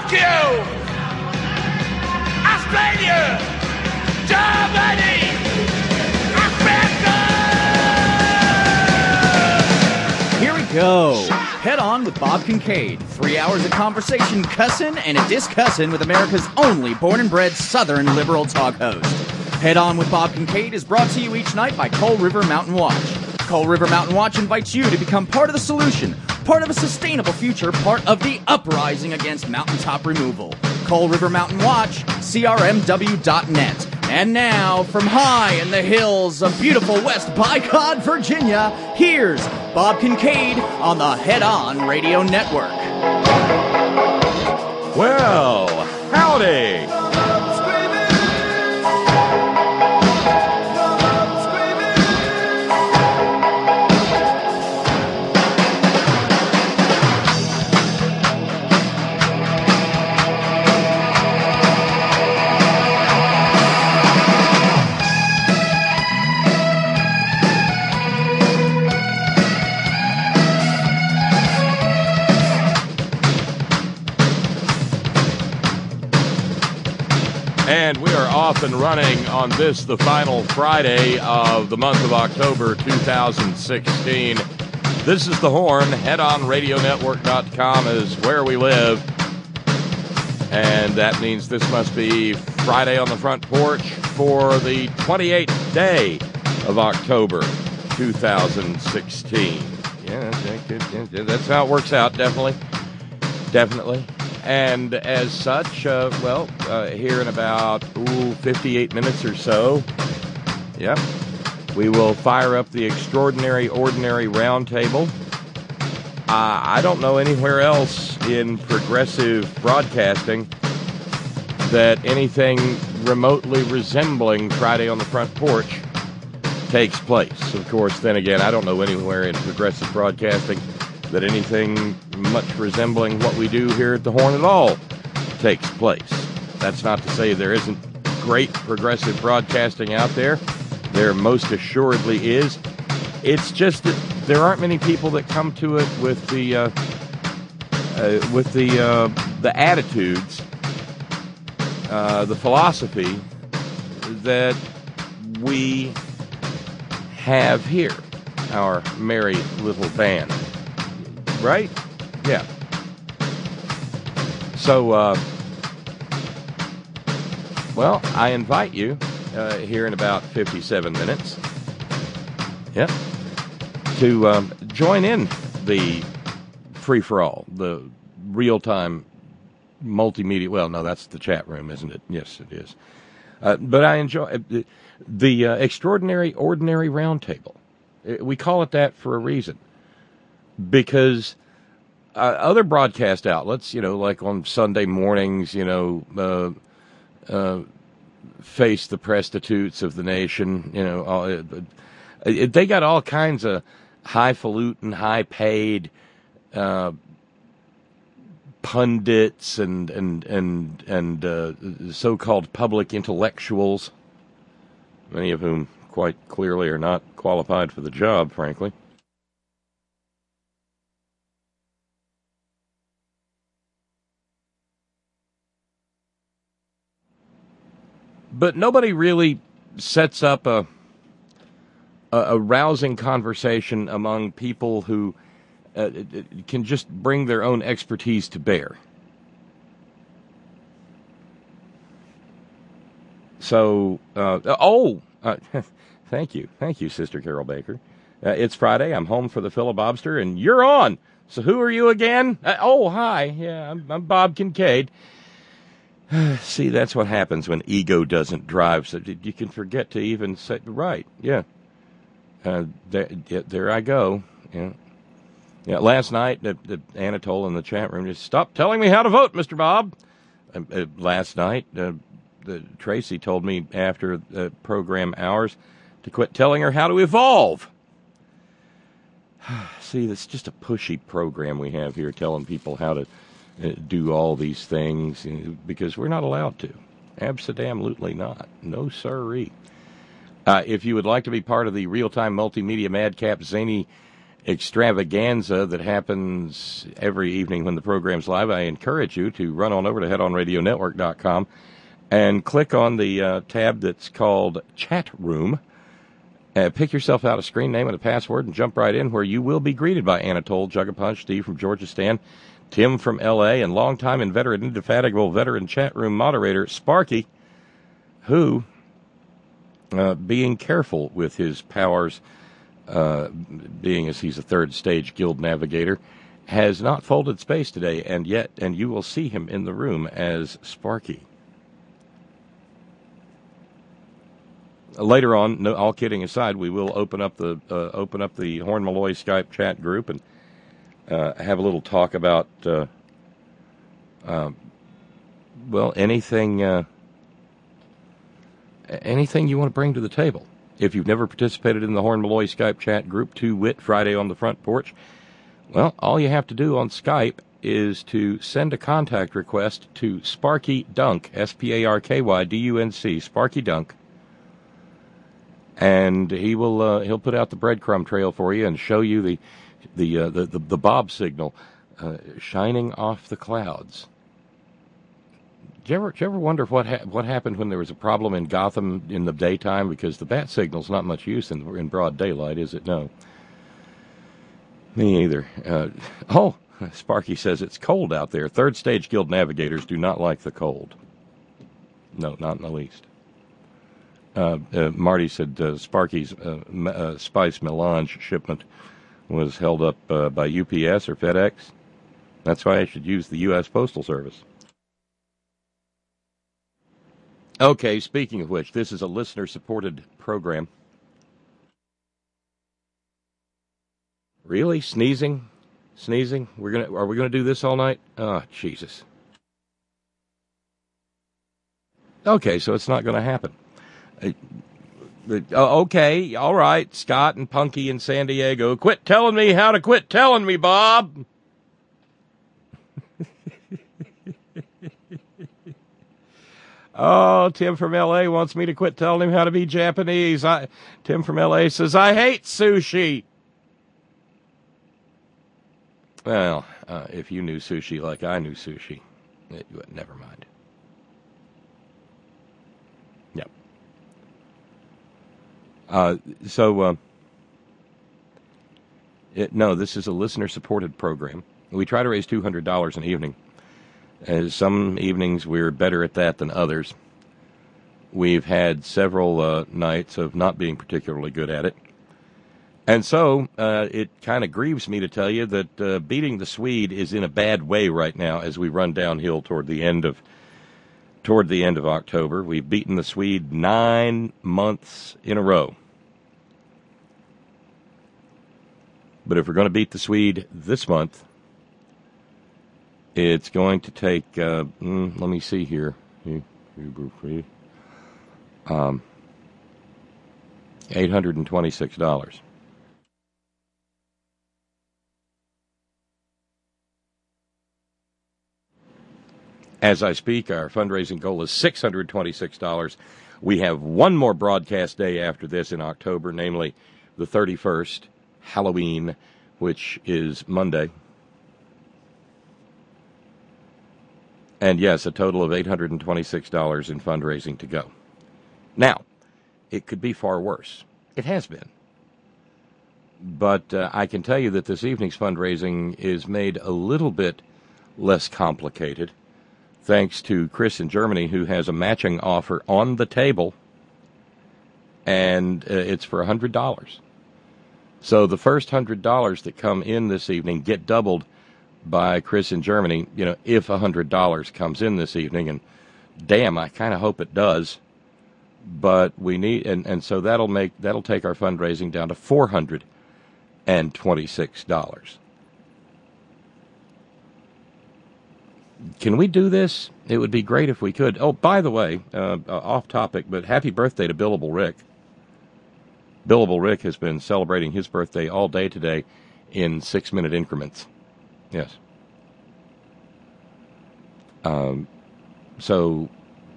Tokyo, Australia, Germany, America! Here we go. Head On with Bob Kincaid. 3 hours of conversation, cussin' and a discussin' with America's only born and bred Southern liberal talk host. Head On with Bob Kincaid is brought to you each night by Coal River Mountain Watch. Coal River Mountain Watch invites you to become part of the solution, part of a sustainable future, part of the uprising against mountaintop removal. Coal River Mountain Watch, crmw.net. And now, from high in the hills of beautiful West Bicod, Virginia, here's Bob Kincaid on the Head On Radio Network. Well, howdy. And we are off and running on this, the final Friday of the month of October 2016. This is The Horn. HeadOnRadioNetwork.com is where we live. And that means this must be Friday on the front porch for the 28th day of October 2016. Yeah, that's how it works out, definitely. Definitely. And as such, here in about 58 minutes or so, we will fire up the Extraordinary Ordinary Roundtable. I don't know anywhere else in progressive broadcasting that anything remotely resembling Friday on the Front Porch takes place. Of course, then again, I don't know anywhere in progressive broadcasting that anything much resembling what we do here at the Horn at all takes place. That's not to say there isn't great progressive broadcasting out there. There most assuredly is. It's just that there aren't many people that come to it with the attitudes, the philosophy that we have here, our merry little band. Right? Yeah. So, I invite you here in about 57 minutes, to join in the free-for-all, the real-time multimedia. Well, no, that's the chat room, isn't it? Yes, it is. But I enjoy the Extraordinary Ordinary Roundtable. We call it that for a reason. Because other broadcast outlets, like on Sunday mornings, face the prostitutes of the nation, they got all kinds of highfalutin, high-paid pundits and so-called public intellectuals, many of whom quite clearly are not qualified for the job, frankly. But nobody really sets up a rousing conversation among people who can just bring their own expertise to bear. So, thank you, Sister Carol Baker. It's Friday. I'm home for the filibobster, and you're on. So who are you again? Hi. Yeah, I'm Bob Kincaid. See, that's what happens when ego doesn't drive. So you can forget to even say, right, yeah. There I go. Yeah. Last night, Anatole in the chat room just, stop telling me how to vote, Mr. Bob. Last night, Tracy told me after program hours to quit telling her how to evolve. See, that's just a pushy program we have here, telling people how to do all these things, because we're not allowed to. Abso-damn-lutely not. No sirree. If you would like to be part of the real-time multimedia madcap zany extravaganza that happens every evening when the program's live, I encourage you to run on over to headonradionetwork.com and click on the tab that's called Chat Room. Pick yourself out a screen name and a password and jump right in, where you will be greeted by Anatole, Jug-a-Punch, Steve from Georgia Stan, Tim from L.A., and longtime and veteran, indefatigable veteran chat room moderator Sparky, who, being careful with his powers, being as he's a third stage guild navigator, has not folded space today, and you will see him in the room as Sparky. Later on, no, all kidding aside, we will open up the Horn Malloy Skype chat group and have a little talk about anything you want to bring to the table. If you've never participated in the Horn Malloy Skype chat group, 2-Wit Friday on the Front Porch, well, all you have to do on Skype is to send a contact request to Sparky Dunk, SparkyDunc, Sparky Dunk, and he'll put out the breadcrumb trail for you and show you the Bob signal shining off the clouds. Did you ever wonder what happened when there was a problem in Gotham in the daytime? Because the bat signal's not much use in broad daylight, is it? No. Me either. Sparky says it's cold out there. Third Stage Guild navigators do not like the cold. No, not in the least. Marty said Sparky's spice melange shipment was held up by UPS or FedEx. That's why I should use the U.S. Postal Service. Okay, speaking of which, this is a listener-supported program. Really? Sneezing? Are we gonna do this all night? Oh, Jesus. Okay, so it's not gonna happen. Okay, all right, Scott and Punky in San Diego. Quit telling me how to quit telling me, Bob. Oh, Tim from L.A. wants me to quit telling him how to be Japanese. Tim from L.A. says, I hate sushi. Well, if you knew sushi like I knew sushi, never mind. Yep. No, this is a listener-supported program. We try to raise $200 an evening. Some evenings we're better at that than others. We've had several nights of not being particularly good at it. And so it kind of grieves me to tell you that beating the Swede is in a bad way right now as we run downhill toward the end of October. We've beaten the Swede 9 months in a row. But if we're going to beat the Swede this month, it's going to take, let me see here, $826. As I speak, our fundraising goal is $626. We have one more broadcast day after this in October, namely the 31st, Halloween, which is Monday. And yes, a total of $826 in fundraising to go. Now, it could be far worse. It has been. But I can tell you that this evening's fundraising is made a little bit less complicated, thanks to Chris in Germany, who has a matching offer on the table, and it's for $100. So the first $100 that come in this evening get doubled by Chris in Germany, if $100 comes in this evening, and damn, I kind of hope it does. But we need, and so that'll take our fundraising down to $426. Can we do this? It would be great if we could. Oh, by the way, off topic, but happy birthday to Billable Rick. Billable Rick has been celebrating his birthday all day today in 6-minute increments. Yes.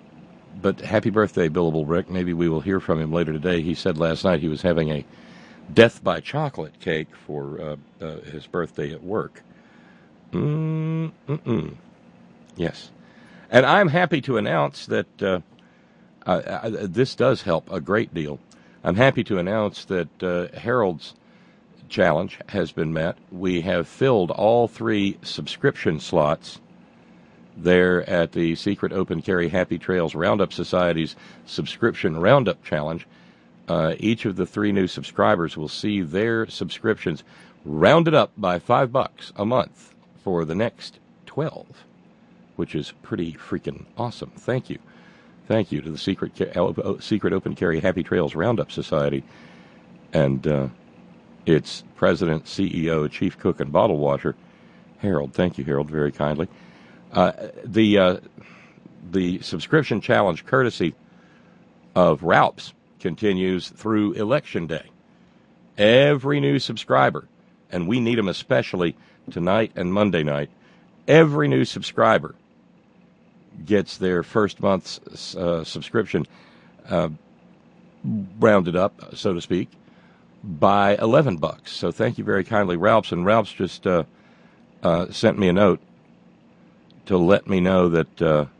But happy birthday, Billable Rick. Maybe we will hear from him later today. He said last night he was having a death by chocolate cake for his birthday at work. Yes. And I'm happy to announce that this does help a great deal. I'm happy to announce that Harold's challenge has been met. We have filled all 3 subscription slots there at the Secret Open Carry Happy Trails Roundup Society's subscription roundup challenge. Each of the 3 new subscribers will see their subscriptions rounded up by $5 a month for the next 12, which is pretty freaking awesome. Thank you. Thank you to the Secret Open Carry Happy Trails Roundup Society and its president, CEO, chief cook, and bottle washer, Harold. Thank you, Harold, very kindly. The subscription challenge, courtesy of Ralph's, continues through Election Day. Every new subscriber, and we need them especially tonight and Monday night, every new subscriber gets their first month's subscription rounded up, so to speak, by $11. So thank you very kindly, Ralph's. And Ralph's just sent me a note to let me know that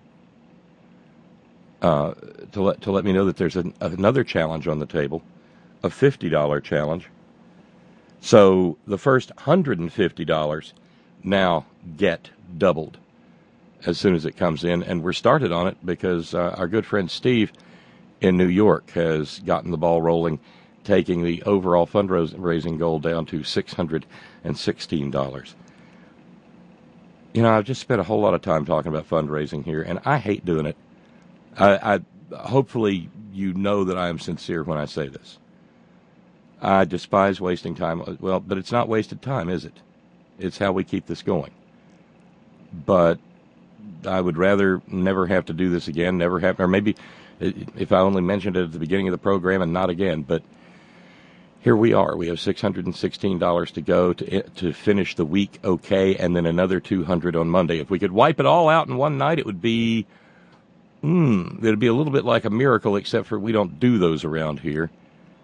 to let me know that there's another challenge on the table, a $50 challenge. So the first $150 now get doubled as soon as it comes in, and we're started on it because our good friend Steve in New York has gotten the ball rolling, taking the overall fundraising goal down to $616. You know, I've just spent a whole lot of time talking about fundraising here, and I hate doing it. I hopefully you know that I am sincere when I say this. I despise wasting time. Well, but it's not wasted time, is it? It's how we keep this going. But I would rather never have to do this again, or maybe if I only mentioned it at the beginning of the program and not again. But here we are. We have $616 to go to finish the week okay, and then another $200 on Monday. If we could wipe it all out in one night, it would be a little bit like a miracle, except for we don't do those around here.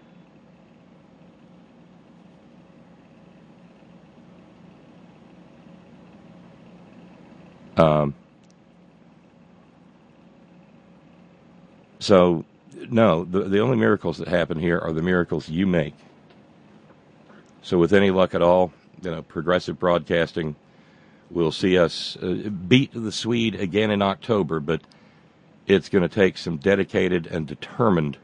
So, no, the only miracles that happen here are the miracles you make. So with any luck at all, Progressive Broadcasting will see us beat the Swede again in October, but it's going to take some dedicated and determined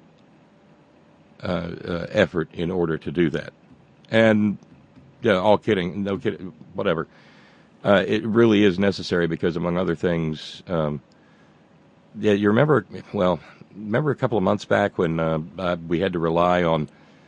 effort in order to do that. And, all kidding, no kidding, whatever. It really is necessary because, among other things, you remember a couple of months back when we had to rely on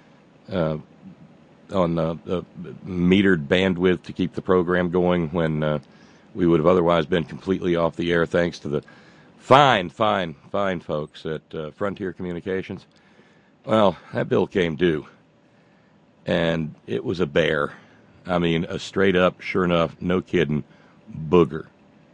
metered bandwidth to keep the program going when we would have otherwise been completely off the air, thanks to the fine folks at Frontier Communications. Well, that bill came due, and it was a bear. I mean, a straight up, sure enough, no kidding, booger.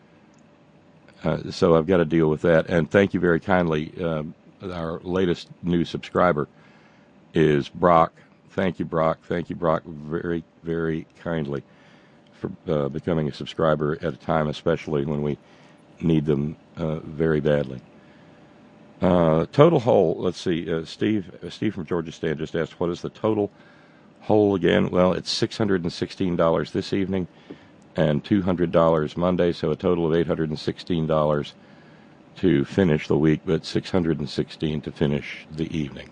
So I've got to deal with that. And thank you very kindly. Our latest new subscriber is Brock. Thank you, Brock. Thank you, Brock, very, very kindly for becoming a subscriber at a time, especially when we need them very badly. Total hole, let's see. Steve from Georgia State just asked, what is the total hole again? Well, it's $616 this evening and $200 Monday, so a total of $816 to finish the week, but $616 to finish the evening.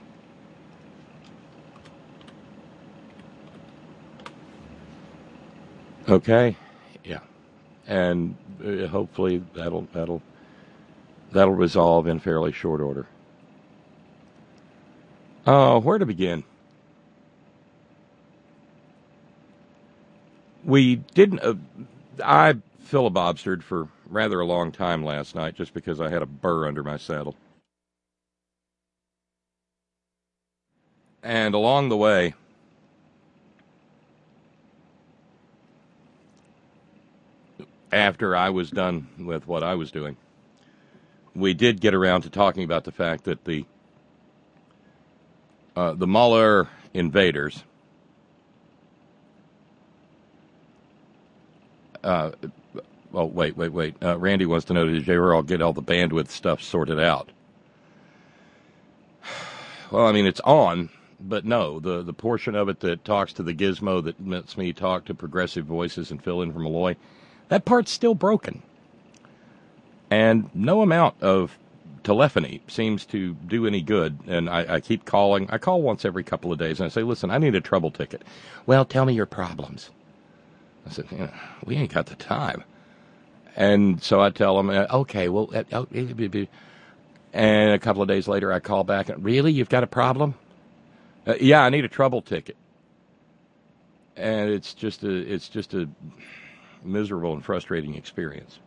Okay, yeah, and hopefully that'll resolve in fairly short order. Where to begin? We didn't. I filibustered for rather a long time last night just because I had a burr under my saddle. And along the way, after I was done with what I was doing, we did get around to talking about the fact that the Mueller invaders. Well, wait. Randy wants to know, did you ever all get all the bandwidth stuff sorted out? Well, I mean, it's on, but no. The portion of it that talks to the gizmo that lets me talk to Progressive Voices and fill in for Malloy, that part's still broken. And no amount of telephony seems to do any good. And I keep calling. I call once every couple of days, and I say, listen, I need a trouble ticket. Well, tell me your problems. I said, we ain't got the time. And so I tell them, okay, well, and a couple of days later I call back, and really, you've got a problem? Yeah, I need a trouble ticket. And it's just a miserable and frustrating experience.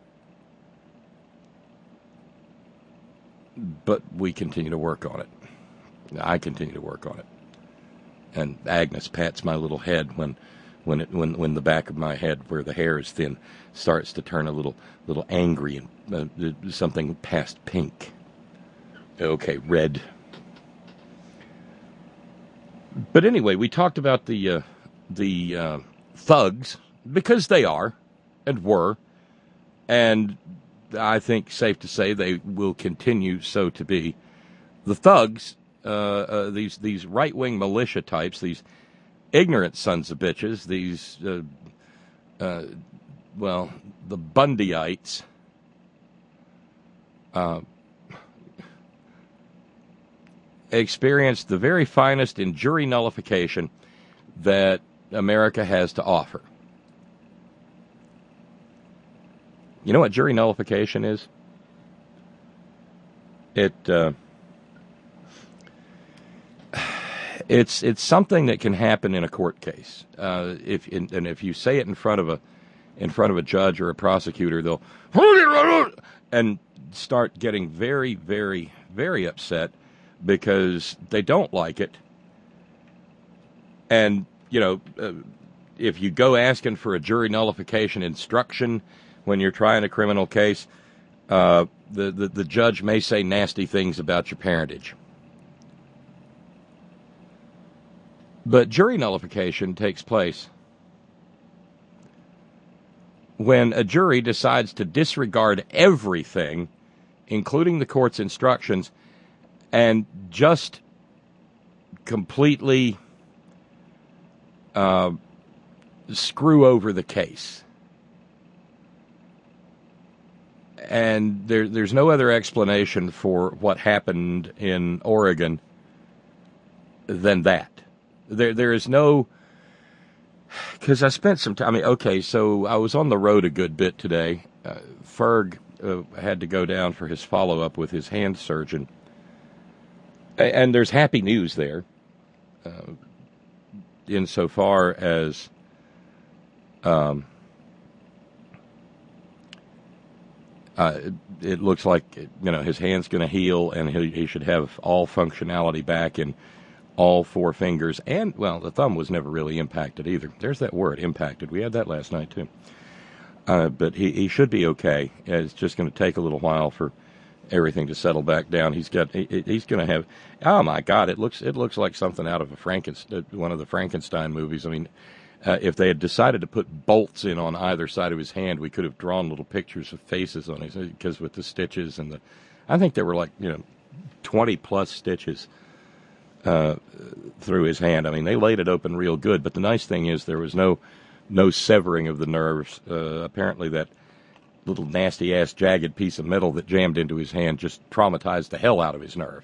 But we continue to work on it. I continue to work on it. And Agnes pats my little head when the back of my head, where the hair is thin, starts to turn a little angry and something past pink. Okay, red. But anyway, we talked about the thugs, because they are and were, and I think safe to say they will continue so to be. The thugs, these right-wing militia types, these ignorant sons of bitches, these, the Bundyites, experienced the very finest in jury nullification that America has to offer. You know what jury nullification is? It's something that can happen in a court case. If you say it in front of a judge or a prosecutor, they'll and start getting very, very, very upset because they don't like it. And if you go asking for a jury nullification instruction when you're trying a criminal case, the judge may say nasty things about your parentage. But jury nullification takes place when a jury decides to disregard everything, including the court's instructions, and just completely screw over the case. And there's no other explanation for what happened in Oregon than that. There is no, because I spent some time. So I was on the road a good bit today. Ferg had to go down for his follow-up with his hand surgeon. And there's happy news there, insofar as it looks like his hand's going to heal, and he should have all functionality back in all four fingers, and, the thumb was never really impacted either. There's that word, impacted. We had that last night, too. But he should be okay. It's just going to take a little while for everything to settle back down. He's going to have, oh my God, it looks like something out of one of the Frankenstein movies. I mean, if they had decided to put bolts in on either side of his hand, we could have drawn little pictures of faces on his, because with the stitches and I think there were 20 plus stitches through his hand. I mean, they laid it open real good, but the nice thing is there was no severing of the nerves. Apparently that little nasty-ass jagged piece of metal that jammed into his hand just traumatized the hell out of his nerve.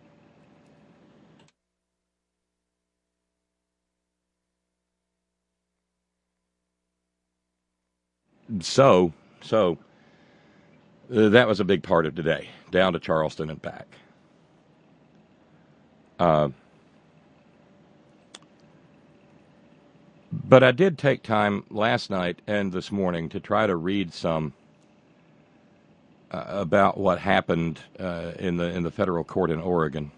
So that was a big part of today, down to Charleston and back. But I did take time last night and this morning to try to read some about what happened in the federal court in Oregon.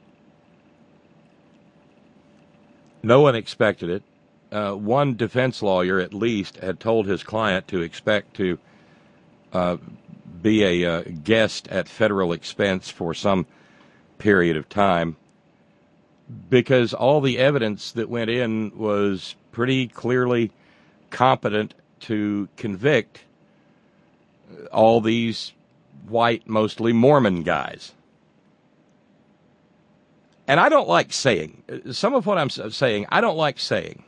No one expected it. One defense lawyer, at least, had told his client to expect to be a guest at federal expense for some period of time. because all the evidence that went in was pretty clearly competent to convict all these white, mostly Mormon guys. And I don't like saying, some of what I'm saying, I don't like saying.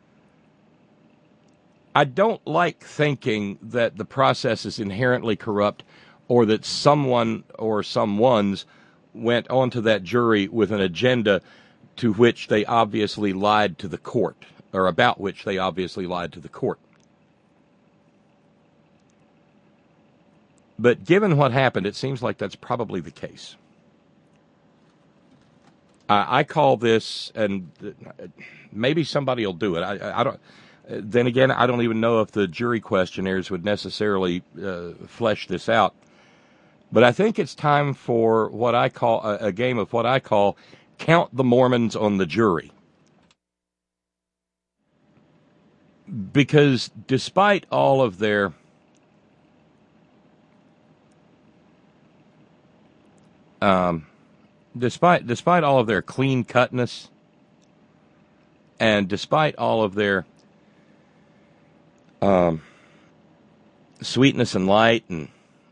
I don't like thinking that the process is inherently corrupt or that someone or someones went onto that jury with an agenda to which they obviously lied to the court, or about which they obviously lied to the court. But given what happened, it seems like that's probably the case. I call this, and maybe somebody will do it. I don't. Then again, I don't even know if the jury questionnaires would necessarily flesh this out. But I think it's time for what I call a game of what I call Count the Mormons on the Jury. Because despite all of their despite all of their clean cutness, and despite all of their sweetness and light, and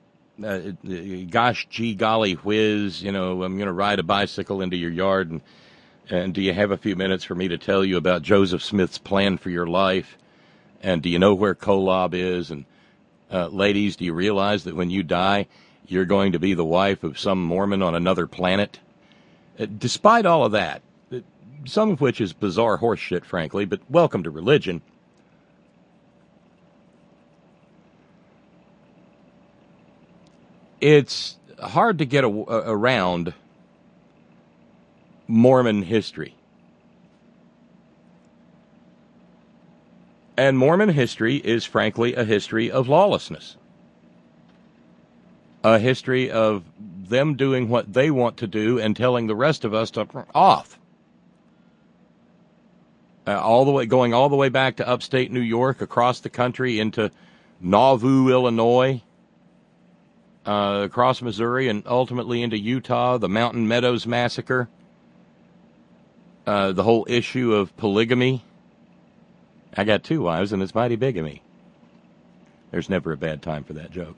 gosh, gee, golly, whiz, I'm going to ride a bicycle into your yard, and do you have a few minutes for me to tell you about Joseph Smith's plan for your life? And do you know where Kolob is? And ladies, do you realize that when you die, you're going to be the wife of some Mormon on another planet? Despite all of that, some of which is bizarre horseshit, frankly, but welcome to religion. It's hard to get around Mormon history. And Mormon history is, frankly, a history of lawlessness. A history of them doing what they want to do and telling the rest of us to off. Going all the way back to upstate New York, across the country into Nauvoo, Illinois, across Missouri, and ultimately into Utah, the Mountain Meadows Massacre, the whole issue of polygamy. I got 2 wives, and it's mighty bigamy. There's never a bad time for that joke.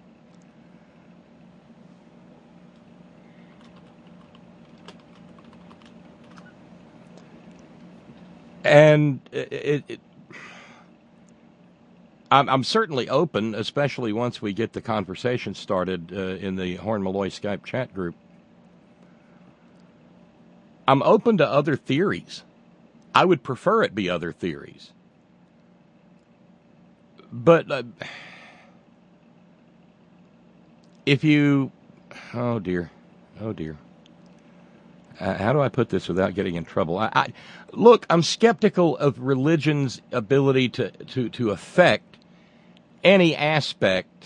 And I'm certainly open, especially once we get the conversation started in the Horn Malloy Skype chat group. I'm open to other theories. I would prefer it be other theories. But if you... Oh, dear. How do I put this without getting in trouble? Look, I'm skeptical of religion's ability to affect any aspect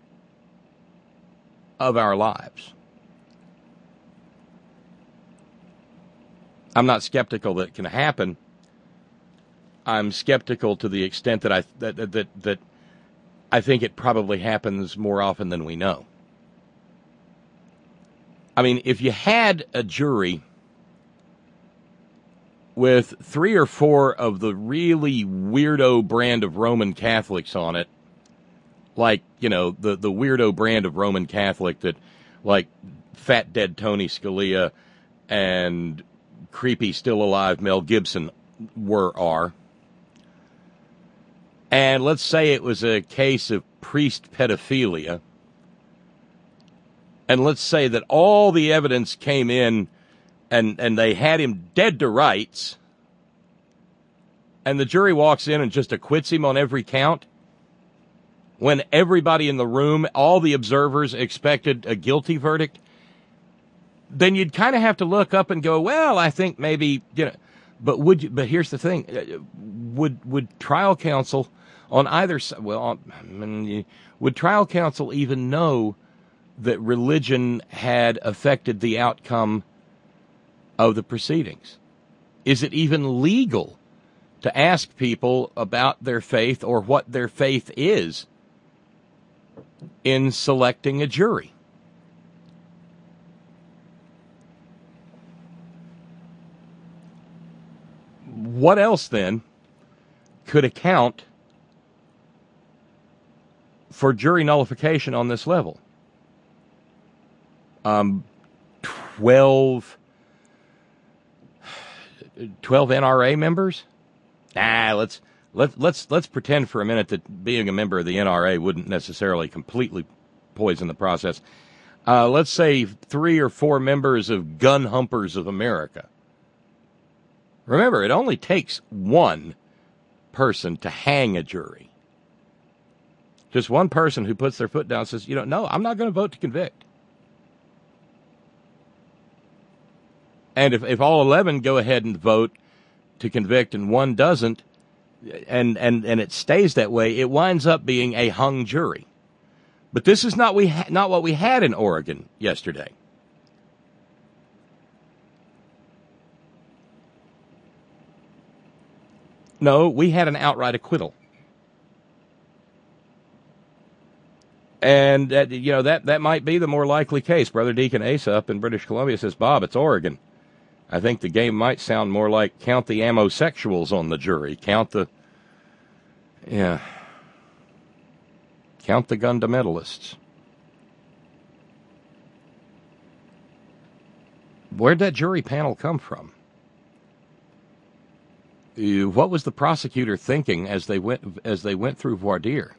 of our lives. I'm not skeptical that it can happen. I'm skeptical to the extent that I think it probably happens more often than we know. I mean, if you had a jury with 3 or 4 of the really weirdo brand of Roman Catholics on it, like, the weirdo brand of Roman Catholic that, like, fat dead Tony Scalia and creepy still alive Mel Gibson are. And let's say it was a case of priest pedophilia. And let's say that all the evidence came in and they had him dead to rights. And the jury walks in and just acquits him on every count. When everybody in the room, all the observers, expected a guilty verdict. Then you'd kind of have to look up and go, well, I think maybe, but here's the thing. Would trial counsel on either side, would trial counsel even know that religion had affected the outcome of the proceedings? Is it even legal to ask people about their faith or what their faith is in selecting a jury? what else then could account for jury nullification on this level? 12 NRA members? Let's pretend for a minute that being a member of the NRA wouldn't necessarily completely poison the process. Let's say 3 or 4 members of Gun Humpers of America. Remember, it only takes one person to hang a jury. Just one person who puts their foot down and says, no, I'm not going to vote to convict. And if all 11 go ahead and vote to convict and one doesn't, and it stays that way, it winds up being a hung jury. But this is not what we had in Oregon yesterday. No, we had an outright acquittal. And that might be the more likely case. Brother Deacon Asa up in British Columbia says, Bob, it's Oregon. I think the game might sound more like count the amosexuals on the jury. Count the fundamentalists. Where'd that jury panel come from? What was the prosecutor thinking as they went through voir dire?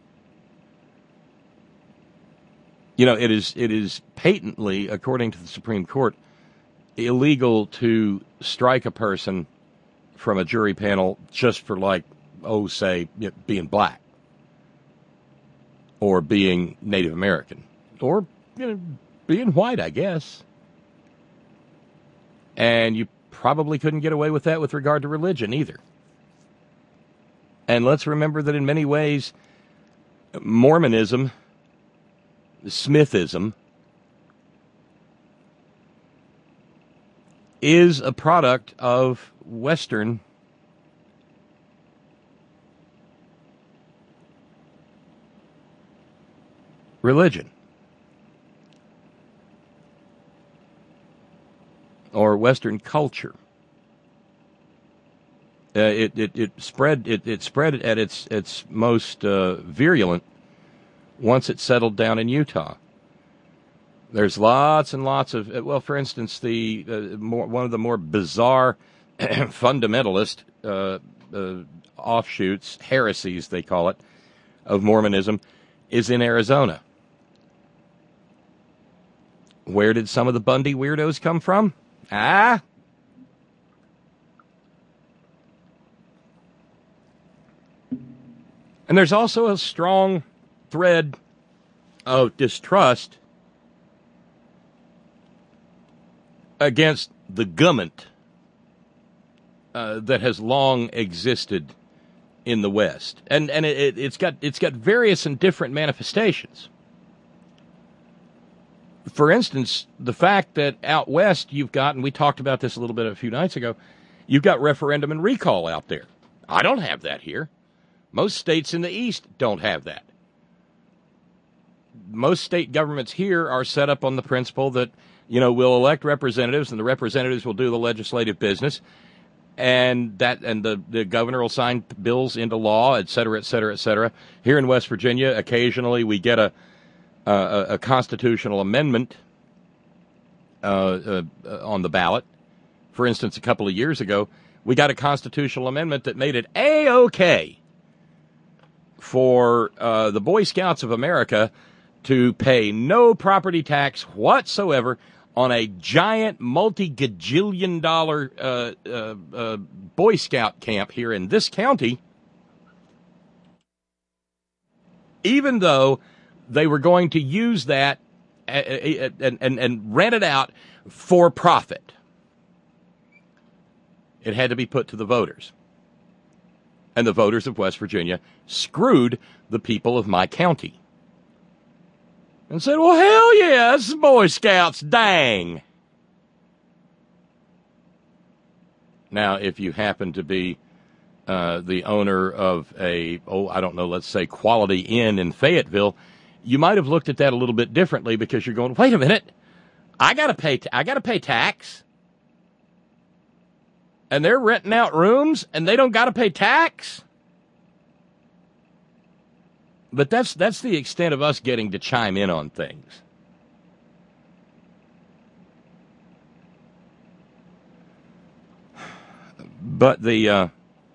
It is patently, according to the Supreme Court, illegal to strike a person from a jury panel just for, say, being black or being Native American or being white, I guess. And you probably couldn't get away with that with regard to religion either. And let's remember that in many ways, Mormonism, Smithism, is a product of Western religion or Western culture. It spread at its most virulent once it settled down in Utah. There's lots and lots of, for instance, one of the more bizarre fundamentalist offshoots, heresies they call it, of Mormonism, is in Arizona. Where did some of the Bundy weirdos come from? And there's also a strong thread of distrust against the government that has long existed in the West, and it's got various and different manifestations. For instance, the fact that out west you've got, and we talked about this a little bit a few nights ago, you've got referendum and recall out there. I don't have that here. Most states in the East don't have that. Most state governments here are set up on the principle that, we'll elect representatives and the representatives will do the legislative business, and the governor will sign bills into law, et cetera, et cetera, et cetera. Here in West Virginia, occasionally we get a constitutional amendment on the ballot. For instance, a couple of years ago, we got a constitutional amendment that made it A-OK for the Boy Scouts of America to pay no property tax whatsoever on a giant multi-gajillion dollar Boy Scout camp here in this county, even though they were going to use that and rent it out for profit. It had to be put to the voters. And the voters of West Virginia screwed the people of my county and said, well, hell yeah, it's Boy Scouts, dang. Now, if you happen to be the owner of let's say Quality Inn in Fayetteville, you might have looked at that a little bit differently because you're going, wait a minute, I gotta pay tax. and they're renting out rooms and they don't got to pay tax. But that's the extent of us getting to chime in on things. But the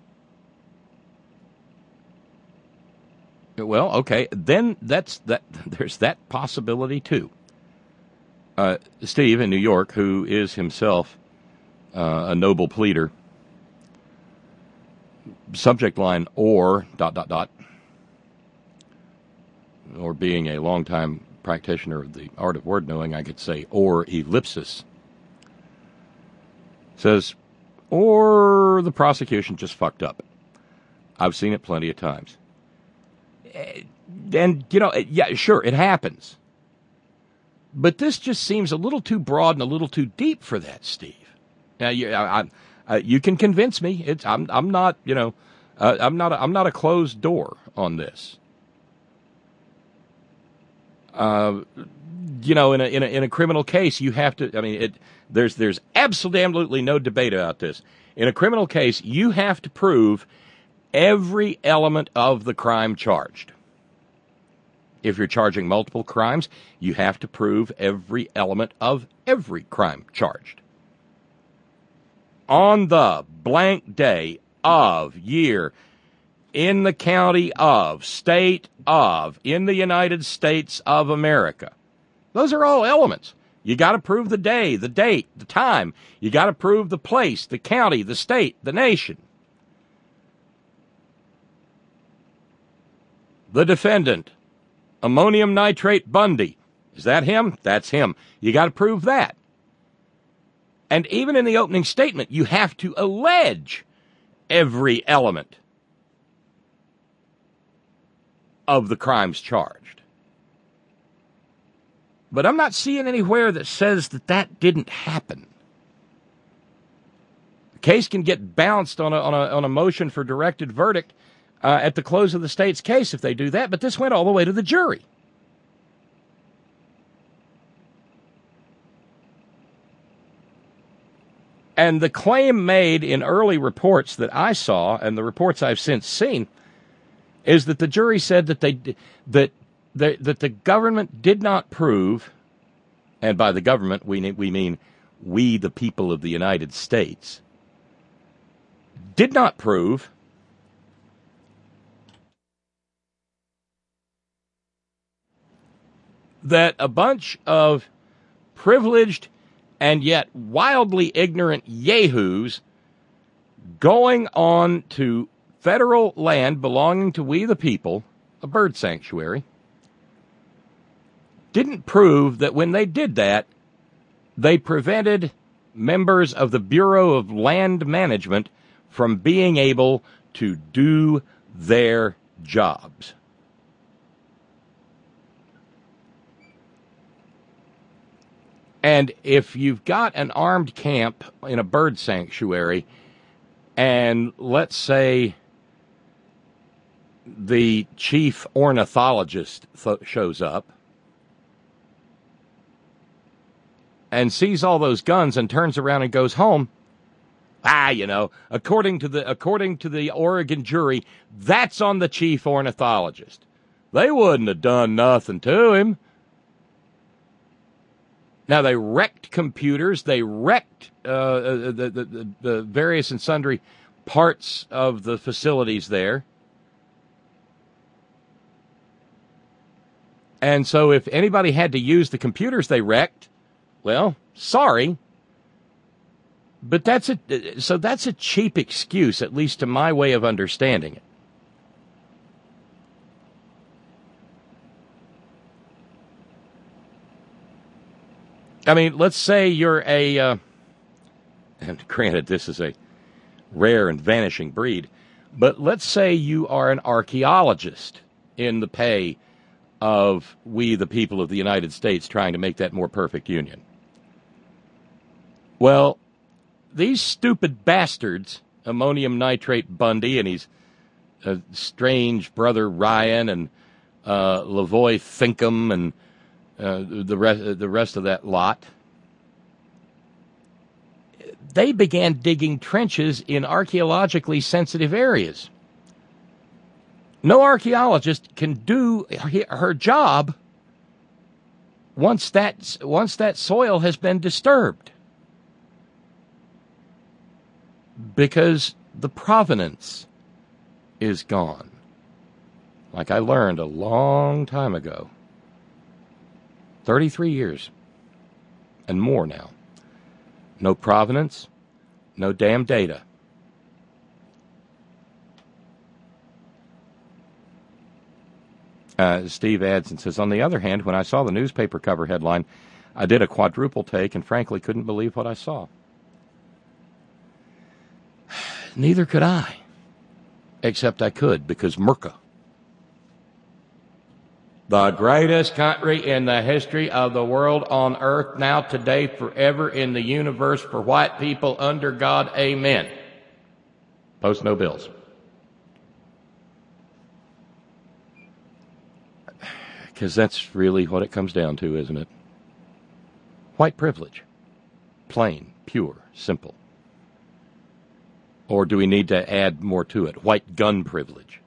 well, okay, then there's that possibility too. Steve in New York, who is himself a noble pleader, subject line or ... or being a longtime practitioner of the art of word knowing, I could say or ellipsis, says, or the prosecution just fucked up. I've seen it plenty of times. And, yeah, sure, it happens. But this just seems a little too broad and a little too deep for that, Steve. Now, you can convince me. I'm not a closed door on this. In a criminal case, you have to. I mean, there's absolutely no debate about this. In a criminal case, you have to prove every element of the crime charged. If you're charging multiple crimes, you have to prove every element of every crime charged. On the blank day of year, in the county of, state of, in the United States of America. Those are all elements. You got to prove the day, the date, the time. You got to prove the place, the county, the state, the nation. The defendant, ammonium nitrate Bundy. Is that him? That's him. You got to prove that. And even in the opening statement, you have to allege every element of the crimes charged. But I'm not seeing anywhere that says that didn't happen. The case can get bounced on a motion for directed verdict at the close of the state's case if they do that, but this went all the way to the jury. And the claim made in early reports that I saw, and the reports I've since seen, is that the jury said that that the government did not prove, and by the government we mean we, the people of the United States, did not prove that a bunch of privileged and yet wildly ignorant yahoos going on to federal land belonging to we the people, a bird sanctuary, didn't prove that when they did that, they prevented members of the Bureau of Land Management from being able to do their jobs. And if you've got an armed camp in a bird sanctuary, and let's say the chief ornithologist shows up and sees all those guns and turns around and goes home, according to the Oregon jury, that's on the chief ornithologist. They wouldn't have done nothing to him. Now, they wrecked computers. They wrecked the various and sundry parts of the facilities there. And so if anybody had to use the computers they wrecked, well, sorry. But that's a cheap excuse, at least to my way of understanding it. I mean, let's say you're and granted, this is a rare and vanishing breed, but let's say you are an archaeologist in the pay of we, the people of the United States, trying to make that more perfect union. Well, these stupid bastards, ammonium nitrate Bundy and his strange brother Ryan and Lavoy Finkum and the rest of that lot, they began digging trenches in archaeologically sensitive areas. No archaeologist can do her job once that soil has been disturbed, because the provenance is gone. Like I learned a long time ago, 33 years and more now. No provenance, no damn data. Steve adds and says, on the other hand, when I saw the newspaper cover headline, I did a quadruple take and frankly couldn't believe what I saw. Neither could I. Except I could, because Merca, the greatest country in the history of the world on earth, now, today, forever, in the universe, for white people, under God, amen. Post no bills. Because that's really what it comes down to, isn't it? White privilege. Plain, pure, simple. Or do we need to add more to it? White gun privilege.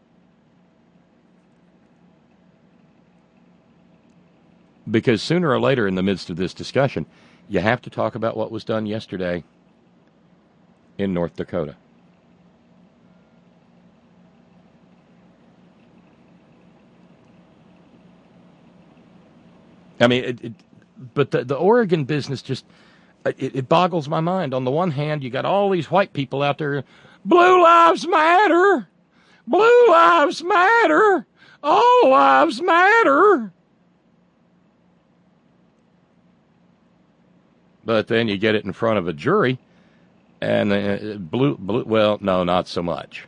Because sooner or later in the midst of this discussion, you have to talk about what was done yesterday in North Dakota. I mean, but the Oregon business just, it boggles my mind. On the one hand, you got all these white people out there, Blue Lives Matter, Blue Lives Matter, all lives matter. But then you get it in front of a jury, and well, no, not so much.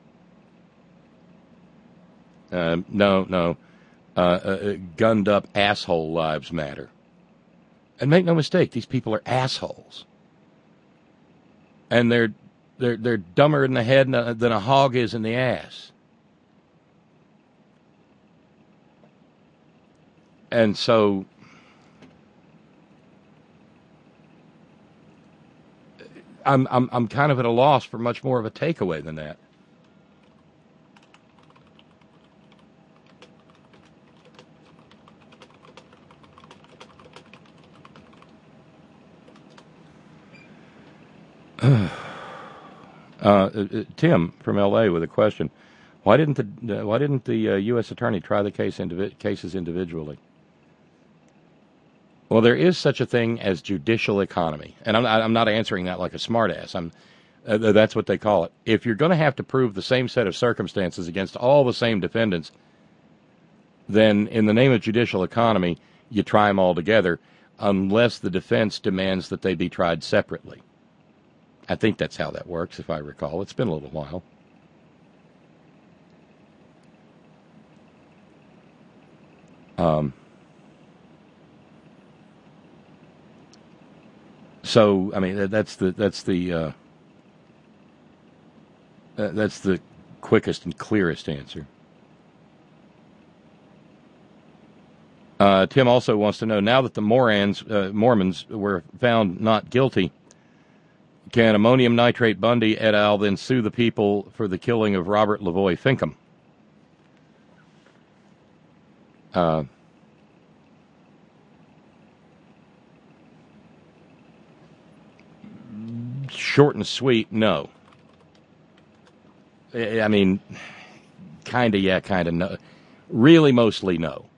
Gunned up asshole lives matter. And make no mistake, these people are assholes. And they're dumber in the head than a hog is in the ass. And so I'm kind of at a loss for much more of a takeaway than that. Tim from L.A. with a question: Why didn't the U.S. attorney try the cases individually? Well, there is such a thing as judicial economy, and I'm not answering that like a smartass. That's what they call it. If you're going to have to prove the same set of circumstances against all the same defendants, then in the name of judicial economy, you try them all together, unless the defense demands that they be tried separately. I think that's how that works, if I recall. It's been a little while. So, I mean, that's the quickest and clearest answer. Tim also wants to know, now that the Mormons were found not guilty, can ammonium nitrate Bundy et al. Then sue the people for the killing of Robert Lavoie Finkham? Short and sweet, no. I mean, kind of yeah, kind of no. Really, mostly no.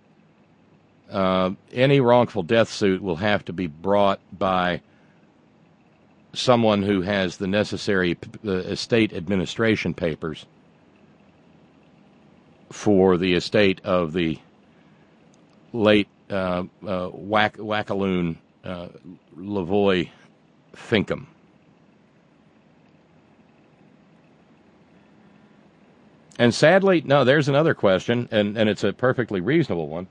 Any wrongful death suit will have to be brought by someone who has the necessary estate administration papers for the estate of the late Wackaloon Lavoie Finkham. And sadly, no, there's another question, and it's a perfectly reasonable one.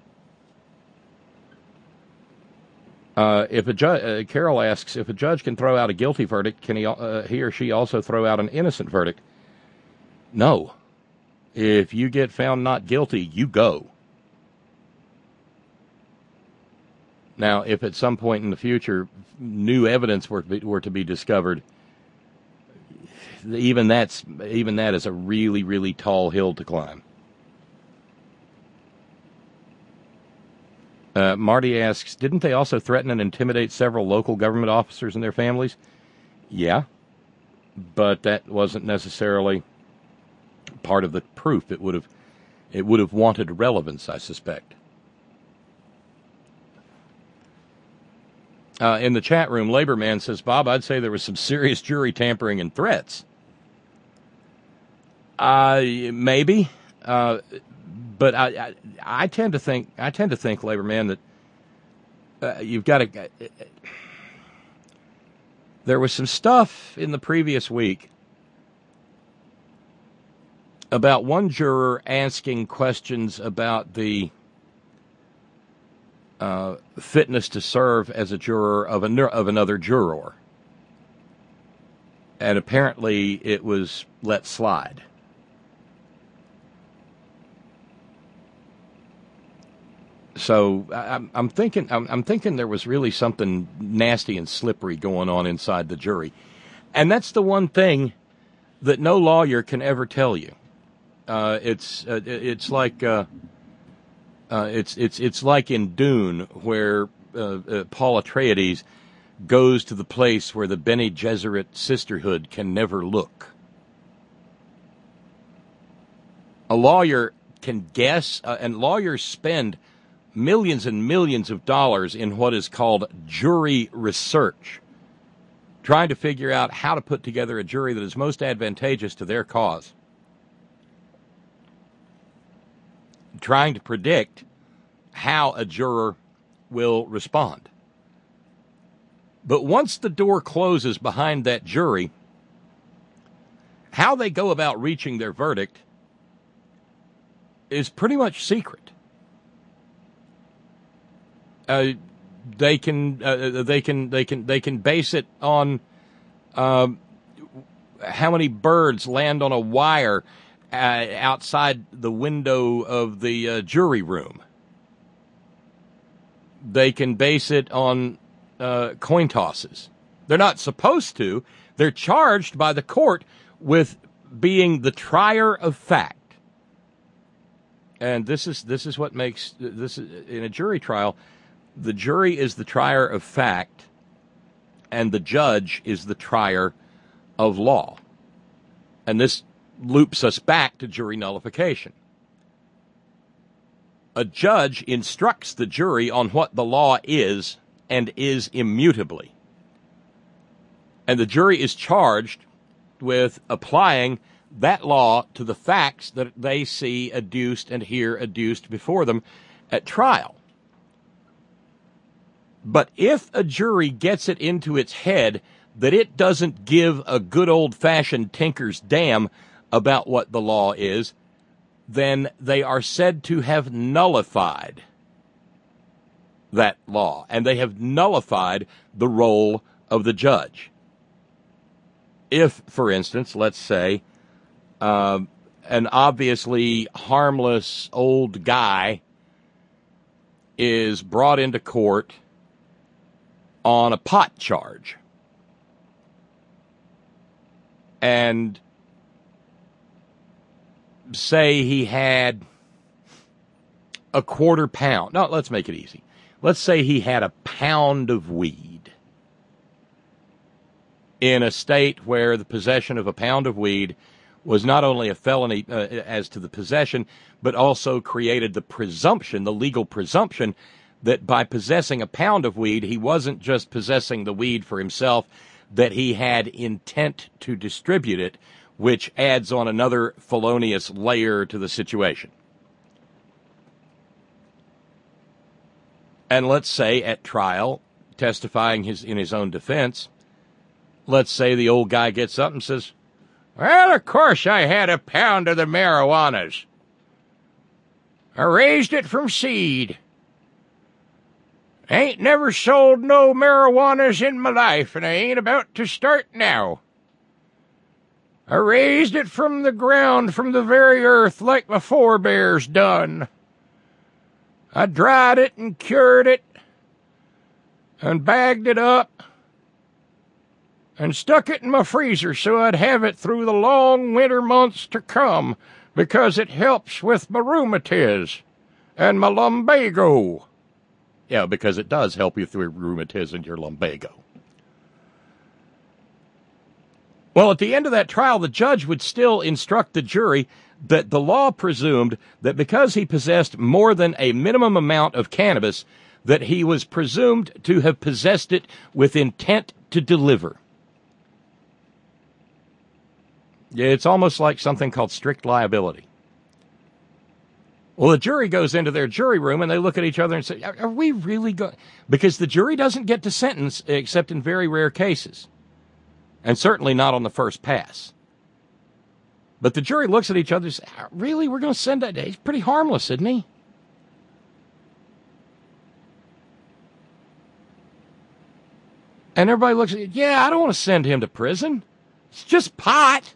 If a judge, Carol asks, if a judge can throw out a guilty verdict, can he or she also throw out an innocent verdict? No. If you get found not guilty, you go. Now, if at some point in the future new evidence were to be discovered, even that is a really, really tall hill to climb. Marty asks, didn't they also threaten and intimidate several local government officers and their families? Yeah, but that wasn't necessarily part of the proof. It would have wanted relevance, I suspect. In the chat room, Laborman says, Bob, I'd say there was some serious jury tampering and threats. Maybe, but I tend to think, Laborman, that you've got to. There was some stuff in the previous week about one juror asking questions about the fitness to serve as a juror of another juror. And apparently it was let slide. So I'm thinking there was really something nasty and slippery going on inside the jury. And that's the one thing that no lawyer can ever tell you. It's like it's like in Dune, where Paul Atreides goes to the place where the Bene Gesserit sisterhood can never look. A lawyer can guess, and lawyers spend millions and millions of dollars in what is called jury research, trying to figure out how to put together a jury that is most advantageous to their cause, trying to predict how a juror will respond. But once the door closes behind that jury, how they go about reaching their verdict is pretty much secret. They can base it on how many birds land on a wire outside the window of the jury room. They can base it on coin tosses. They're not supposed to. They're charged by the court with being the trier of fact. And this is what makes this in a jury trial. The jury is the trier of fact, and the judge is the trier of law. And this loops us back to jury nullification. A judge instructs the jury on what the law is and is immutably. And the jury is charged with applying that law to the facts that they see adduced and hear adduced before them at trial. But if a jury gets it into its head that it doesn't give a good old-fashioned tinker's damn about what the law is, then they are said to have nullified that law, and they have nullified the role of the judge. If, for instance, let's say, an obviously harmless old guy is brought into court on a pot charge, and say he had a quarter pound. No, let's make it easy. Let's say he had a pound of weed in a state where the possession of a pound of weed was not only a felony as to the possession, but also created the presumption, the legal presumption, that by possessing a pound of weed, he wasn't just possessing the weed for himself, that he had intent to distribute it, which adds on another felonious layer to the situation. And let's say at trial, testifying in his own defense, let's say the old guy gets up and says, well, of course I had a pound of the marijuanas. I raised it from seed. Ain't never sold no marijuanas in my life, and I ain't about to start now. I raised it from the ground, from the very earth, like my forebears done. I dried it and cured it, and bagged it up and stuck it in my freezer so I'd have it through the long winter months to come because it helps with my rheumatiz and my lumbago. Yeah, because it does help you through rheumatiz and your lumbago. Well, at the end of that trial, the judge would still instruct the jury that the law presumed that because he possessed more than a minimum amount of cannabis, that he was presumed to have possessed it with intent to deliver. Yeah, it's almost like something called strict liability. Well, the jury goes into their jury room and they look at each other and say, are we really going? Because the jury doesn't get to sentence except in very rare cases. And certainly not on the first pass. But the jury looks at each other and says, really? We're going to send that? He's pretty harmless, isn't he? And everybody looks at you, yeah, I don't want to send him to prison. It's just pot.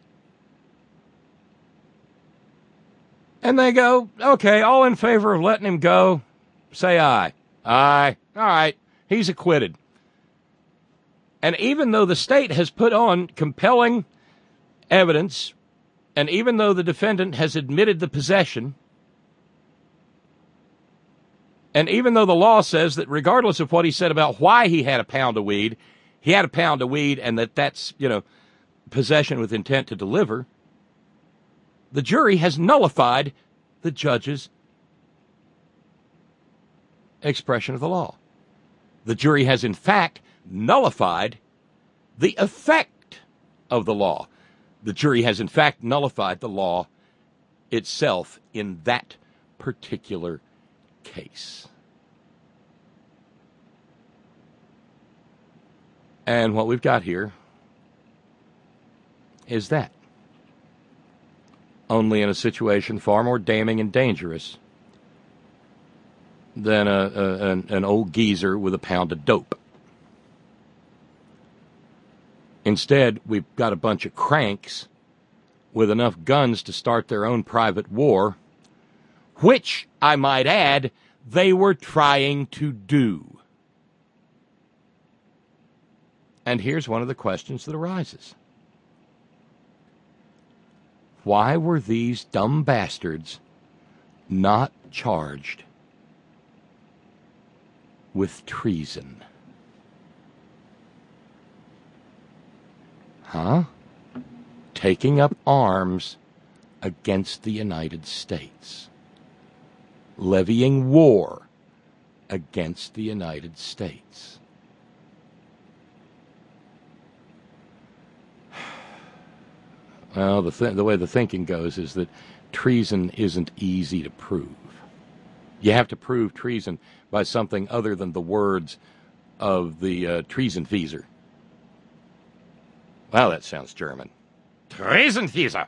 And they go, okay, all in favor of letting him go, say aye. Aye. All right. He's acquitted. And even though the state has put on compelling evidence, and even though the defendant has admitted the possession, and even though the law says that regardless of what he said about why he had a pound of weed, he had a pound of weed and that's, possession with intent to deliver, the jury has nullified the judge's expression of the law. The jury has, in fact, nullified the effect of the law. The jury has, in fact, nullified the law itself in that particular case. And what we've got here is that. Only in a situation far more damning and dangerous than an old geezer with a pound of dope. Instead, we've got a bunch of cranks with enough guns to start their own private war, which, I might add, they were trying to do. And here's one of the questions that arises. Why were these dumb bastards not charged with treason? Taking up arms against the United States. Levying war against the United States. Well, the way the thinking goes is that treason isn't easy to prove. You have to prove treason by something other than the words of the Treasonfeser. Well, that sounds German. Treasonfeser.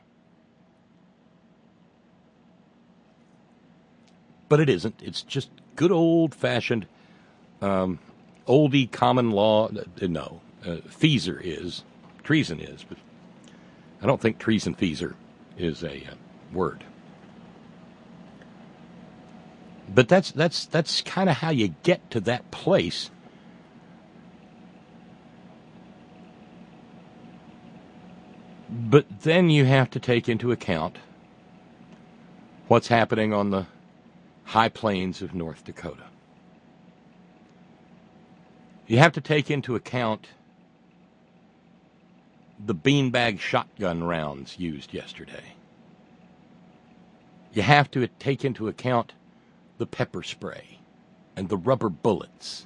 But it isn't. It's just good old-fashioned, oldie common law. No, Feser is. Treason is, but I don't think Treasonfeser is a word. But that's kind of how you get to that place. But then you have to take into account what's happening on the high plains of North Dakota. You have to take into account the beanbag shotgun rounds used yesterday. You have to take into account the pepper spray and the rubber bullets.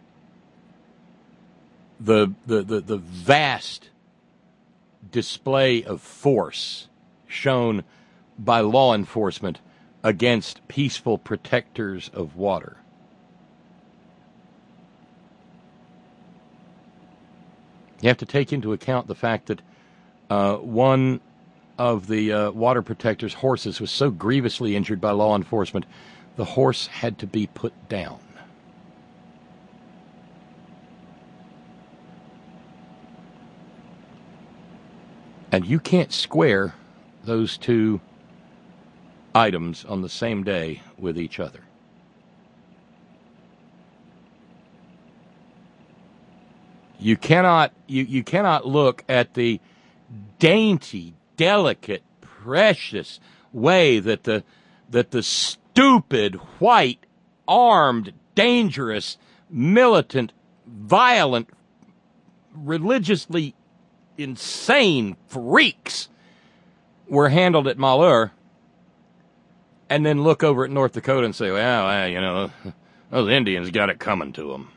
The vast display of force shown by law enforcement against peaceful protectors of water. You have to take into account the fact that one of the water protectors' horses was so grievously injured by law enforcement, the horse had to be put down. And you can't square those two items on the same day with each other. You cannot look at the dainty, delicate, precious way that the stupid, white, armed, dangerous, militant, violent, religiously insane freaks were handled at Malheur, and then look over at North Dakota and say, well, those Indians got it coming to them.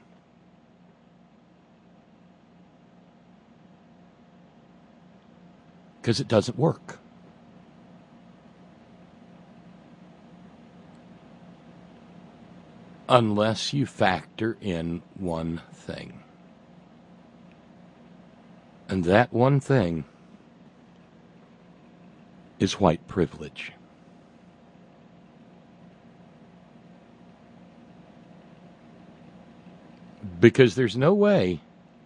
Because it doesn't work. Unless you factor in one thing. And that one thing is white privilege. Because there's no way,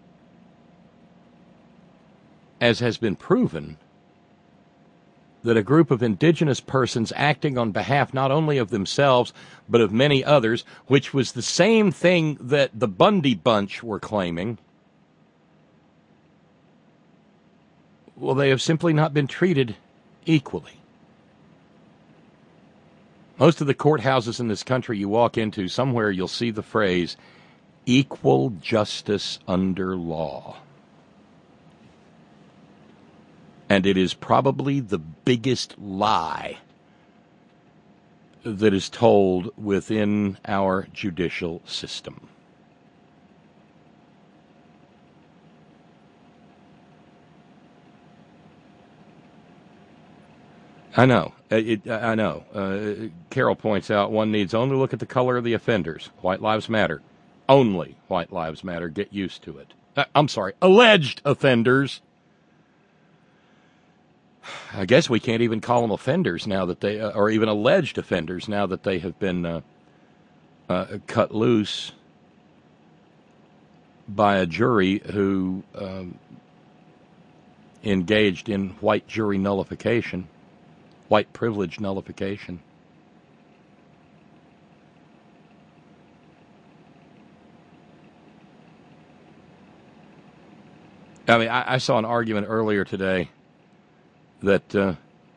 as has been proven, that a group of indigenous persons acting on behalf not only of themselves, but of many others, which was the same thing that the Bundy Bunch were claiming, well, they have simply not been treated equally. Most of the courthouses in this country you walk into, somewhere you'll see the phrase, equal justice under law. And it is probably the biggest lie that is told within our judicial system. I know. I know. Carol points out one needs only look at the color of the offenders. White lives matter. Only white lives matter. Get used to it. I'm sorry. Alleged offenders. I guess we can't even call them offenders now that they, or even alleged offenders now that they have been cut loose by a jury who engaged in white jury nullification, white privilege nullification. I mean, I saw an argument earlier today that the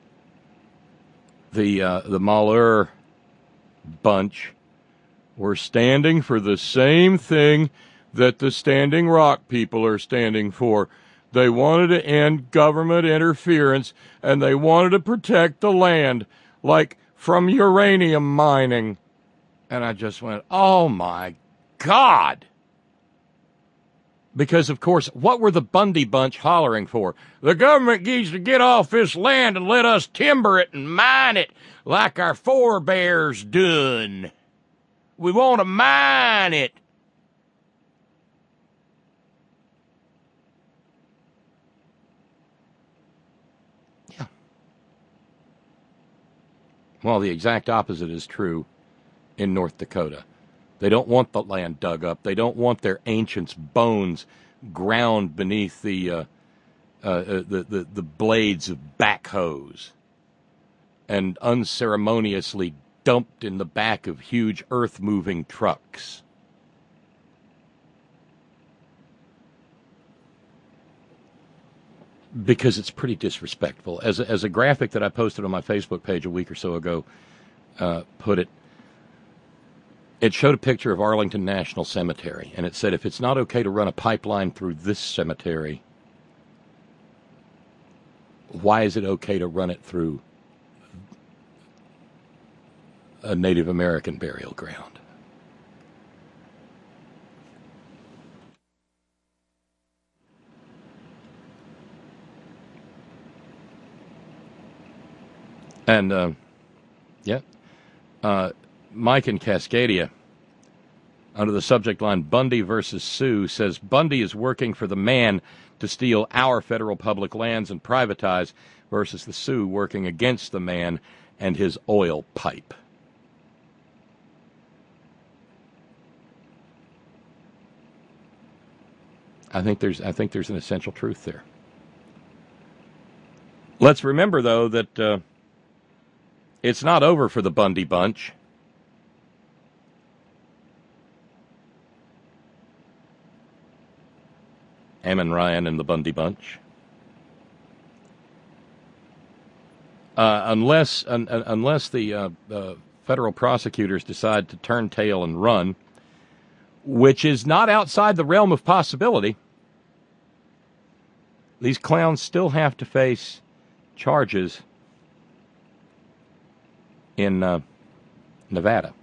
Malheur bunch were standing for the same thing that the Standing Rock people are standing for. They wanted to end government interference, and they wanted to protect the land, like from uranium mining. And I just went, oh, my God. Because, of course, what were the Bundy Bunch hollering for? The government needs to get off this land and let us timber it and mine it like our forebears done. We want to mine it. Yeah. Well, the exact opposite is true in North Dakota. They don't want the land dug up. They don't want their ancients' bones ground beneath the blades of backhoes and unceremoniously dumped in the back of huge earth-moving trucks. Because it's pretty disrespectful. As a graphic that I posted on my Facebook page a week or so ago put it, it showed a picture of Arlington National Cemetery, and it said, if it's not okay to run a pipeline through this cemetery, why is it okay to run it through a Native American burial ground? And, Mike in Cascadia, under the subject line Bundy versus Sioux, says Bundy is working for the man to steal our federal public lands and privatize, versus the Sioux working against the man and his oil pipe. I think there's an essential truth there. Let's remember, though, that it's not over for the Bundy Bunch. Ammon Ryan and the Bundy Bunch. Unless the federal prosecutors decide to turn tail and run, which is not outside the realm of possibility, these clowns still have to face charges in Nevada.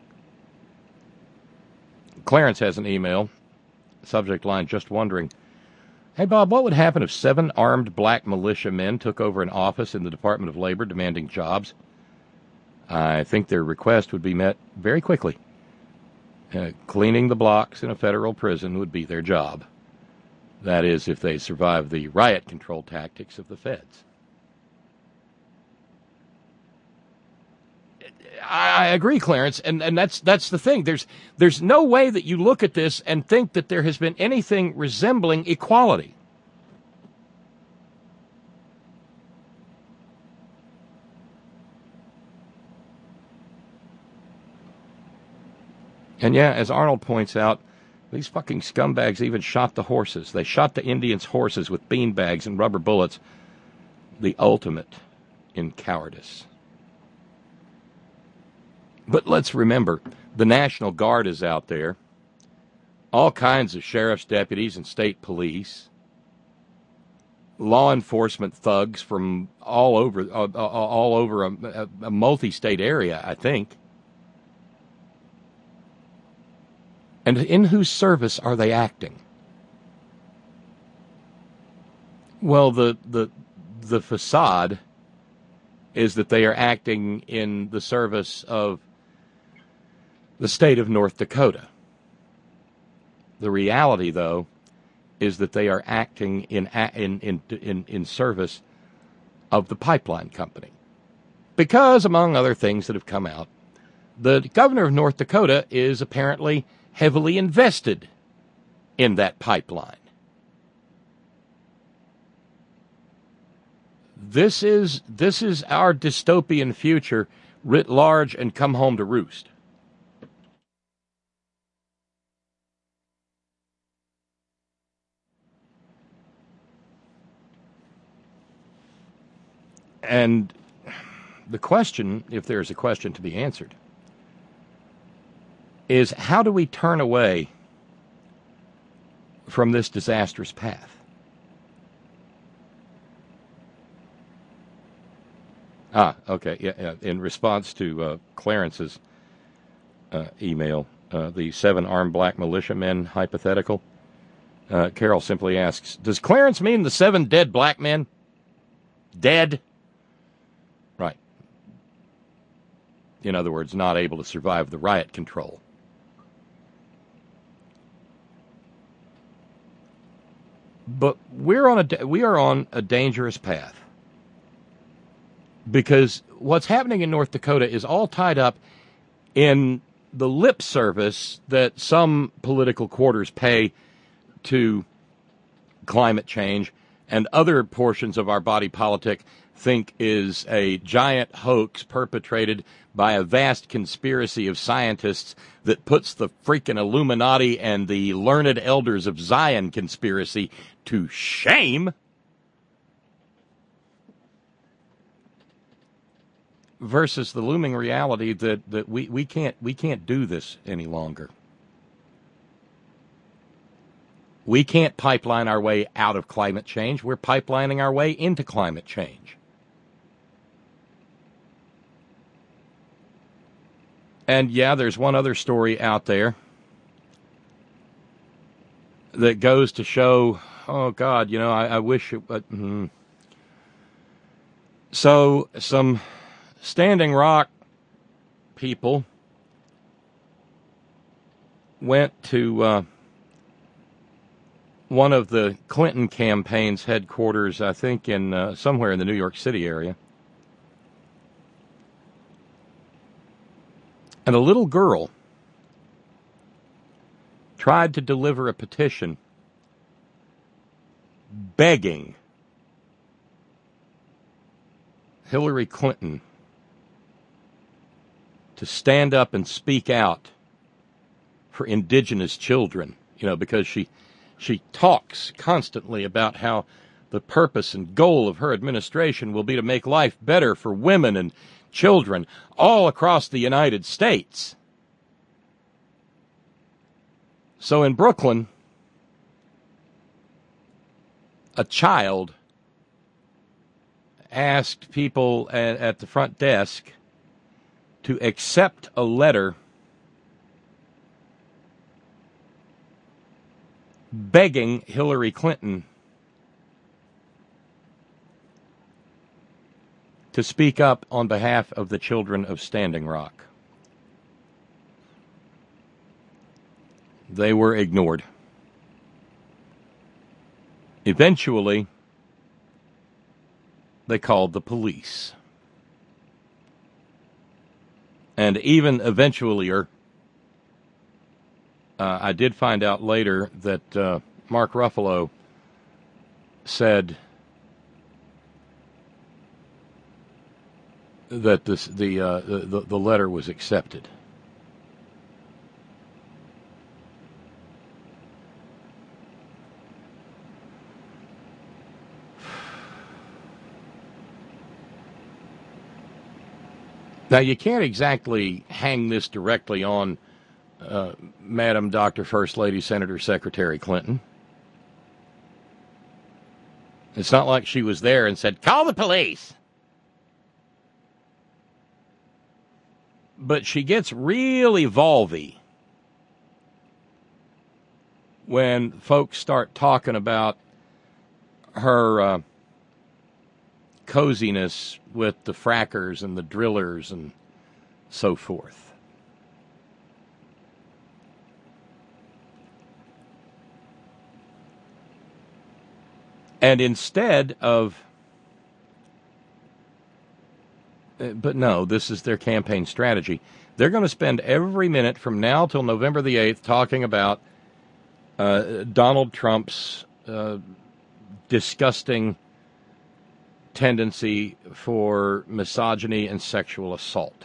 Clarence has an email, subject line, just wondering, hey, Bob, what would happen if 7 armed black militiamen took over an office in the Department of Labor demanding jobs? I think their request would be met very quickly. Cleaning the blocks in a federal prison would be their job. That is, if they survive the riot control tactics of the feds. I agree, Clarence, and that's the thing. There's no way that you look at this and think that there has been anything resembling equality. And yeah, as Arnold points out, these fucking scumbags even shot the horses. They shot the Indians' horses with beanbags and rubber bullets. The ultimate in cowardice. But let's remember, the National Guard is out there. All kinds of sheriff's deputies and state police. Law enforcement thugs from all over a multi-state area, I think. And in whose service are they acting? Well, the facade is that they are acting in the service of the state of North Dakota. The reality, though, is that they are acting in service of the pipeline company. Because, among other things that have come out, the governor of North Dakota is apparently heavily invested in that pipeline. This is our dystopian future writ large and come home to roost. And the question, if there's a question to be answered, is how do we turn away from this disastrous path? Okay. Yeah. In response to Clarence's email, the 7 armed black militiamen hypothetical, Carol simply asks, does Clarence mean the 7 dead black men? Dead? Right. In other words, not able to survive the riot control. But we are on a dangerous path. Because what's happening in North Dakota is all tied up in the lip service that some political quarters pay to climate change, and other portions of our body politic think is a giant hoax perpetrated by a vast conspiracy of scientists that puts the freaking Illuminati and the learned elders of Zion conspiracy to shame. Versus the looming reality that we can't do this any longer. We can't pipeline our way out of climate change. We're pipelining our way into climate change. And yeah, there's one other story out there that goes to show, oh God, I wish it would. So some Standing Rock people went to one of the Clinton campaign's headquarters, I think in somewhere in the New York City area. And a little girl tried to deliver a petition begging Hillary Clinton to stand up and speak out for indigenous children, because she She talks constantly about how the purpose and goal of her administration will be to make life better for women and children all across the United States. So in Brooklyn, a child asked people at the front desk to accept a letter begging Hillary Clinton to speak up on behalf of the children of Standing Rock. They were ignored. Eventually, they called the police. And even eventually, I did find out later that Mark Ruffalo said that the letter was accepted. Now, you can't exactly hang this directly on Madam Dr. First Lady Senator Secretary Clinton. It's not like she was there and said, call the police. But she gets really evolvy when folks start talking about her coziness with the frackers and the drillers and so forth. And instead of, but no, this is their campaign strategy. They're going to spend every minute from now till November the 8th talking about Donald Trump's disgusting tendency for misogyny and sexual assault.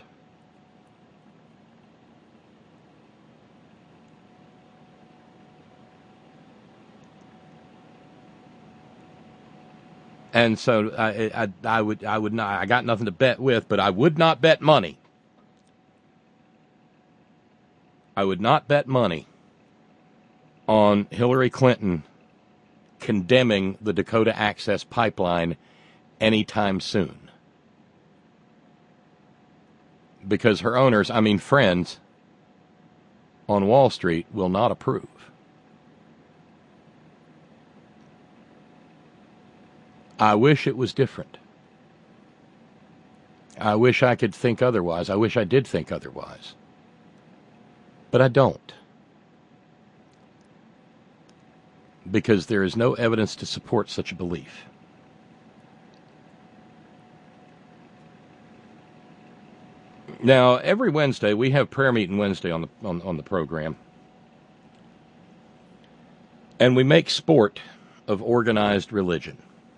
And so I would not, I got nothing to bet with, but I would not bet money. I would not bet money on Hillary Clinton condemning the Dakota Access Pipeline anytime soon. Because her owners, friends on Wall Street will not approve. I wish it was different. I wish I could think otherwise. I wish I did think otherwise. But I don't. Because there is no evidence to support such a belief. Now, every Wednesday, we have prayer meeting Wednesday on the program. And we make sport of organized religion.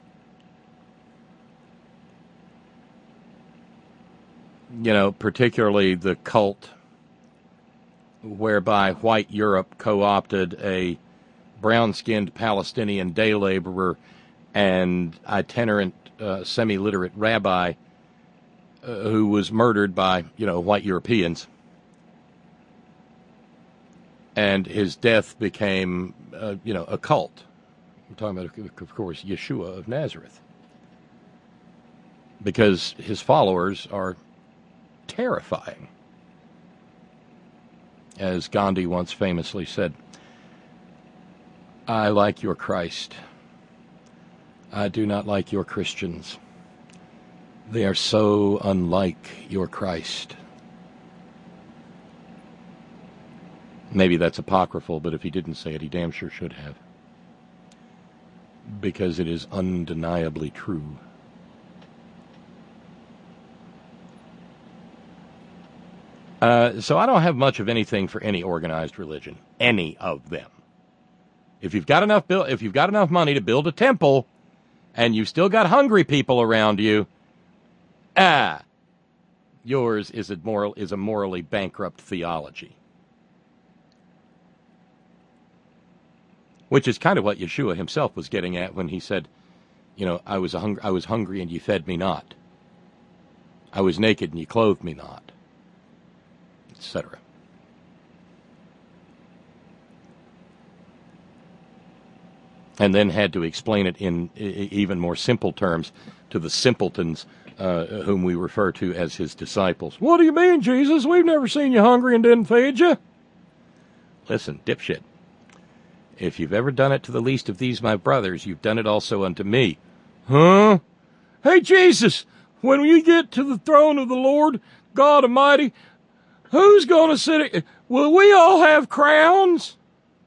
You know, particularly the cult whereby white Europe co-opted a brown-skinned Palestinian day laborer and itinerant semi-literate rabbi who was murdered by, white Europeans. And his death became, a cult. I'm talking about, of course, Yeshua of Nazareth. Because his followers are terrifying. As Gandhi once famously said, I like your Christ. I do not like your Christians. They are so unlike your Christ. Maybe that's apocryphal, but if he didn't say it, he damn sure should have. Because it is undeniably true. So I don't have much of anything for any organized religion. Any of them. If you've got enough money to build a temple, and you've still got hungry people around you, yours is a morally bankrupt theology. which is kind of what Yeshua himself was getting at when he said, I was hungry and ye fed me not. I was naked and ye clothed me not, etc. And then had to explain it in even more simple terms to the simpletons whom we refer to as his disciples. What do you mean, Jesus? We've never seen you hungry and didn't feed you. Listen, dipshit. If you've ever done it to the least of these my brothers, you've done it also unto me. Huh? Hey, Jesus, when we get to the throne of the Lord God Almighty, who's going to sit? Will we all have crowns?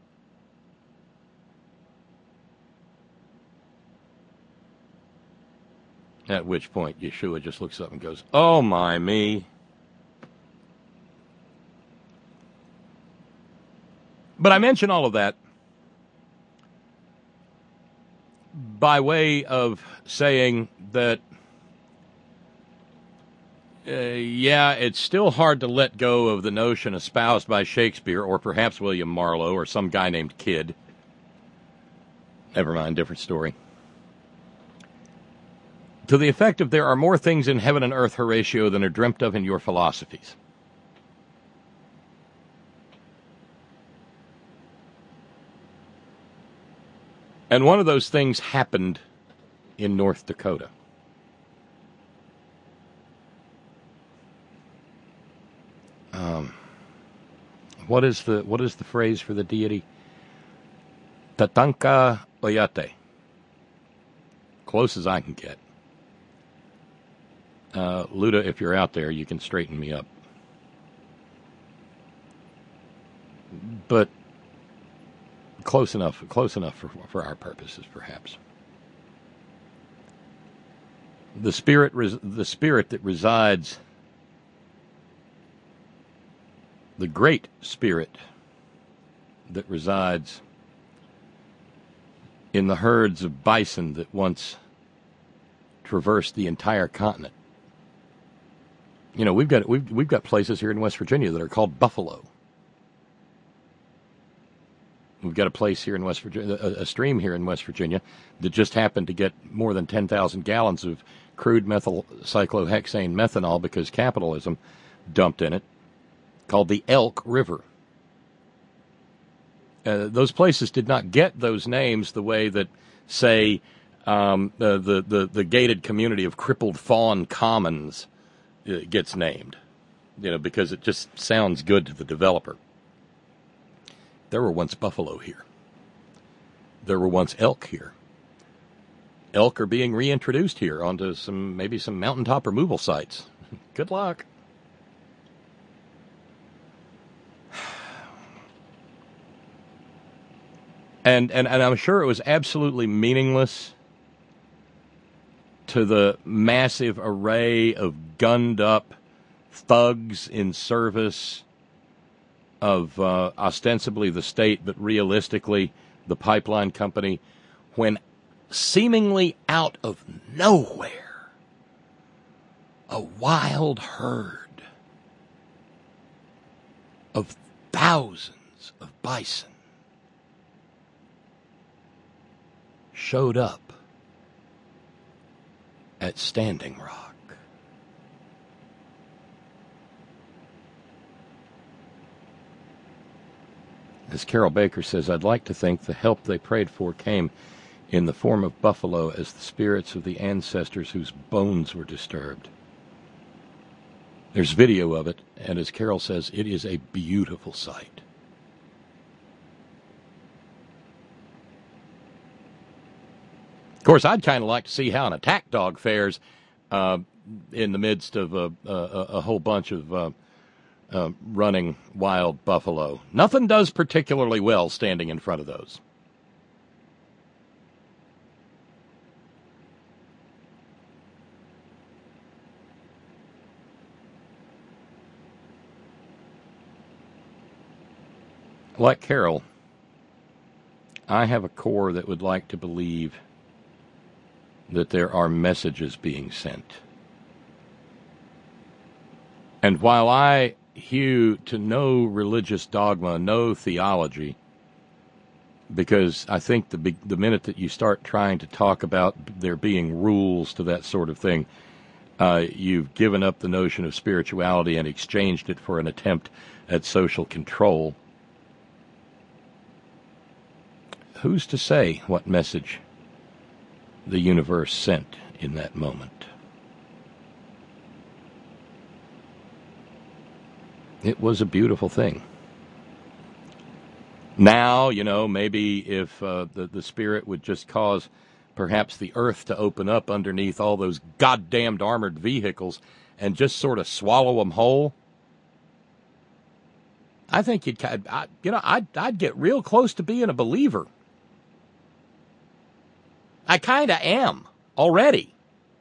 At which point, Yeshua just looks up and goes, oh, my me. But I mention all of that by way of saying that, it's still hard to let go of the notion espoused by Shakespeare, or perhaps William Marlowe, or some guy named Kidd. Never mind, different story. To the effect of there are more things in heaven and earth, Horatio, than are dreamt of in your philosophies. And one of those things happened in North Dakota. What is the phrase for the deity? Tatanka Oyate. Close as I can get. Luda, if you're out there, you can straighten me up. But close enough for our purposes, perhaps. The spirit that resides, the great spirit that resides in the herds of bison that once traversed the entire continent. We've got places here in West Virginia that are called buffalo. We've got a place here in West Virginia, a stream here in West Virginia, that just happened to get more than 10,000 gallons of crude methyl cyclohexane methanol because capitalism dumped in it, called the Elk River. Those places did not get those names the way that, say, the gated community of Crippled Fawn Commons gets named, because it just sounds good to the developer. There were once buffalo here. There were once elk here. Elk are being reintroduced here onto maybe some mountaintop removal sites. Good luck. And I'm sure it was absolutely meaningless to the massive array of gunned-up thugs in service of ostensibly the state, but realistically the pipeline company, when seemingly out of nowhere, a wild herd of thousands of bison showed up at Standing Rock. As Carol Baker says, I'd like to think the help they prayed for came in the form of buffalo as the spirits of the ancestors whose bones were disturbed. There's video of it, and as Carol says, it is a beautiful sight. Of course, I'd kind of like to see how an attack dog fares in the midst of a whole bunch of running wild buffalo. Nothing does particularly well standing in front of those. Like Carol, I have a core that would like to believe that there are messages being sent. And while I hew to no religious dogma, no theology, Because I think the minute that you start trying to talk about there being rules to that sort of thing, you've given up the notion of spirituality and exchanged it for an attempt at social control. Who's to say what message the universe sent in that moment? It was a beautiful thing. Now, maybe if the Spirit would just cause perhaps the earth to open up underneath all those goddamned armored vehicles and just sort of swallow them whole, I think I'd get real close to being a believer. I kind of am already.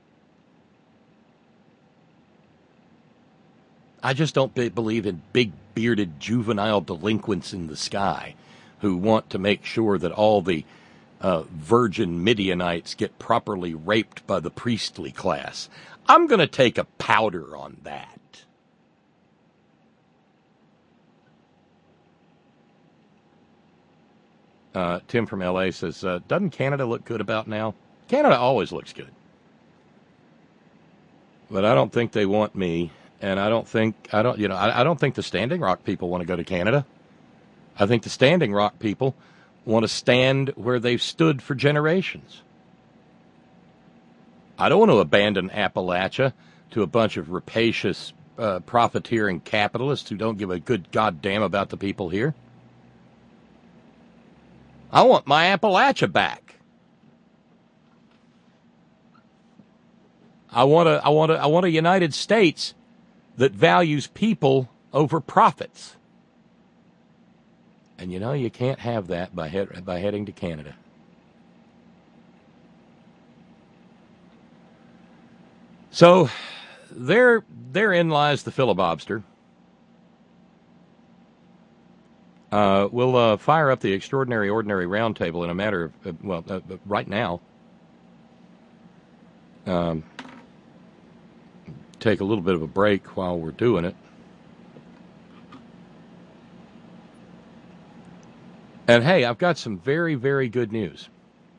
I just don't believe in big bearded juvenile delinquents in the sky who want to make sure that all the virgin Midianites get properly raped by the priestly class. I'm going to take a powder on that. Tim from L.A. says, doesn't Canada look good about now? Canada always looks good. But I don't think they want me, and I don't think the Standing Rock people want to go to Canada. I think the Standing Rock people want to stand where they've stood for generations. I don't want to abandon Appalachia to a bunch of rapacious, profiteering capitalists who don't give a good goddamn about the people here. I want my Appalachia back. I want a United States that values people over profits. And you can't have that by heading to Canada. So therein lies the filibuster. We'll fire up the Extraordinary Ordinary Roundtable in a matter of, right now. Take a little bit of a break while we're doing it. And hey, I've got some very, very good news.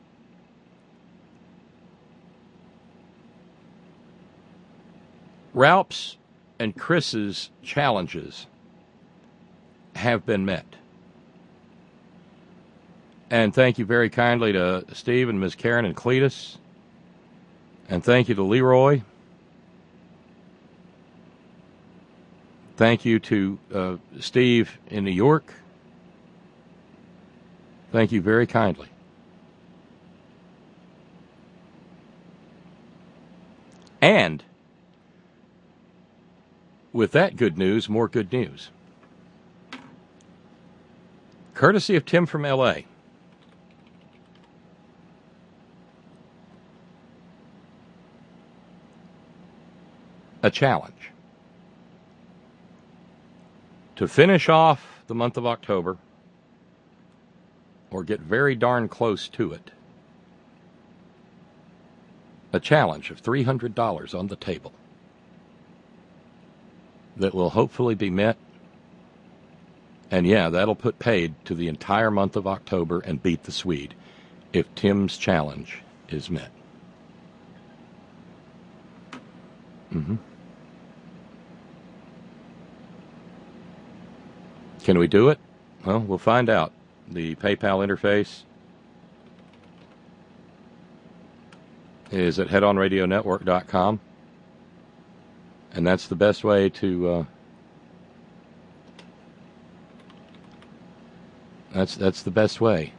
Ralph's and Chris's challenges have been met. And thank you very kindly to Steve and Ms. Karen and Cletus. And thank you to Leroy. Thank you to Steve in New York. Thank you very kindly. And with that good news, more good news. Courtesy of Tim from L.A. A challenge to finish off the month of October or get very darn close to it. A challenge of $300 on the table that will hopefully be met. And yeah, that'll put paid to the entire month of October and beat the Swede if Tim's challenge is met. Can we do it? Well, we'll find out. The PayPal interface is at headonradionetwork.com. And that's the best way to that's the best way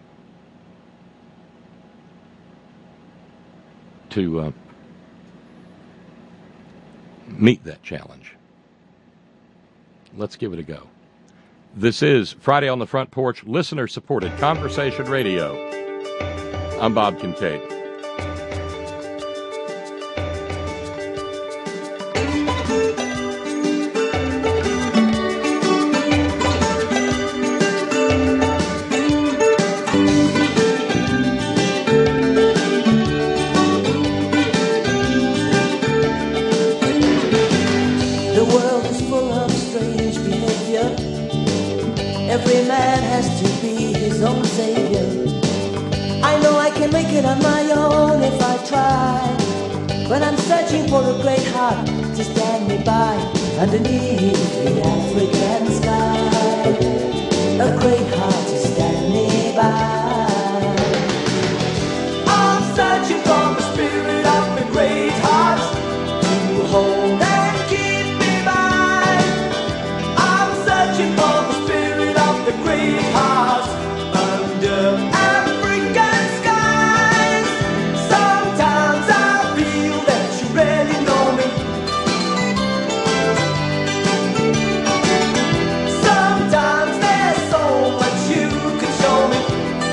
to meet that challenge. Let's give it a go. This is Friday on the Front Porch, listener-supported conversation radio. I'm Bob Kincaid. The world is full of strange behavior. Every man has to be his own savior. I've tried. But I'm searching for a great heart to stand me by underneath the African sky. A great heart to stand me by. I'm searching for the spirit of the great heart to hold and keep me by. I'm searching for the spirit of the great heart under African skies. Sometimes I feel that you really know me. Sometimes there's so much you can show me.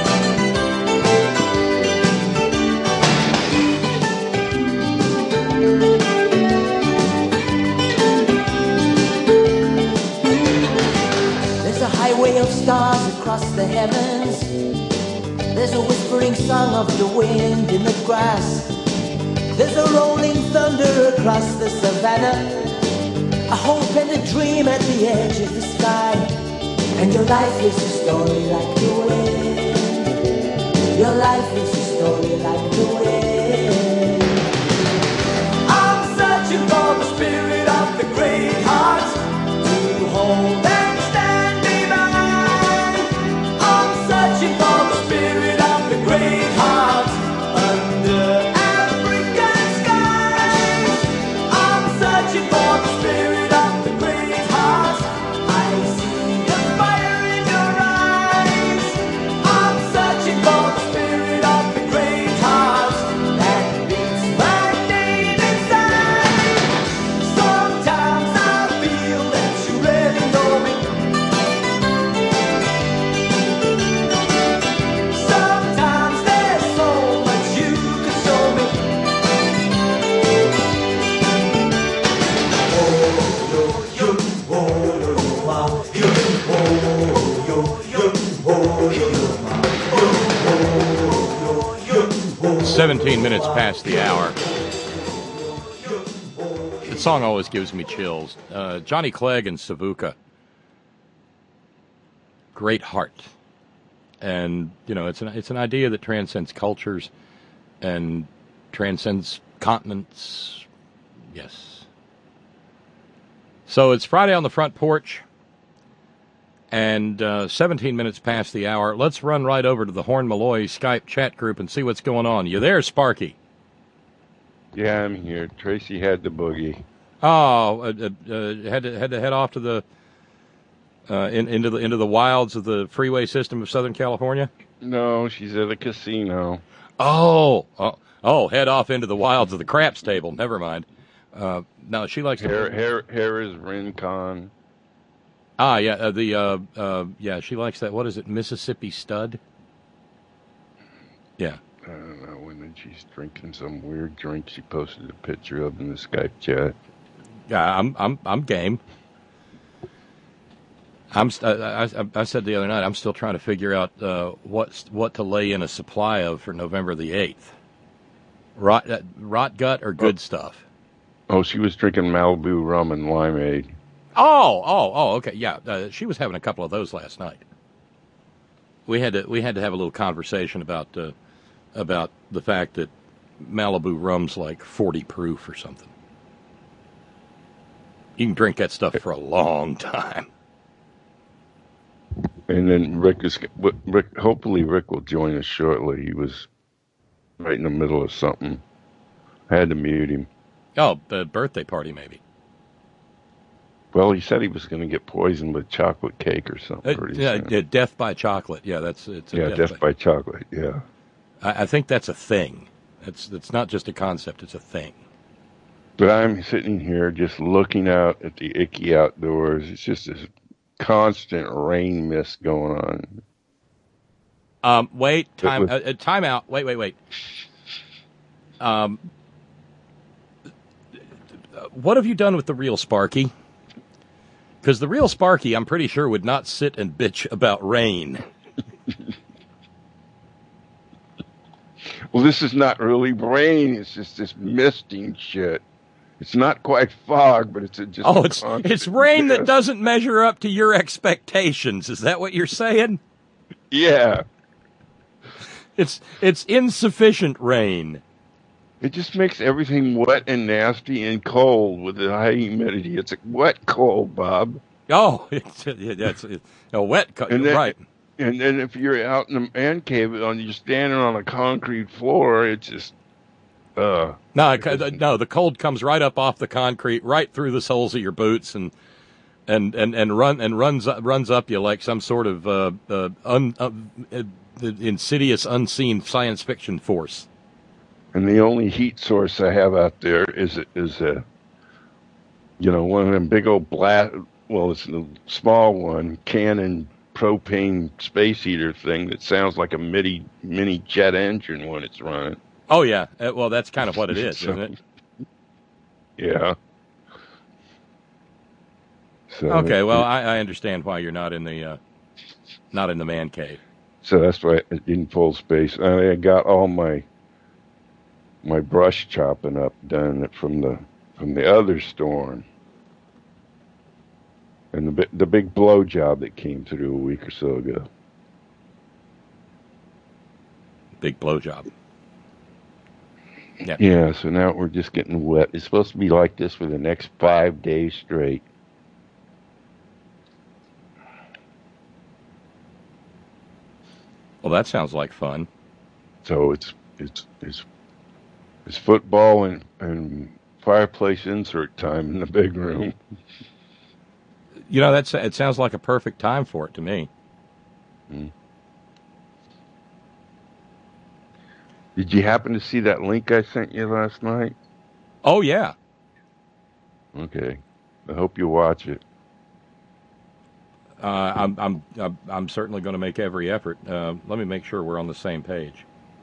There's a highway of stars across the heavens. There's a whispering song of the wind in the grass. There's a rolling thunder across the savannah. A hope and a dream at the edge of the sky. And your life is a story like the wind. Your life is a story like the wind. I'm searching for the spirit of the great heart to hold and stand me by. I'm searching for the spirit of the great heart under African skies. I'm searching for the spirit of the great heart. I see the fire in your eyes. I'm searching for the spirit of the great heart that beats my name inside. Sometimes I feel that you really know me. Sometimes there's so much you can show me. Oh, 17 minutes past the hour. The song always gives me chills. Johnny Clegg and Savuka. Great heart. And, you know, it's an idea that transcends cultures and transcends continents. Yes. So it's Friday on the Front Porch. And 17 minutes past the hour. Let's run right over to the Horn Malloy Skype chat group and see what's going on. You there, Sparky? Yeah, I'm here. Tracy had the boogie. Oh, had to head off to the into the wilds of the freeway system of Southern California. No, she's at a casino. Oh, head off into the wilds of the craps table. Never mind. No, she likes Harris Rincon. Ah, yeah, she likes that. What is it, Mississippi Stud? Yeah. I don't know. When she's drinking some weird drink she posted a picture of in the Skype chat. Yeah, I'm game. I said the other night I'm still trying to figure out what to lay in a supply of for November the 8th. Rot gut or good stuff? Oh, she was drinking Malibu rum and limeade. Oh, okay, yeah. She was having a couple of those last night. We had to have a little conversation about the fact that Malibu rum's like 40 proof or something. You can drink that stuff for a long time. And then Rick, hopefully Rick will join us shortly. He was right in the middle of something. I had to mute him. Oh, the birthday party maybe. Well, he said he was going to get poisoned with chocolate cake or something. Yeah, death by chocolate. Yeah, death by chocolate. Yeah, I think that's a thing. It's not just a concept; it's a thing. But I'm sitting here just looking out at the icky outdoors. It's just this constant rain mist going on. Wait, time out. Wait. What have you done with the real Sparky? Because the real Sparky, I'm pretty sure, would not sit and bitch about rain. Well, this is not really rain. It's just this misting shit. It's not quite fog, but it's it's rain that doesn't measure up to your expectations. Is that what you're saying? Yeah. It's insufficient rain. It just makes everything wet and nasty and cold with the high humidity. It's a wet cold, Bob. Oh, it's a wet And then, right. And then if you're out in the man cave and you're standing on a concrete floor, it's just no, the cold comes right up off the concrete, right through the soles of your boots, and runs up you like some sort of insidious, unseen science fiction force. And the only heat source I have out there is a one of them big old it's a small one, Canon propane space heater thing that sounds like a mini jet engine when it's running. Oh yeah, well that's kind of what it is, isn't it? Yeah. So, okay, well I understand why you're not in the man cave. So that's why I didn't pull space. I got all my brush chopping up done from the other storm, and the big blow job that came through a week or so ago. Big blow job. Yeah. Yeah. So now we're just getting wet. It's supposed to be like this for the next 5 days straight. Well, that sounds like fun. So it's football and fireplace insert time in the big room. It sounds like a perfect time for it to me. Mm. Did you happen to see that link I sent you last night? Oh yeah. Okay. I hope you watch it. I'm certainly going to make every effort. Let me make sure we're on the same page.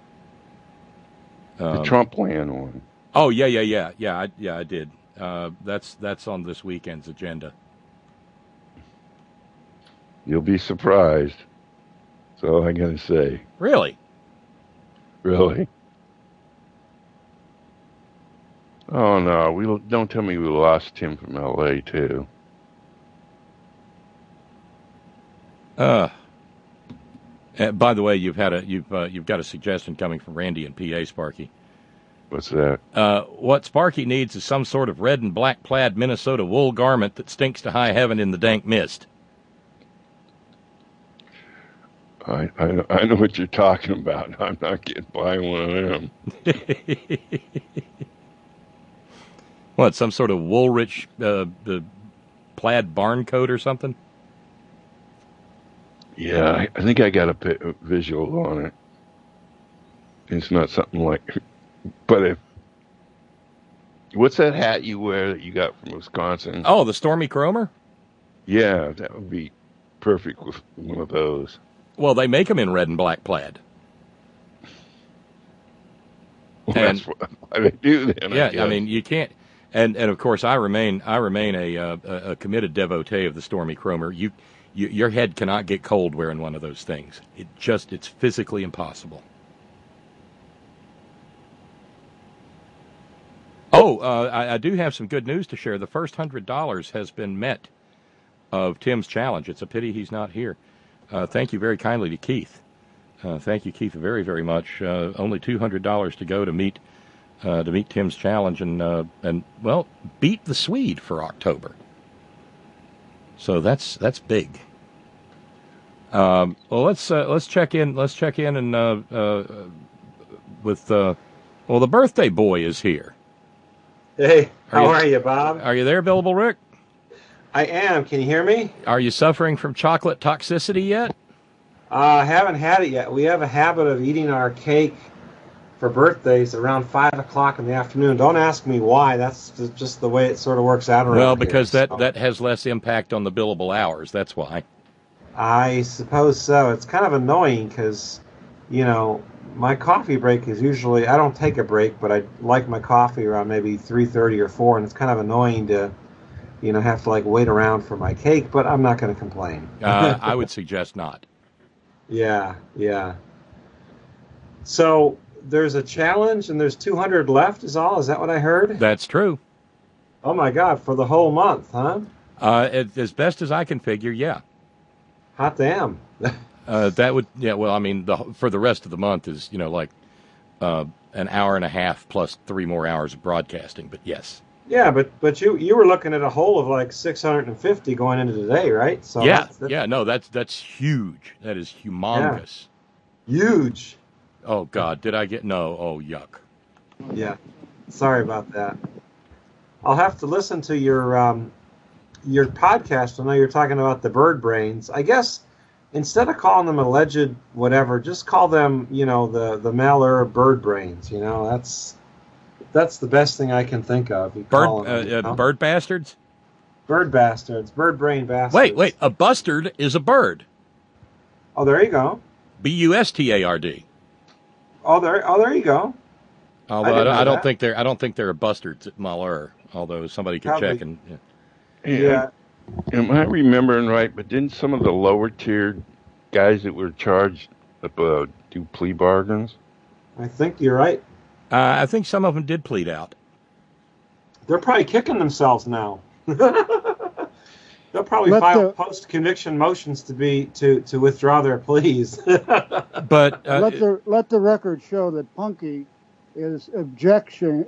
The Trump land one. Oh yeah. I did. That's on this weekend's agenda. You'll be surprised. That's all I'm going to say. Really? Really? Oh no! Don't tell me we lost Tim from L.A. too. By the way, you've got a suggestion coming from Randy and PA Sparky. What's that? What Sparky needs is some sort of red and black plaid Minnesota wool garment that stinks to high heaven in the dank mist. I know what you're talking about. I'm not getting by one of them. What, some sort of Woolrich plaid barn coat or something? Yeah, I think I got a visual on it. It's not something like... But what's that hat you wear that you got from Wisconsin? Oh, the Stormy Cromer? Yeah, that would be perfect with one of those. Well, they make them in red and black plaid. Well, that's why they do then. Yeah, I mean, you can't... And of course, I remain a committed devotee of the Stormy Cromer. Your head cannot get cold wearing one of those things. It's physically impossible. Oh, I do have some good news to share. The first $100 has been met of Tim's challenge. It's a pity he's not here. Thank you very kindly to Keith. Thank you, Keith, very, very much. Only $200 to go to meet Tim's challenge and beat the Swede for October. So that's big. Well, let's check in. Let's check in and with the birthday boy is here. Hey, how are you, Bob? Are you there, Billable Rick? I am. Can you hear me? Are you suffering from chocolate toxicity yet? I haven't had it yet. We have a habit of eating our cake for birthdays around 5 o'clock in the afternoon. Don't ask me why. That's just the way it sort of works out around Well, because here, that has less impact on the billable hours. That's why. I suppose so. It's kind of annoying because, my coffee break is usually, I don't take a break, but I like my coffee around maybe 3:30 or 4, and it's kind of annoying to, have to wait around for my cake, but I'm not going to complain. I would suggest not. Yeah. So there's a challenge and there's 200 left is all? Is that what I heard? That's true. Oh my God, for the whole month, huh? As best as I can figure, yeah. Hot damn. That would, for the rest of the month is, an hour and a half plus 3 more hours of broadcasting. But yes. Yeah, but you were looking at a hole of like 650 going into today, right? So Yeah, that's that's huge. That is humongous. huge. Oh God, did I get no? Oh yuck. Yeah, sorry about that. I'll have to listen to your podcast. I know you're talking about the bird brains. I guess instead of calling them alleged whatever, just call them, the Malheur bird brains. That's the best thing I can think of. Bird bastards? Bird bastards. Bird brain bastards. Wait. A bustard is a bird. Oh, there you go. Bustard. Oh, there you go. Although I don't think they're a bastards at Malheur. Although somebody could check and. Yeah. Am I remembering right? But didn't some of the lower tier guys that were charged do plea bargains? I think you're right. I think some of them did plead out. They're probably kicking themselves now. They'll probably file post-conviction motions to withdraw their pleas. But let the record show that Punky is objecting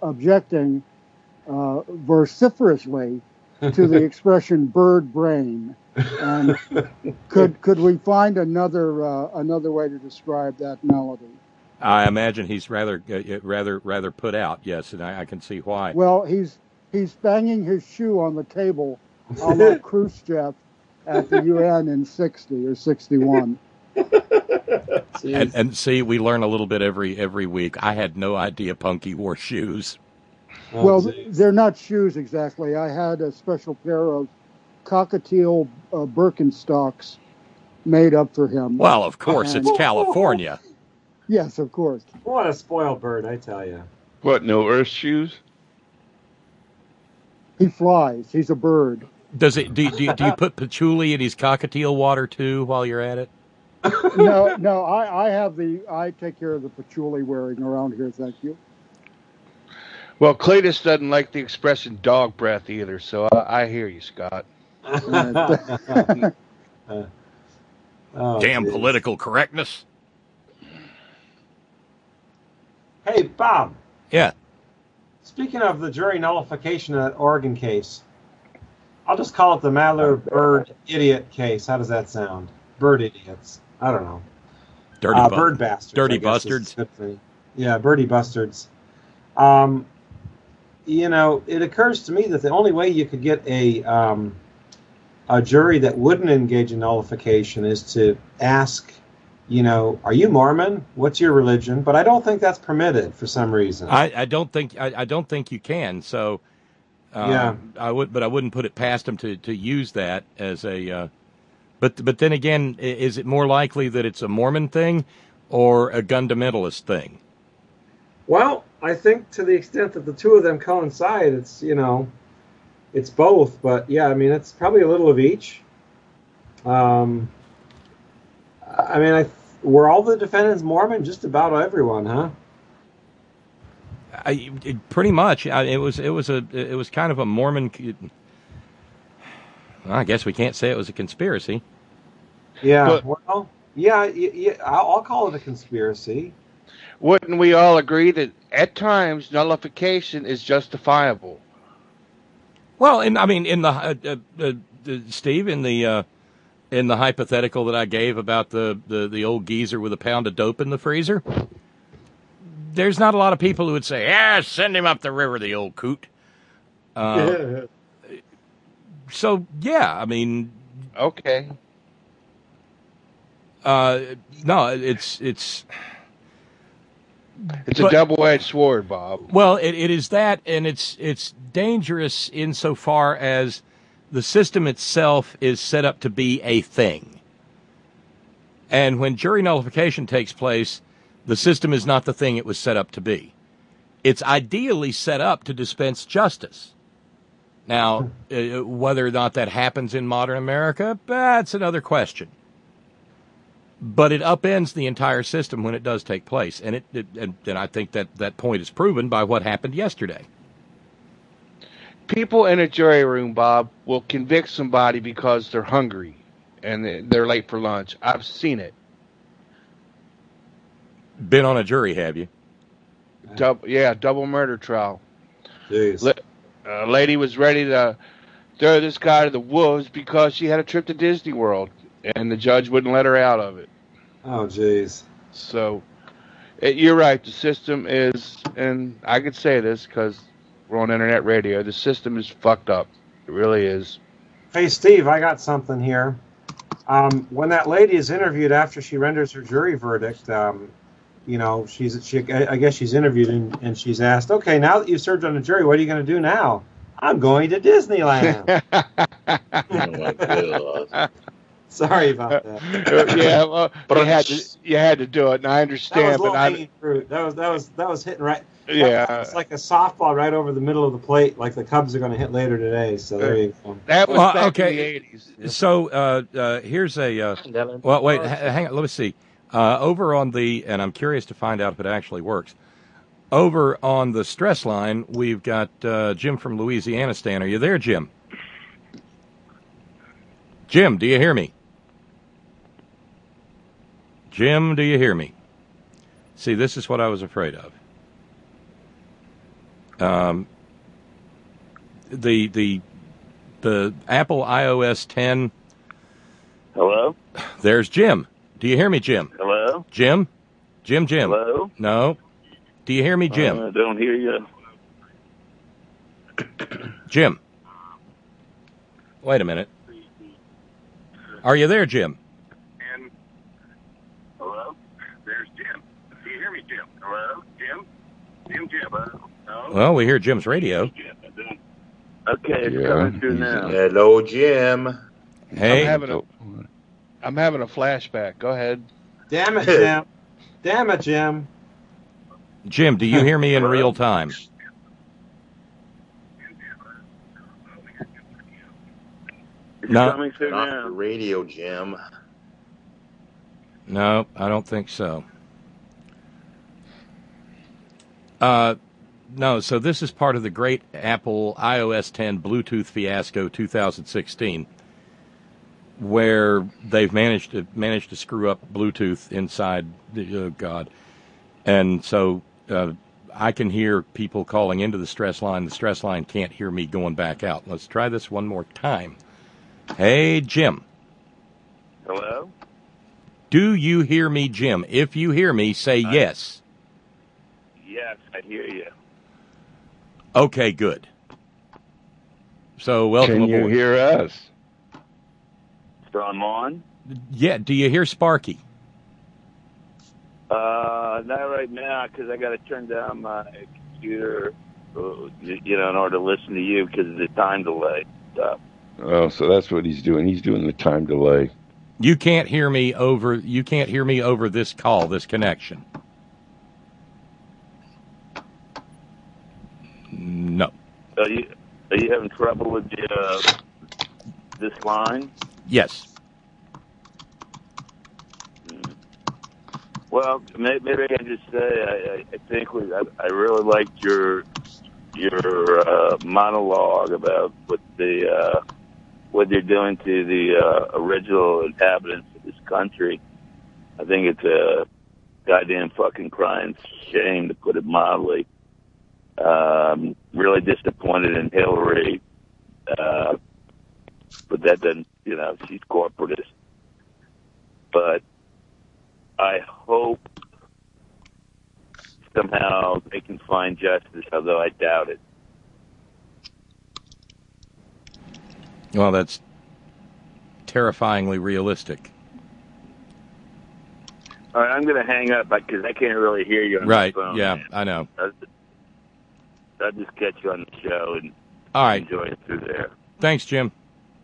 vociferously to the expression "bird brain." And could we find another way to describe that melody? I imagine he's rather put out. Yes, and I can see why. Well, he's banging his shoe on the table, a la Khrushchev at the UN in 60 or 61. And see, we learn a little bit every week. I had no idea Punky wore shoes. They're not shoes exactly. I had a special pair of cockatiel Birkenstocks made up for him. Well, of course, it's California. Yes, of course. What a spoiled bird, I tell you. What, no earth shoes? He flies. He's a bird. Do you put patchouli in his cockatiel water too while you're at it? No. I take care of the patchouli wearing around here. Thank you. Well, Cletus doesn't like the expression dog breath either, so I hear you, Scott. Damn geez. Political correctness. Hey, Bob. Yeah. Speaking of the jury nullification in that Oregon case, I'll just call it the Malheur bird idiot case. How does that sound? Bird idiots. I don't know. Bird bastards. Dirty bastards. Yeah, birdie bastards. It occurs to me that the only way you could get a jury that wouldn't engage in nullification is to ask, are you Mormon? What's your religion? But I don't think that's permitted for some reason. I don't think you can. So, yeah, I wouldn't put it past them to use that as a. But then again, is it more likely that it's a Mormon thing or a fundamentalist thing? Well, I think to the extent that the two of them coincide, it's it's both. But yeah, I mean, it's probably a little of each. Were all the defendants Mormon? Just about everyone, huh? Pretty much. It was kind of a Mormon. Well, I guess we can't say it was a conspiracy. Yeah. I'll call it a conspiracy. Wouldn't we all agree that at times nullification is justifiable? Well, in the Steve, in the hypothetical that I gave about the old geezer with a pound of dope in the freezer, there's not a lot of people who would say, "Yeah, send him up the river, the old coot." So yeah, I mean, okay. No, it's a double-edged sword, Bob. Well, it is that, and it's dangerous insofar as the system itself is set up to be a thing. And when jury nullification takes place, the system is not the thing it was set up to be. It's ideally set up to dispense justice. Now, whether or not that happens in modern America, that's another question. But it upends the entire system when it does take place, and and I think that point is proven by what happened yesterday. People in a jury room, Bob, will convict somebody because they're hungry and they're late for lunch. I've seen it. Been on a jury, have you? double murder trial. Jeez. Lady was ready to throw this guy to the wolves because she had a trip to Disney World, and the judge wouldn't let her out of it. Oh, jeez. So, you're right. The system is, and I could say this because we're on internet radio, the system is fucked up. It really is. Hey, Steve, I got something here. When that lady is interviewed after she renders her jury verdict, you know, I guess she's interviewed and she's asked, okay, now that you've served on the jury, what are you going to do now? I'm going to Disneyland. Oh, my God. Sorry about that. Yeah, well, but you had to do it, and I understand. That was low-hanging fruit. That was hitting right. Yeah, it's like a softball right over the middle of the plate, like the Cubs are going to hit later today. So there you go. That was back in the 80s. So here's a. Well, wait, hang on. Let me see. Over on the, and I'm curious to find out if it actually works. Over on the stress line, we've got Jim from Louisiana. Stan, are you there, Jim? Jim, do you hear me? Jim, do you hear me? See, this is what I was afraid of. The Apple iOS 10. Hello? There's Jim. Do you hear me, Jim? Hello? Jim? Jim? Hello? No. Do you hear me, Jim? I don't hear you. Jim. Wait a minute. Are you there, Jim? Hello? There's Jim. Do you hear me, Jim? Hello? Jim? Jim? No? Well, we hear Jim's radio. Okay, it's coming through now. Hello, Jim. Hey. I'm having a flashback. Go ahead. Damn it, Jim. Damn it, Jim. Jim, do you hear me in real time? No. Coming through Not now. the radio, Jim. No, I don't think so. No, so this is part of the great Apple iOS 10 Bluetooth fiasco 2016, where they've managed to screw up Bluetooth inside. Oh God! And so I can hear people calling into the stress line. The stress line can't hear me going back out. Let's try this one more time. Hey, Jim. Hello? Do you hear me, Jim? If you hear me, say yes. Yes, I hear you. Okay, good. So welcome Can aboard. you hear us? So I'm on? Yeah, do you hear Sparky? Not right now, because I got to turn down my computer, in order to listen to you because of the time delay stuff. Oh, so that's what he's doing. He's doing the time delay. You can't hear me over this call, this connection. No. Are you having trouble with this line? Yes. Well, maybe I can just say I think I really liked your monologue about what they're doing to the original inhabitants of this country. I think it's a goddamn fucking crying shame, to put it mildly. Really disappointed in Hillary, but that doesn't, she's corporatist. But I hope somehow they can find justice, although I doubt it. Well, that's terrifyingly realistic. All right, I'm going to hang up because I can't really hear you on Right, the phone. yeah, Man. I know. I'll just catch you on the show and All right. enjoy it through there. Thanks, Jim.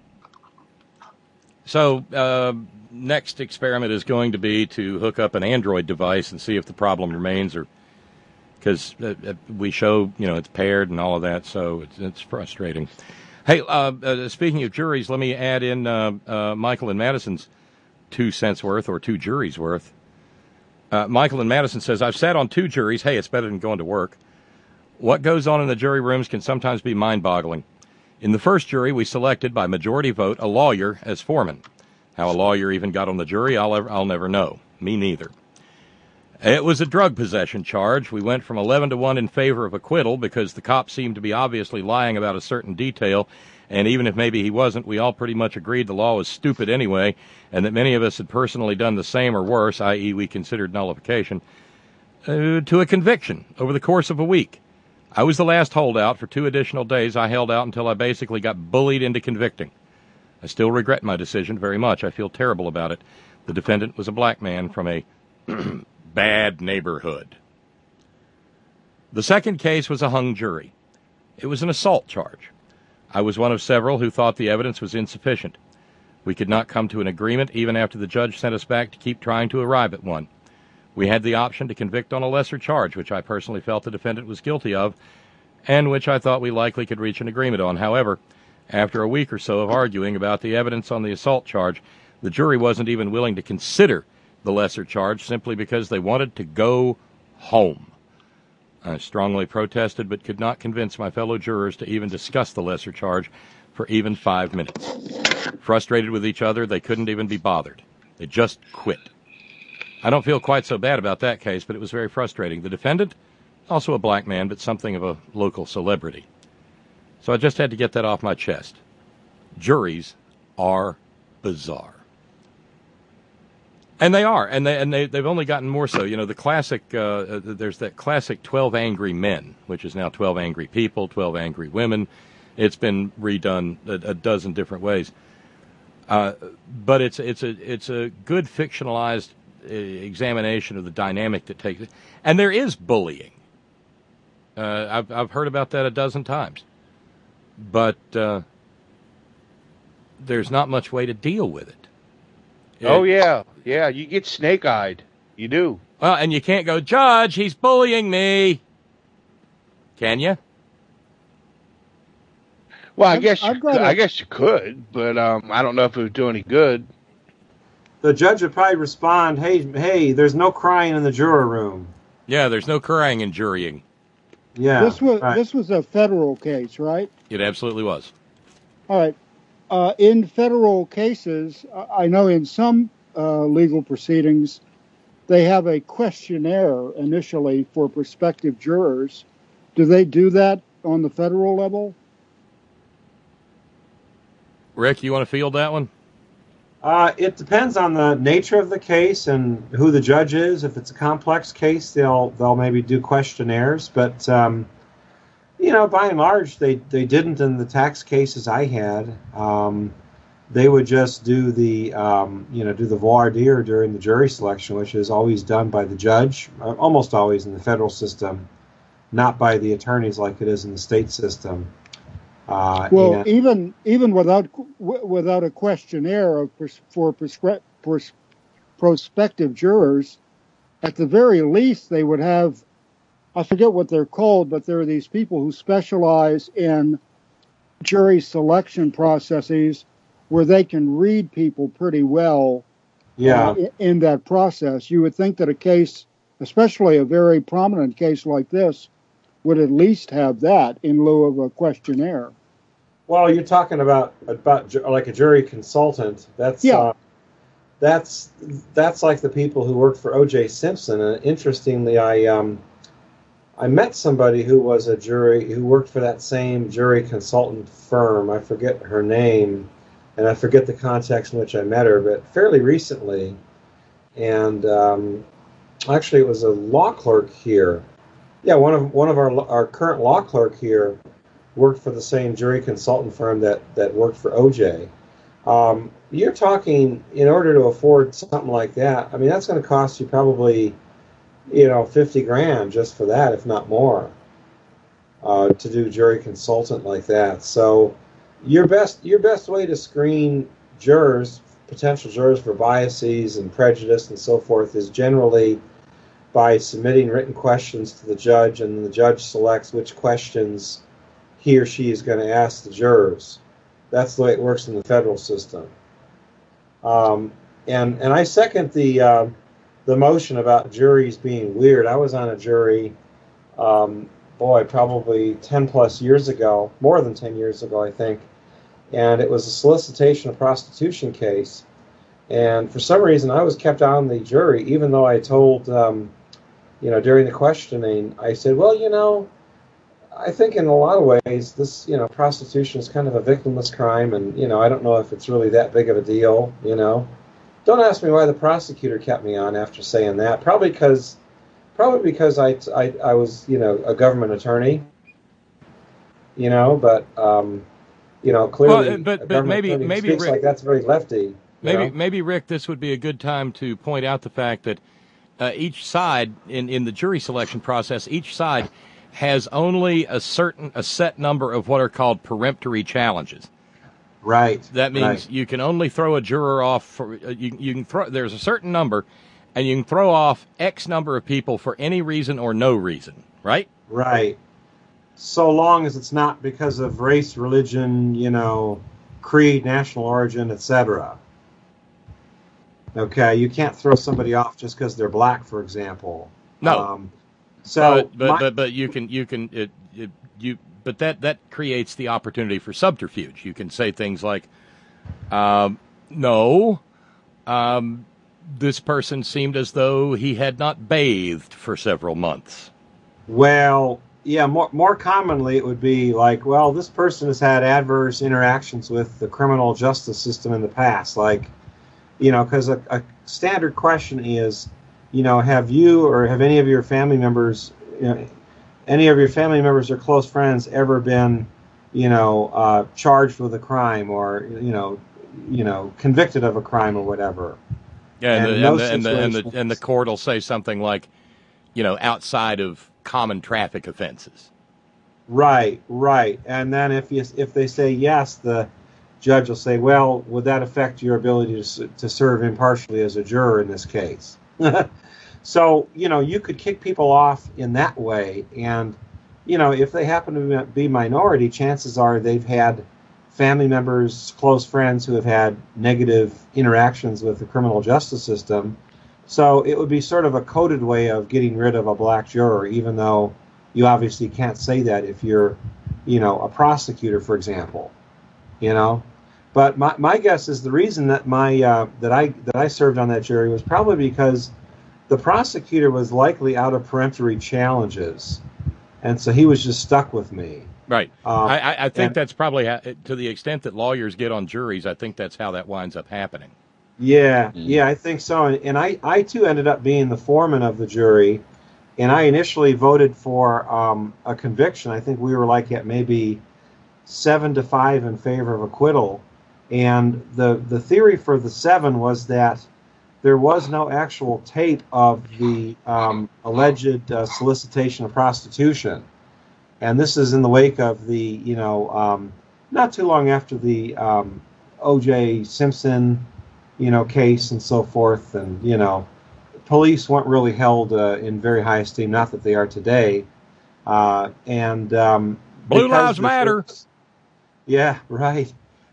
So, next experiment is going to be to hook up an Android device and see if the problem remains, or because we show, it's paired and all of that, so it's frustrating. Hey, speaking of juries, let me add in Michael and Madison's 2 cents worth, or 2 juries worth. Michael in Madison says, I've sat on 2 juries. Hey, it's better than going to work. What goes on in the jury rooms can sometimes be mind-boggling. In the first jury, we selected by majority vote a lawyer as foreman. How a lawyer even got on the jury, I'll never know. Me neither. It was a drug possession charge. We went from 11-1 in favor of acquittal because the cop seemed to be obviously lying about a certain detail, and even if maybe he wasn't, we all pretty much agreed the law was stupid anyway, and that many of us had personally done the same or worse, i.e. we considered nullification, to a conviction over the course of a week. I was the last holdout. For 2 additional days, I held out until I basically got bullied into convicting. I still regret my decision very much. I feel terrible about it. The defendant was a black man from a bad neighborhood. The second case was a hung jury. It was an assault charge. I was one of several who thought the evidence was insufficient. We could not come to an agreement even after the judge sent us back to keep trying to arrive at one. We had the option to convict on a lesser charge, which I personally felt the defendant was guilty of, and which I thought we likely could reach an agreement on. However, after a week or so of arguing about the evidence on the assault charge, the jury wasn't even willing to consider the lesser charge simply because they wanted to go home. I strongly protested but could not convince my fellow jurors to even discuss the lesser charge for even 5 minutes. Frustrated with each other, they couldn't even be bothered. They just quit. I don't feel quite so bad about that case, but it was very frustrating. The defendant, also a black man, but something of a local celebrity. So I just had to get that off my chest. Juries are bizarre. And they are, and they've only gotten more so. You know, the classic, there's that classic 12 Angry Men, which is now 12 Angry People, 12 Angry Women. It's been redone a dozen different ways. But it's a good fictionalized examination of the dynamic that takes it. And there is bullying. I've heard about that a dozen times. But there's not much way to deal with it. Oh, yeah. Yeah, you get snake-eyed. You do. Well, and you can't go, Judge, he's bullying me. Can you? Well, I guess you could, but I don't know if it would do any good. The judge would probably respond, hey, there's no crying in the juror room. Yeah, there's no crying and jurying. Yeah. This was a federal case, right? It absolutely was. All right. In federal cases, I know in some legal proceedings, they have a questionnaire initially for prospective jurors. Do they do that on the federal level? Rick, you want to field that one? It depends on the nature of the case and who the judge is. If it's a complex case, they'll maybe do questionnaires. But by and large, they didn't in the tax cases I had. They would just do the voir dire during the jury selection, which is always done by the judge, almost always in the federal system, not by the attorneys like it is in the state system. Even without a questionnaire for prospective jurors, at the very least they would have, I forget what they're called, but there are these people who specialize in jury selection processes where they can read people pretty well in that process. You would think that a case, especially a very prominent case like this, would at least have that in lieu of a questionnaire. Well, you're talking about like a jury consultant. That's like the people who worked for O.J. Simpson. And interestingly, I met somebody who was who worked for that same jury consultant firm. I forget her name, and I forget the context in which I met her, but fairly recently. And actually, it was a law clerk here. Yeah, one of our current law clerk here worked for the same jury consultant firm that worked for OJ. You're talking, in order to afford something like that, I mean, that's going to cost you probably, $50,000 just for that, if not more, to do jury consultant like that. So your best way to screen potential jurors for biases and prejudice and so forth is generally by submitting written questions to the judge, and the judge selects which questions he or she is going to ask the jurors. That's the way it works in the federal system. And I second the motion about juries being weird. I was on a jury, probably 10 plus years ago, more than 10 years ago, I think. And it was a solicitation of prostitution case. And for some reason, I was kept on the jury, even though I told during the questioning, I said, well, I think in a lot of ways this, prostitution is kind of a victimless crime, and, I don't know if it's really that big of a deal, Don't ask me why the prosecutor kept me on after saying that. Probably because I was, a government attorney, but, clearly but maybe speaks Rick, like that's very lefty. Maybe Rick, this would be a good time to point out the fact that each side in the jury selection process, each side has only a set number of what are called peremptory challenges. Right. That means you can only throw a juror off for you can throw. There's a certain number, and you can throw off X number of people for any reason or no reason. Right. Right. So long as it's not because of race, religion, creed, national origin, etc. Okay, you can't throw somebody off just because they're black, for example. No. But you can but that creates the opportunity for subterfuge. You can say things like, no, this person seemed as though he had not bathed for several months. Well, yeah, more commonly it would be like, well, this person has had adverse interactions with the criminal justice system in the past. Like, because a standard question is, have you or have any of your family members, any of your family members or close friends ever been, charged with a crime or, convicted of a crime or whatever? Yeah, and the court will say something like, outside of common traffic offenses. Right. And then if they say yes, the judge will say, well, would that affect your ability to serve impartially as a juror in this case? So, you could kick people off in that way. And, if they happen to be minority, chances are they've had family members, close friends who have had negative interactions with the criminal justice system. So it would be sort of a coded way of getting rid of a black juror, even though you obviously can't say that if you're, a prosecutor, for example, But my guess is the reason that that I served on that jury was probably because the prosecutor was likely out of peremptory challenges, and so he was just stuck with me. Right. I think that's probably to the extent that lawyers get on juries. I think that's how that winds up happening. Yeah, I think so. And I too ended up being the foreman of the jury, and I initially voted for a conviction. I think we were like at maybe 7-5 in favor of acquittal. And the theory for the 7 was that there was no actual tape of the alleged solicitation of prostitution. And this is in the wake of the, not too long after the O.J. Simpson, case and so forth. And, police weren't really held in very high esteem, not that they are today. Blue Lives Matter. Yeah, right.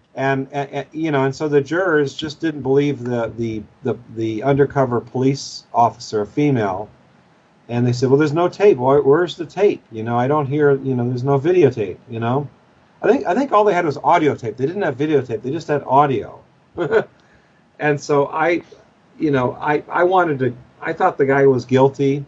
And so the jurors just didn't believe the undercover police officer, a female, and they said, well, there's no tape. Where's the tape? I don't hear. There's no videotape. I think all they had was audio tape. They didn't have videotape. They just had audio. And so I wanted to. I thought the guy was guilty,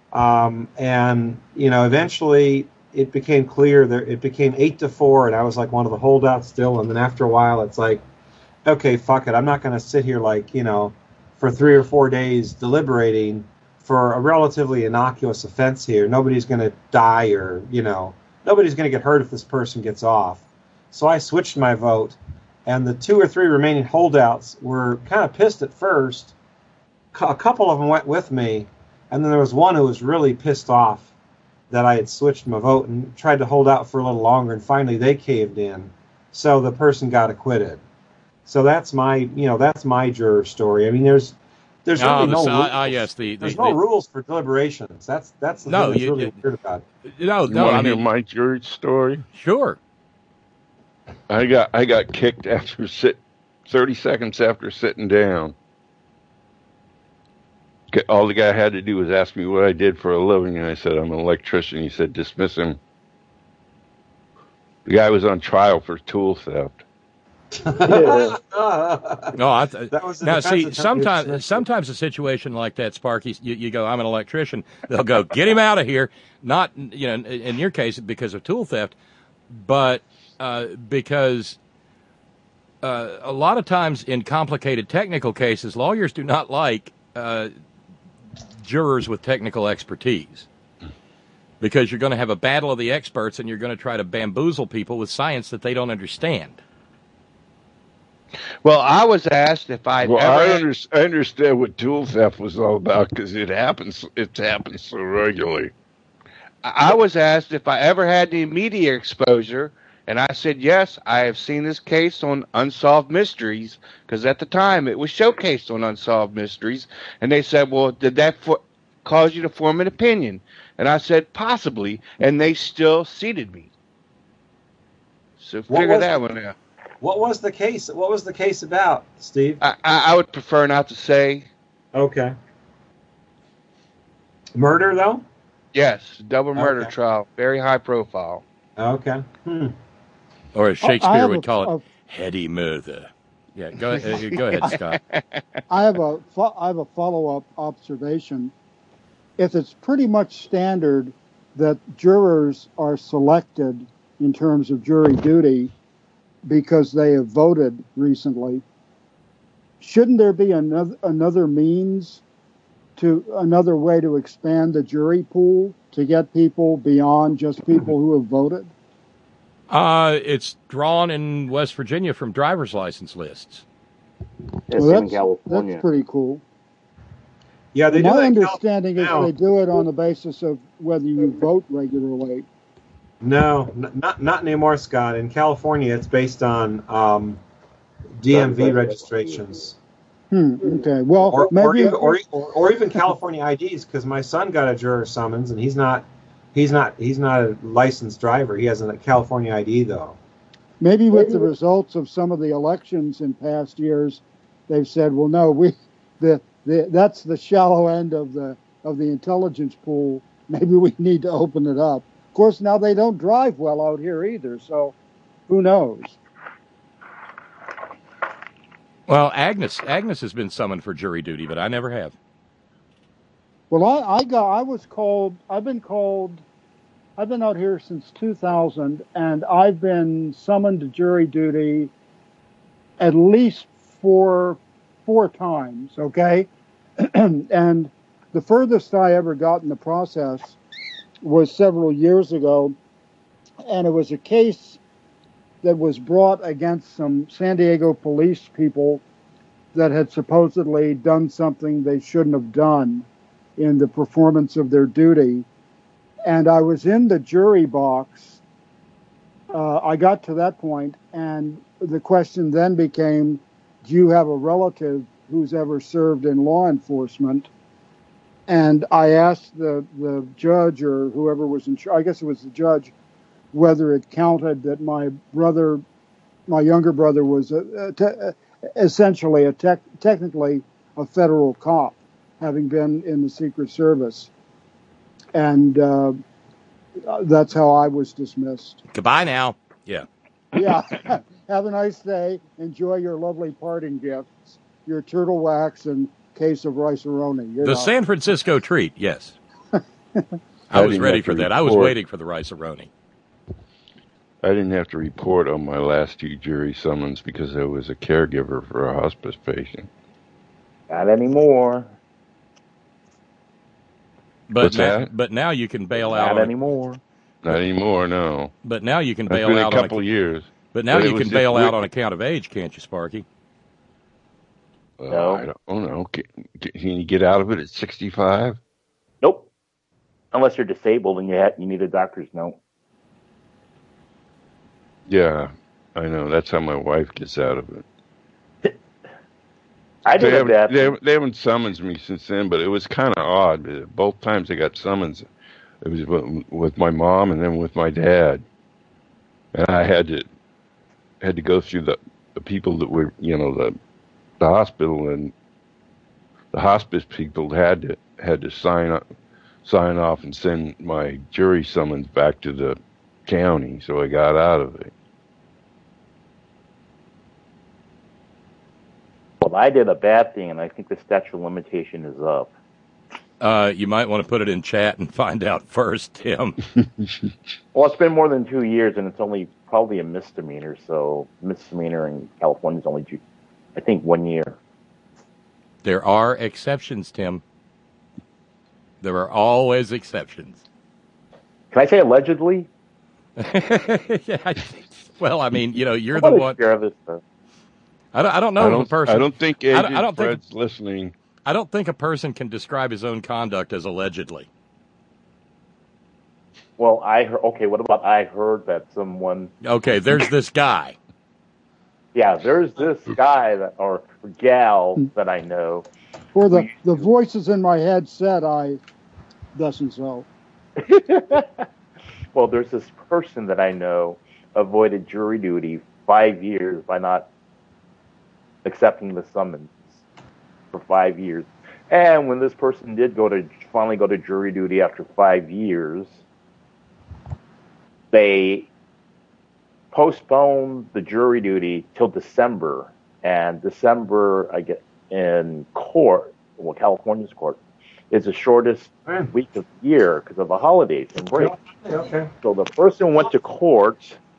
and eventually it became clear that it became 8-4, and I was like one of the holdouts still. And then after a while, it's like, okay, fuck it. I'm not going to sit here for 3 or 4 days deliberating for a relatively innocuous offense here. Nobody's going to die or nobody's going to get hurt if this person gets off. So I switched my vote, and the 2 or 3 remaining holdouts were kind of pissed at first. A couple of them went with me, and then there was one who was really pissed off that I had switched my vote and tried to hold out for a little longer, and finally they caved in. So the person got acquitted. So that's my juror story. I mean, there's really no rules. There's no rules for deliberations. That's the thing that's really weird about it. You want to hear my jury story? Sure. I got kicked after 30 seconds after sitting down. All the guy had to do was ask me what I did for a living, and I said, I'm an electrician. He said, dismiss him. The guy was on trial for tool theft. Yeah. No, That was a now defense see, attempt. sometimes a situation like that, Sparky, you go, I'm an electrician. They'll go, get him out of here. Not, in your case, because of tool theft, but because a lot of times in complicated technical cases, lawyers do not like jurors with technical expertise. Because you're going to have a battle of the experts, and you're going to try to bamboozle people with science that they don't understand. Well, I was asked if I'd Well, ever. I understand what tool theft was all about because it happens. It happens so regularly. I was asked if I ever had any media exposure, and I said yes. I have seen this case on Unsolved Mysteries because at the time it was showcased on Unsolved Mysteries, and they said, "Well, did that cause you to form an opinion?" And I said, possibly, and they still seated me. So figure that one out. What was the case? What was the case about, Steve? I would prefer not to say. Okay. Murder, though? Yes, double murder trial. Very high profile. Okay. Or as Shakespeare I have would call it, heady murder. Yeah, go ahead, Scott. I have a follow-up observation. If it's pretty much standard that jurors are selected in terms of jury duty because they have voted recently, shouldn't there be another means another way to expand the jury pool to get people beyond just people who have voted? It's drawn in West Virginia from driver's license lists. Well, that's pretty cool. Yeah, they do. My understanding is they do it on the basis of whether you vote regularly. No, not anymore, Scott. In California, it's based on DMV registrations. Okay. Well, or even California IDs, because my son got a juror summons, and he's not a licensed driver. He has a California ID though. Maybe with the results of some of the elections in past years, they've said, well, no, that's the shallow end of the intelligence pool. Maybe we need to open it up. Of course, now they don't drive well out here either, so who knows? Well, Agnes has been summoned for jury duty, but I never have. Well, I've been out here since 2000, and I've been summoned to jury duty at least four times, okay? And the furthest I ever got in the process was several years ago, and it was a case that was brought against some San Diego police people that had supposedly done something they shouldn't have done in the performance of their duty. And I was in the jury box. I got to that point, and the question then became, do you have a relative who's ever served in law enforcement? And I asked the judge or whoever was in charge, I guess it was the judge, whether it counted that my younger brother was essentially technically a federal cop, having been in the Secret Service. And that's how I was dismissed. Goodbye now. Yeah. Yeah. Have a nice day. Enjoy your lovely parting gifts, your turtle wax and case of rice-a-roni. The San Francisco treat, yes. I was ready for that. I was waiting for the rice-a-roni. I didn't have to report on my last 2 jury summons because I was a caregiver for a hospice patient. Not anymore. But now you can bail out. Not anymore. Not anymore, no. But now you can bail out a couple years. But now you can bail out on account of age, can't you, Sparky? No. I don't know. Can you get out of it at 65? Nope. Unless you're disabled and you need a doctor's note. Yeah, I know. That's how my wife gets out of it. They haven't summoned me since then, but it was kind of odd. Both times I got summons, it was with my mom and then with my dad, and I had to go through the people that were, the hospital, and the hospice people had to sign off and send my jury summons back to the county, so I got out of it. Well, I did a bad thing, and I think the statute of limitation is up. You might want to put it in chat and find out first, Tim. Well, it's been more than 2 years, and it's only probably a misdemeanor. So misdemeanor in California is only, I think, 1 year. There are exceptions, Tim. There are always exceptions. Can I say allegedly? Yeah, well, I mean, you're the one. Share this, I don't know the person. I don't think Agent I don't think Fred's listening. I don't think a person can describe his own conduct as allegedly. Well, I heard. Okay, what about I heard that someone? Okay, there's this guy. Yeah, there's this guy or gal that I know. For the voices in my headset, I doesn't so. Well, there's this person that I know avoided jury duty 5 years by not accepting the summons for 5 years. And when this person did finally go to jury duty after 5 years, they postponed the jury duty till December. And December, I get in court, well, California's court, is the shortest week of the year because of the holidays and break. Okay. So the person went to court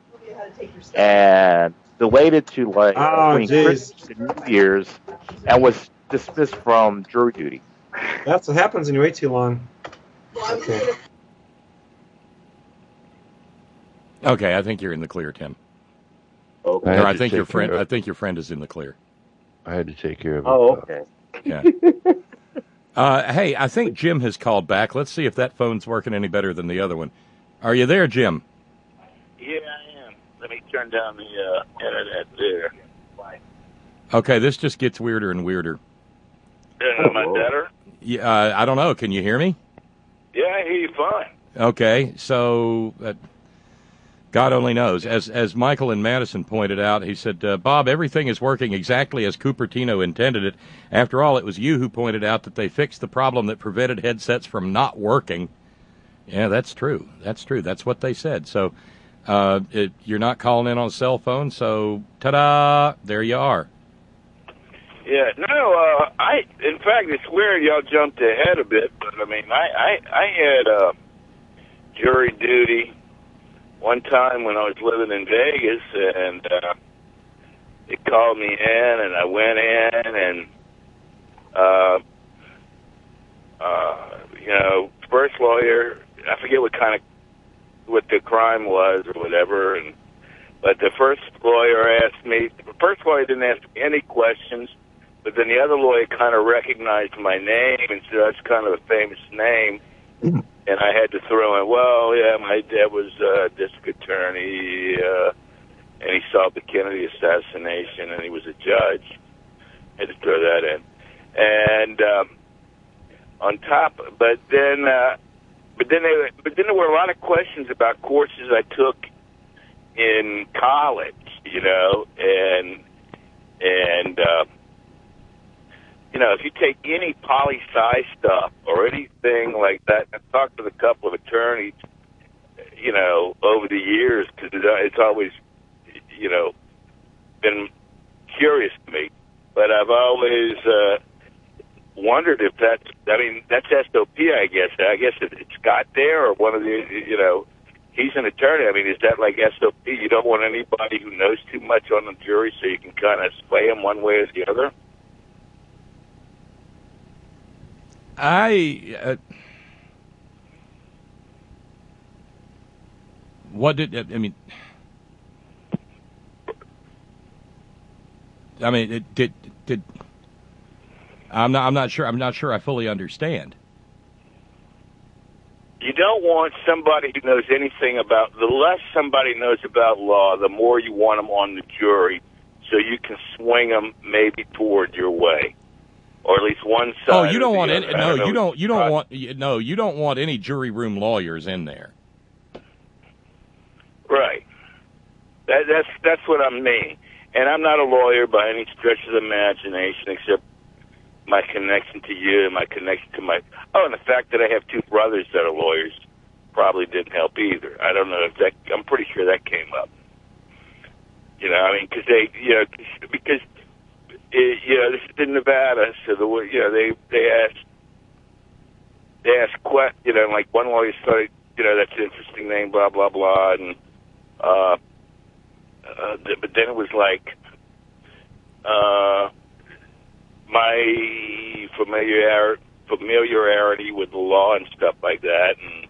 and delayed it to between Christmas and New Year's and was dismissed from jury duty. That's what happens when you wait too long. Okay. Okay, I think you're in the clear, Tim. Okay. Or I think your friend is in the clear. I had to take care of it. Oh, okay. Yeah. Hey, I think Jim has called back. Let's see if that phone's working any better than the other one. Are you there, Jim? Yeah, I am. Let me turn down the internet there. Okay, this just gets weirder and weirder. Am I better? Yeah, I don't know. Can you hear me? Yeah, I hear you fine. Okay, so God only knows. As Michael in Madison pointed out, he said, Bob, everything is working exactly as Cupertino intended it. After all, it was you who pointed out that they fixed the problem that prevented headsets from not working. Yeah, that's true. That's true. That's what they said. So you're not calling in on a cell phone, so ta-da, there you are. Yeah, no, in fact, it's weird y'all jumped ahead a bit, but I mean, I had jury duty one time when I was living in Vegas, and they called me in, and I went in, and, first lawyer, I forget what the crime was or whatever, but the first lawyer didn't ask me any questions, but then the other lawyer kind of recognized my name and said, that's kind of a famous name. And I had to throw in, well, yeah, my dad was a district attorney, and he solved the Kennedy assassination, and he was a judge. I had to throw that in. And on top, but then there were a lot of questions about courses I took in college, if you take any poli-sci stuff or anything like that, I've talked with a couple of attorneys, over the years, because it's always, been curious to me. But I've always wondered if that's SOP, I guess. I guess it's Scott there or one of the, he's an attorney. I mean, is that like SOP? You don't want anybody who knows too much on the jury so you can kind of sway them one way or the other? I'm not sure I fully understand. You don't want somebody who knows anything about, the less somebody knows about law, the more you want them on the jury so you can swing them maybe toward your way. Or at least one side. Oh, you don't want any, you don't want any jury room lawyers in there. Right. That's what I mean. And I'm not a lawyer by any stretch of the imagination, except my connection to you and my connection to and the fact that I have two brothers that are lawyers probably didn't help either. I don't know if I'm pretty sure that came up. Because this is in Nevada, so they asked like one lawyer started, that's an interesting name, blah blah blah, and but then it was like my familiarity with the law and stuff like that, and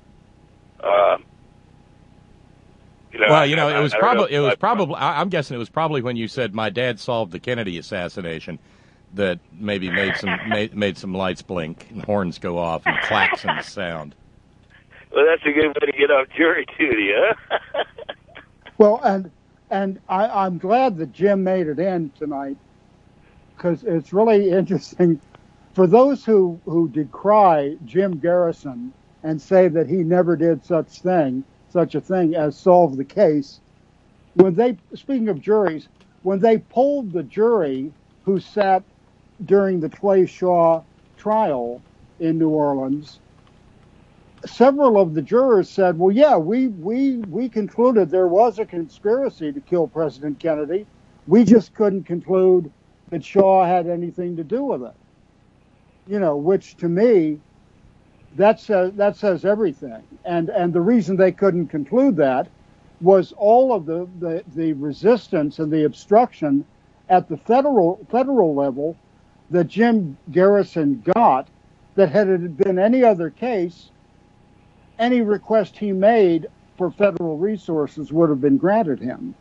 I'm guessing it was probably when you said my dad solved the Kennedy assassination that maybe made some lights blink and horns go off and klaxons sound. Well, that's a good way to get off jury duty, huh? Well, and I'm glad that Jim made it in tonight, because it's really interesting. For those who decry Jim Garrison and say that he never did such a thing as solve the case, speaking of juries, when they polled the jury who sat during the Clay Shaw trial in New Orleans, several of the jurors said, well, yeah, we concluded there was a conspiracy to kill President Kennedy. We just couldn't conclude that Shaw had anything to do with it. Which to me, that says everything. And the reason they couldn't conclude that was all of the resistance and the obstruction at the federal level that Jim Garrison got, that had it been any other case, any request he made for federal resources would have been granted him.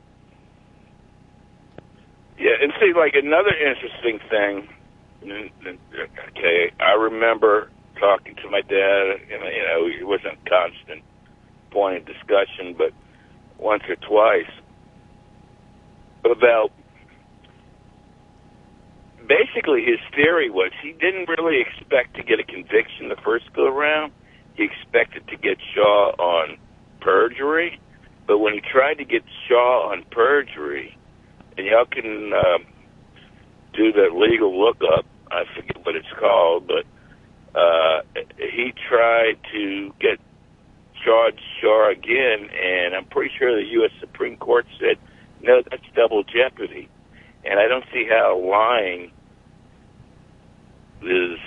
Yeah, and see, like another interesting thing, okay, I remember talking to my dad, and it wasn't a constant point of discussion, but once or twice about basically his theory was he didn't really expect to get a conviction the first go around. He expected to get Shaw on perjury, but when he tried to get Shaw on perjury, and y'all can do the legal lookup, I forget what it's called, but he tried to get charged Shaw again, and I'm pretty sure the U.S. Supreme Court said, no, that's double jeopardy. And I don't see how lying is,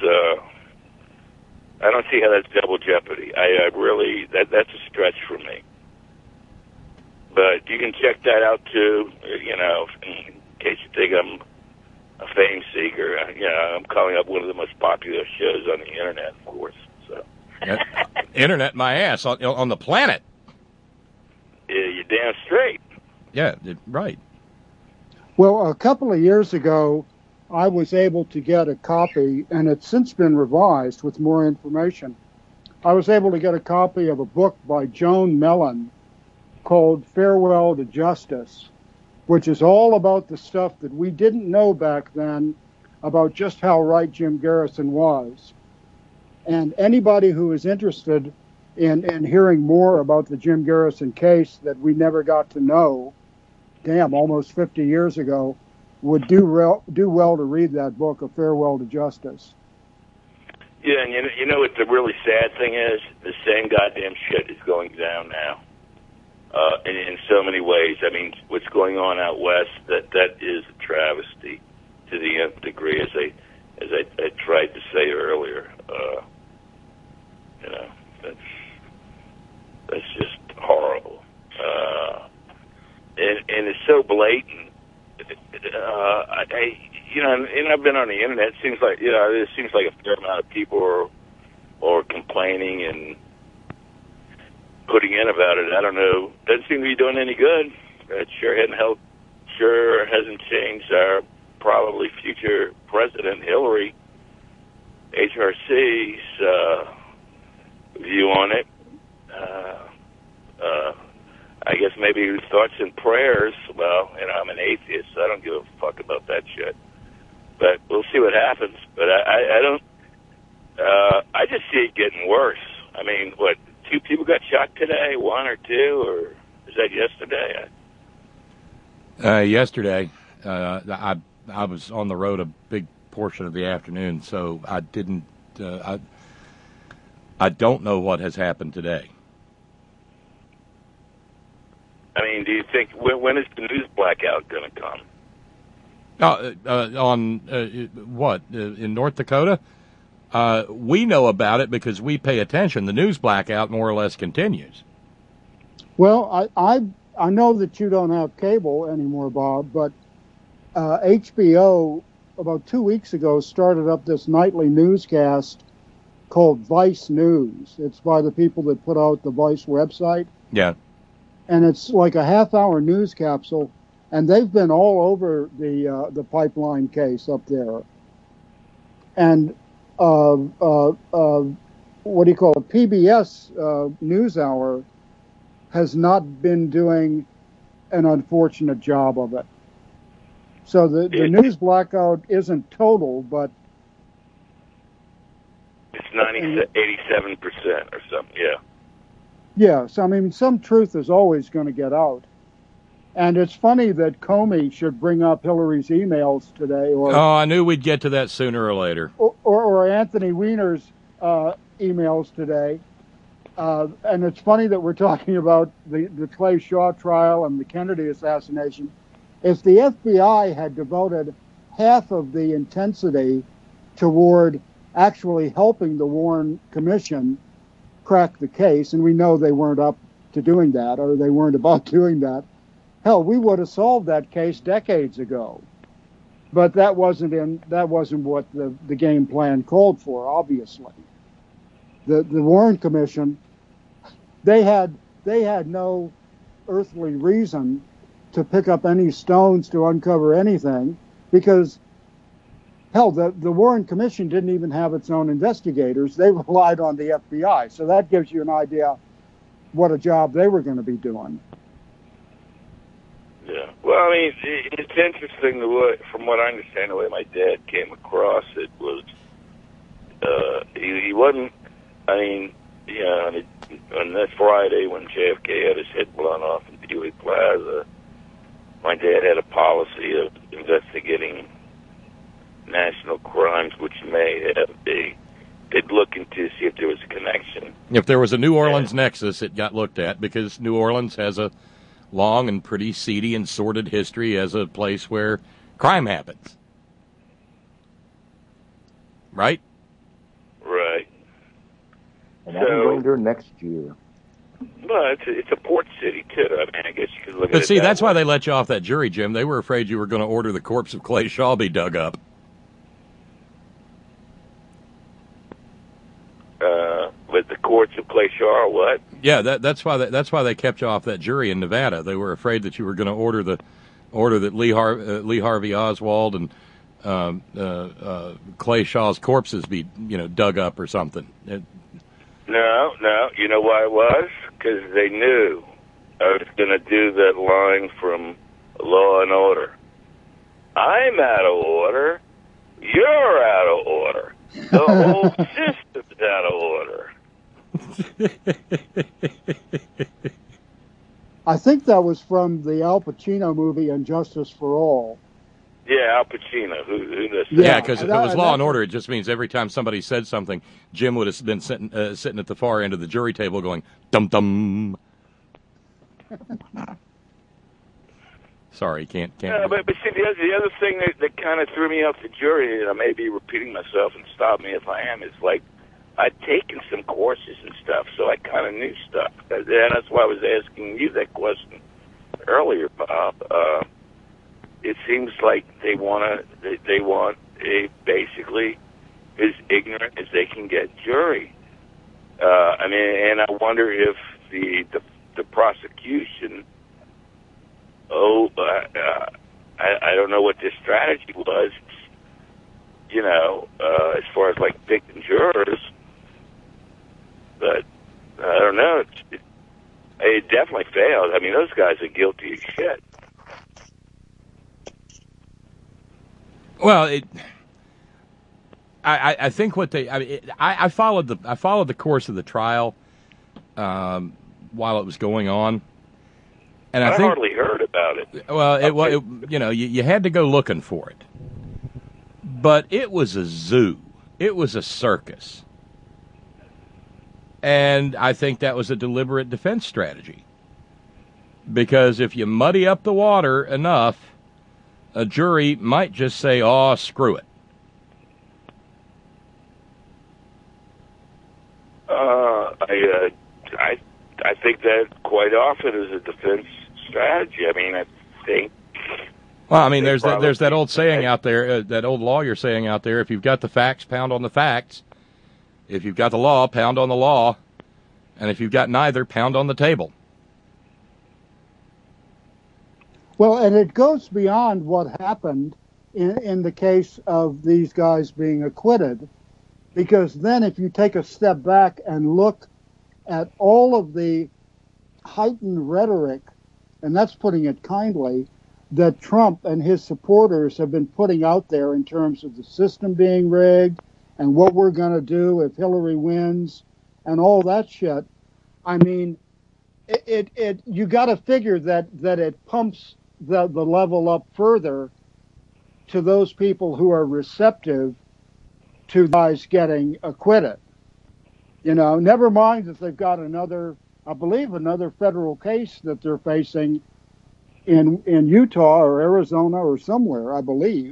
I don't see how that's double jeopardy. I really, that's a stretch for me. But you can check that out too, in case you think I'm a fame seeker. I'm calling up one of the most popular shows on the internet, of course. So, internet, my ass on the planet. Yeah, you're damn straight. Yeah, right. Well, a couple of years ago, I was able to get a copy, and it's since been revised with more information. I was able to get a copy of a book by Joan Mellon called Farewell to Justice, which is all about the stuff that we didn't know back then about just how right Jim Garrison was. And anybody who is interested in hearing more about the Jim Garrison case that we never got to know, almost 50 years ago, would do well to read that book, A Farewell to Justice. Yeah, and you know what the really sad thing is? The same goddamn shit is going down now. In so many ways. I mean, what's going on out west, that is a travesty to the nth degree, as I tried to say earlier. That's just horrible. And it's so blatant. I've been on the internet. It seems like a fair amount of people are complaining and putting in about it. I don't know. Doesn't seem to be doing any good. It sure hasn't changed our probably future president Hillary HRC's view on it. I guess maybe his thoughts and prayers. Well, I'm an atheist, so I don't give a fuck about that shit. But we'll see what happens. But I don't. I just see it getting worse. I mean, what? 2 people got shot today, 1 or 2, or is that yesterday? Yesterday, I was on the road a big portion of the afternoon, so I didn't. I don't know what has happened today. I mean, do you think when is the news blackout going to come? On what? In North Dakota? We know about it because we pay attention. The news blackout more or less continues. Well, I know that you don't have cable anymore, Bob, but HBO about 2 weeks ago started up this nightly newscast called Vice News. It's by the people that put out the Vice website. Yeah. And it's like a half-hour news capsule, and they've been all over the pipeline case up there. And what do you call it? PBS NewsHour has not been doing an unfortunate job of it. So the news blackout isn't total, but it's 87% or something. Yeah. Yeah. So I mean, some truth is always going to get out. And it's funny that Comey should bring up Hillary's emails today, or I knew we'd get to that sooner or later. Or Anthony Weiner's emails today. And it's funny that we're talking about the Clay Shaw trial and the Kennedy assassination. If the FBI had devoted half of the intensity toward actually helping the Warren Commission crack the case, and we know they weren't up to doing that, or they weren't about doing that, hell, we would have solved that case decades ago. But that wasn't what the game plan called for, obviously. The Warren Commission, they had no earthly reason to pick up any stones to uncover anything, because hell, the Warren Commission didn't even have its own investigators. They relied on the FBI. So that gives you an idea what a job they were going to be doing. Yeah. Well, I mean, it's interesting from what I understand, the way my dad came across it was he wasn't. I mean, on that Friday when JFK had his head blown off in Dealey Plaza, my dad had a policy of investigating national crimes, which may have they'd look into see if there was a connection. If there was a New Orleans nexus, it got looked at, because New Orleans has a long and pretty seedy and sordid history as a place where crime happens. Right? Right. And I'm going there next year. Well, it's a port city, too. I mean, I guess you could look at it. But see, that's way. why they let you off that jury, Jim. They were afraid you were going to order the corpse of Clay Shaw be dug up. With the courts of Clay Shaw, or what? Yeah, that's why they kept you off that jury in Nevada. They were afraid that you were going to order that Lee Harvey Oswald and Clay Shaw's corpses be dug up or something. No. You know why it was? Because they knew I was going to do that line from Law and Order. I'm out of order. You're out of order. The whole system's out of order. I think that was from the Al Pacino movie And Justice for All. Yeah, Al Pacino. Who does that? Yeah, because if it was Law and Order, it just means every time somebody said something, Jim would have been sitting at the far end of the jury table going, dum-dum. Sorry, can't. Yeah, but see, the other thing that kind of threw me off the jury, and I may be repeating myself, and stop me if I am, is like I'd taken some courses and stuff, so I kind of knew stuff. And that's why I was asking you that question earlier, Bob. It seems like they want a basically as ignorant as they can get jury. I mean, and I wonder if the prosecution. I don't know what their strategy was. As far as like picking jurors, but I don't know. It definitely failed. I mean, those guys are guilty as shit. Well, I think what I followed the course of the trial while it was going on, and I think, hardly heard about it. Well, you had to go looking for it, but it was a zoo, it was a circus, and I think that was a deliberate defense strategy, because if you muddy up the water enough, a jury might just say, "Oh, screw it." I think that quite often is a defense strategy. I mean, I think. Well, I mean, there's that old saying out there, that old lawyer saying out there: if you've got the facts, pound on the facts. If you've got the law, pound on the law. And if you've got neither, pound on the table. Well, and it goes beyond what happened in the case of these guys being acquitted, because then if you take a step back and look at all of the heightened rhetoric, and that's putting it kindly, that Trump and his supporters have been putting out there in terms of the system being rigged and what we're going to do if Hillary wins and all that shit. I mean, you got to figure that it pumps the level up further to those people who are receptive to guys getting acquitted. You know, never mind that they've got another federal case that they're facing in Utah or Arizona or somewhere, I believe.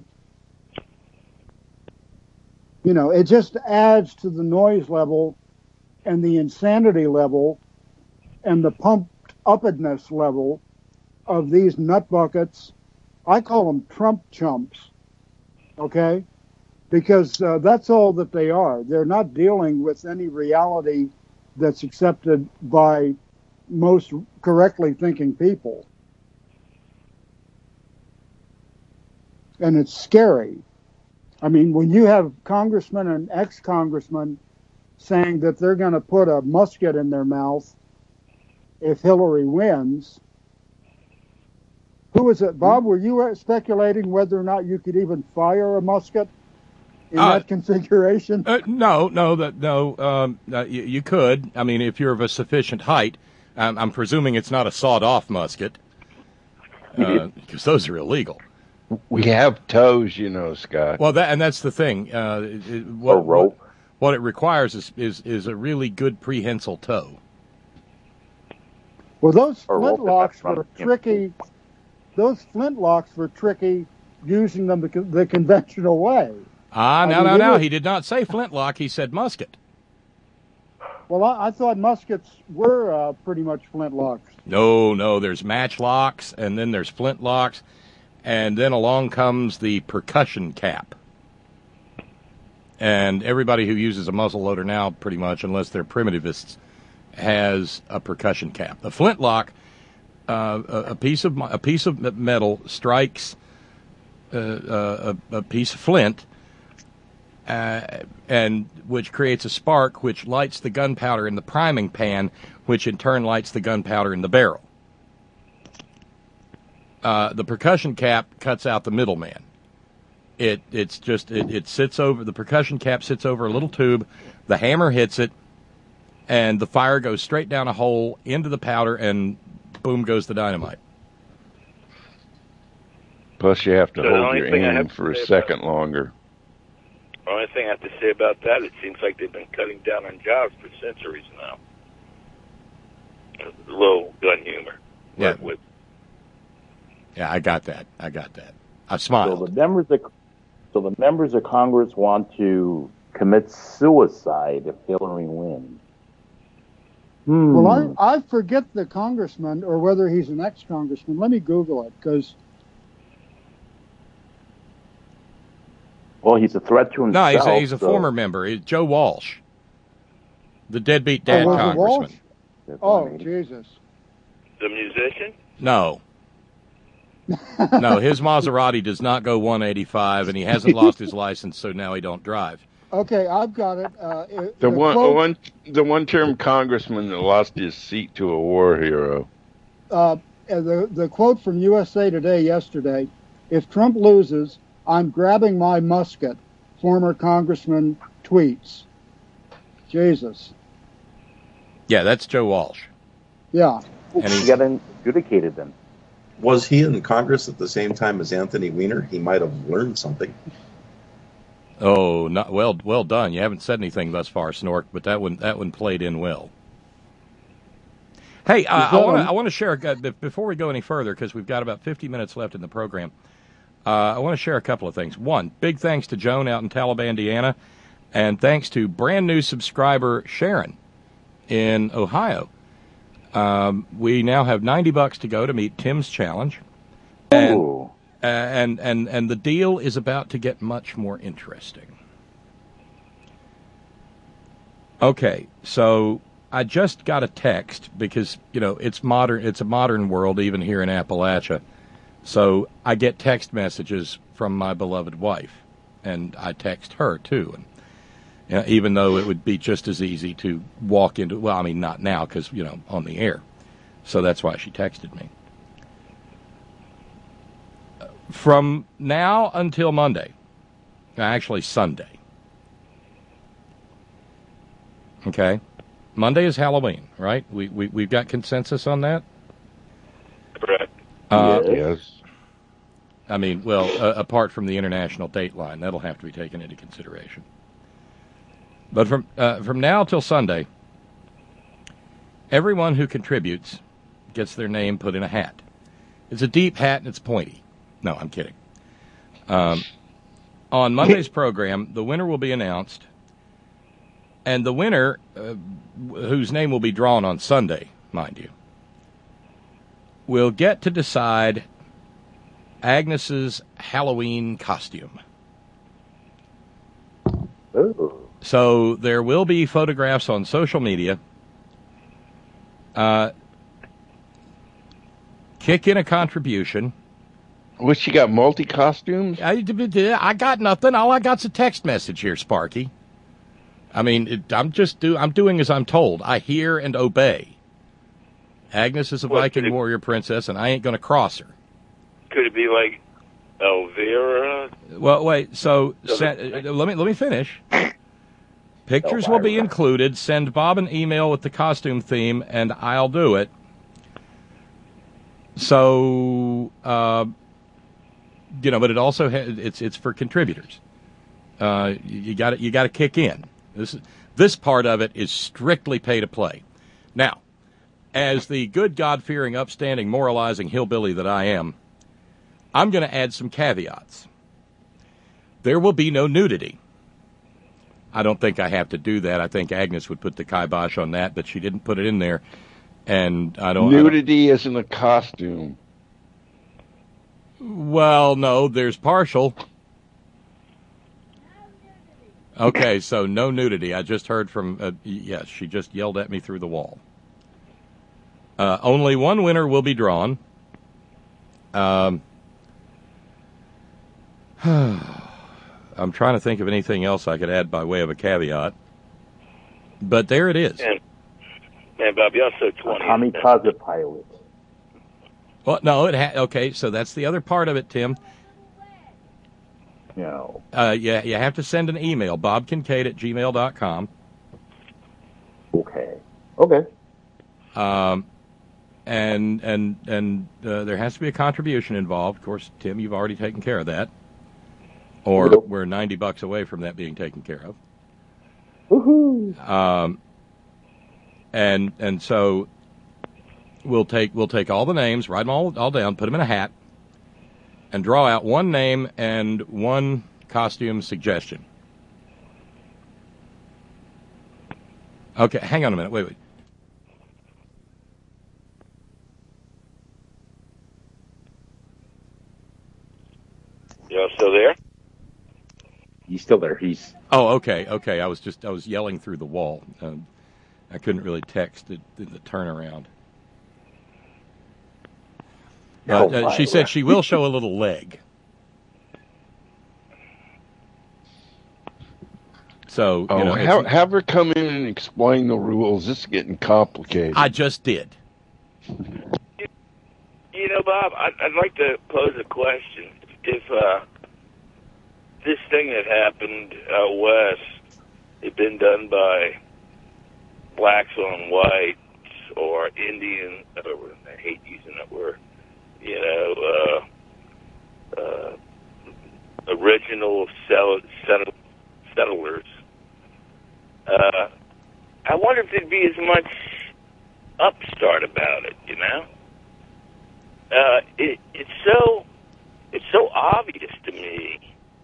You know, it just adds to the noise level and the insanity level and the pumped upness level of these nut buckets. I call them Trump chumps, okay? Because that's all that they are. They're not dealing with any reality that's accepted by most correctly thinking people. And it's scary. I mean, when you have congressmen and ex-congressmen saying that they're going to put a musket in their mouth if Hillary wins, who was it, Bob? Were you speculating whether or not you could even fire a musket in that configuration? No. You could. I mean, if you're of a sufficient height. I'm presuming it's not a sawed-off musket, because those are illegal. We have toes, you know, Scott. Well, that's the thing. A rope. What it requires is a really good prehensile toe. Well, those flintlocks were tricky. Those flintlocks were tricky using them the conventional way. No. He did not say flintlock. He said musket. Well, I thought muskets were pretty much flintlocks. No. There's matchlocks, and then there's flintlocks, and then along comes the percussion cap. And everybody who uses a muzzle loader now, pretty much, unless they're primitivists, has a percussion cap. The flintlock, a piece of metal strikes a piece of flint, and which creates a spark, which lights the gunpowder in the priming pan, which in turn lights the gunpowder in the barrel. The percussion cap cuts out the middleman. It sits over, the percussion cap sits over a little tube, the hammer hits it, and the fire goes straight down a hole into the powder, and boom goes the dynamite. Plus you have to hold your aim for a second longer. The only thing I have to say about that, it seems like they've been cutting down on jobs for centuries now. A little gun humor. Yeah. Yeah, I got that. I smiled. So the members of Congress want to commit suicide if Hillary wins. Well, I forget the congressman or whether he's an ex-congressman. Let me Google it, because... Well, he's a threat to himself. No, he's a former member. Joe Walsh, the deadbeat dad congressman. Oh, Jesus. The musician? No. No, his Maserati does not go 185, and he hasn't lost his license, so now he don't drive. Okay, I've got it. The one-term congressman that lost his seat to a war hero. The quote from USA Today yesterday: "If Trump loses, I'm grabbing my musket," former congressman tweets. Jesus. Yeah, that's Joe Walsh. Yeah. And he got adjudicated then. Was he in Congress at the same time as Anthony Weiner? He might have learned something. Oh, not well done. You haven't said anything thus far, Snork, but that one played in well. Hey, I want to share before we go any further, because we've got about 50 minutes left in the program. I want to share a couple of things. One, big thanks to Joan out in Taliban, Indiana, and thanks to brand new subscriber Sharon in Ohio. We now have $90 to go to meet Tim's challenge, and the deal is about to get much more interesting. Okay, so I just got a text because it's modern. It's a modern world, even here in Appalachia. So I get text messages from my beloved wife, and I text her too. And even though it would be just as easy to walk into, well, I mean, not now because on the air. So that's why she texted me. From now until Monday, actually Sunday. Okay, Monday is Halloween, right? We've got consensus on that. Correct. Yes. I mean, well, apart from the international date line, that'll have to be taken into consideration. But from now till Sunday, everyone who contributes gets their name put in a hat. It's a deep hat and it's pointy. No, I'm kidding. On Monday's program, the winner will be announced, and the winner, whose name will be drawn on Sunday, mind you, will get to decide Agnes's Halloween costume. Ooh. So there will be photographs on social media. Kick in a contribution. What, she got multi-costumes? I got nothing. All I got's a text message here, Sparky. I mean, I'm doing as I'm told. I hear and obey. Agnes is a Viking warrior princess, and I ain't going to cross her. Could it be like Elvira? Well, wait. So let me finish. Pictures will be included. Send Bob an email with the costume theme, and I'll do it. So, but it also it's for contributors. You got to kick in. This part of it is strictly pay to play. Now, as the good, God-fearing, upstanding, moralizing hillbilly that I am, I'm going to add some caveats. There will be no nudity. I don't think I have to do that. I think Agnes would put the kibosh on that, but she didn't put it in there. And Nudity isn't a costume. Well, no, there's partial. Okay, so no nudity. I just heard from, yes, she just yelled at me through the wall. Only one winner will be drawn. I'm trying to think of anything else I could add by way of a caveat. But there it is. Man, Bob, you're so 20. Kamikaze pilot. Well, no, okay, so that's the other part of it, Tim. No. Yeah, you have to send an email, bobkincaid@gmail.com. Okay. And there has to be a contribution involved. Of course, Tim, you've already taken care of that. Or we're $90 away from that being taken care of. Woohoo! And so we'll take all the names, write them all down, put them in a hat, and draw out one name and one costume suggestion. Okay, hang on a minute. Wait. Y'all still there? He's still there. He's. Oh, okay. I was yelling through the wall. I couldn't really text the turnaround. She said she will show a little leg. So, have her come in and explain the rules. This is getting complicated. I just did. Bob, I'd like to pose a question. If this thing that happened out west had been done by blacks on whites or Indian, I hate using that word, original settlers, I wonder if there'd be as much upstart about it, It's so obvious to me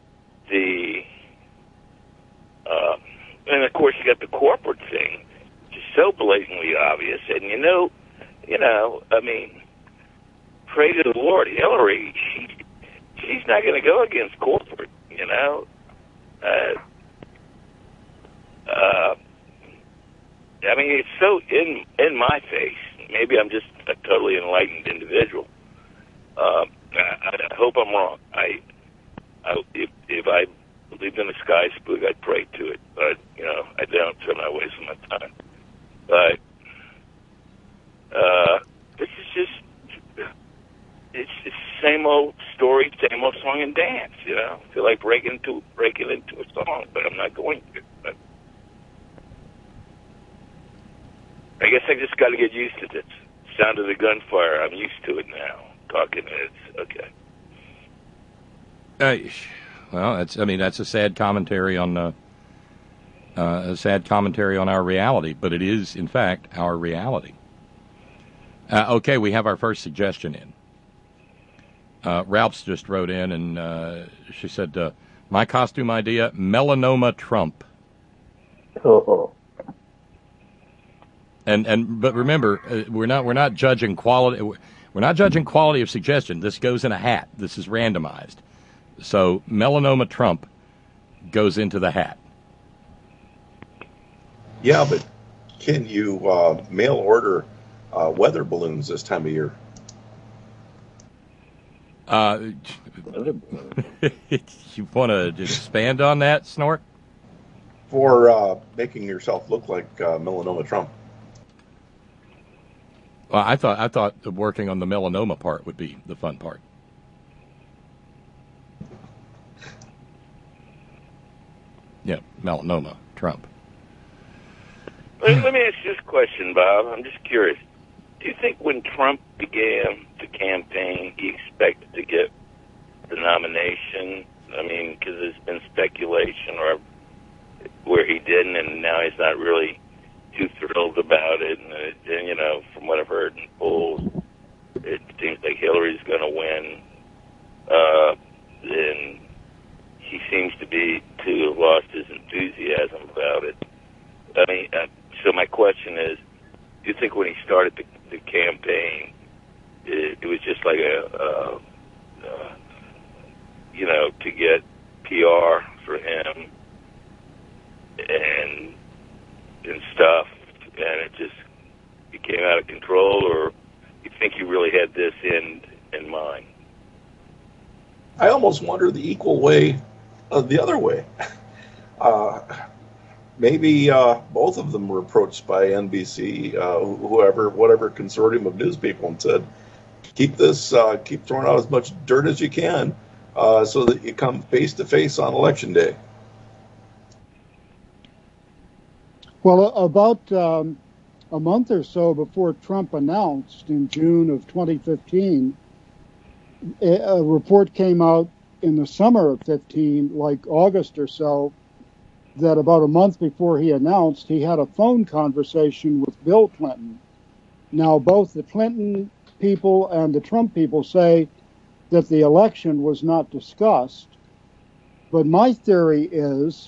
and of course you got the corporate thing, which is so blatantly obvious. And I mean, pray to the Lord, Hillary, she's not going to go against corporate, I mean, it's so in my face. Maybe I'm just a totally enlightened individual. I hope I'm wrong. If I believed in the sky spook, I'd pray to it. But I don't, so I'm not wasting my time. But this is just it's the same old story, same old song and dance. I feel like breaking into a song, but I'm not going to. But I guess I just got to get used to this sound of the gunfire. I'm used to it now. Talking Heads, okay. Well, that's a sad commentary on our reality, but it is in fact our reality. Okay, we have our first suggestion in. Ralph's just wrote in, and she said, "My costume idea: melanoma Trump." Oh. But remember, we're not judging quality. We're not judging quality of suggestion. This goes in a hat. This is randomized. So melanoma Trump goes into the hat. Yeah, but can you mail order weather balloons this time of year? You want to expand on that, Snort? For making yourself look like melanoma Trump. Well, I thought working on the melanoma part would be the fun part. Yeah, melanoma Trump. Let me ask you this question, Bob. I'm just curious. Do you think when Trump began the campaign, he expected to get the nomination? I mean, because there's been speculation or where he didn't, and now he's not really too thrilled about it. And from what I've heard in polls, it seems like Hillary's going to win. And he seems to have lost his enthusiasm about it. I mean, so my question is, do you think when he started the campaign, it was just like to get PR for him and stuff, and it just became out of control, or you think he really had this in mind? I almost wonder the equal way of the other way. Maybe both of them were approached by NBC, whatever consortium of news people, and said, keep throwing out as much dirt as you can so that you come face to face on Election Day. Well, about a month or so before Trump announced in June of 2015, a report came out in the summer of 15, like August or so, that about a month before he announced, he had a phone conversation with Bill Clinton. Now, both the Clinton people and the Trump people say that the election was not discussed. But my theory is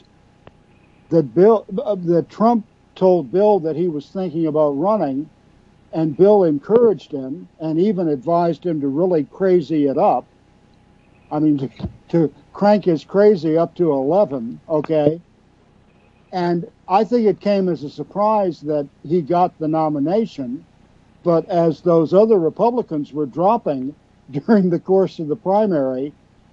that Trump told Bill that he was thinking about running, and Bill encouraged him and even advised him to really crazy it up. I mean, to crank his crazy up to 11, okay? And I think it came as a surprise that he got the nomination, but as those other Republicans were dropping during the course of the primary,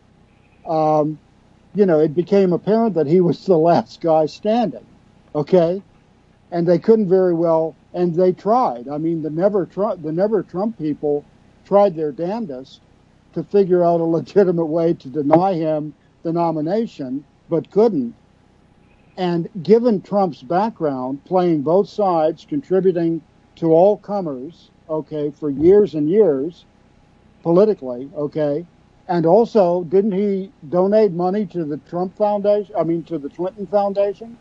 it became apparent that he was the last guy standing, okay? And they couldn't very well, and they tried. I mean, the Never Trump people tried their damnedest to figure out a legitimate way to deny him the nomination, but couldn't. And given Trump's background, playing both sides, contributing to all comers, okay, for years and years, politically, okay, and also, didn't he donate money to the Trump Foundation? I mean, to the Clinton Foundation?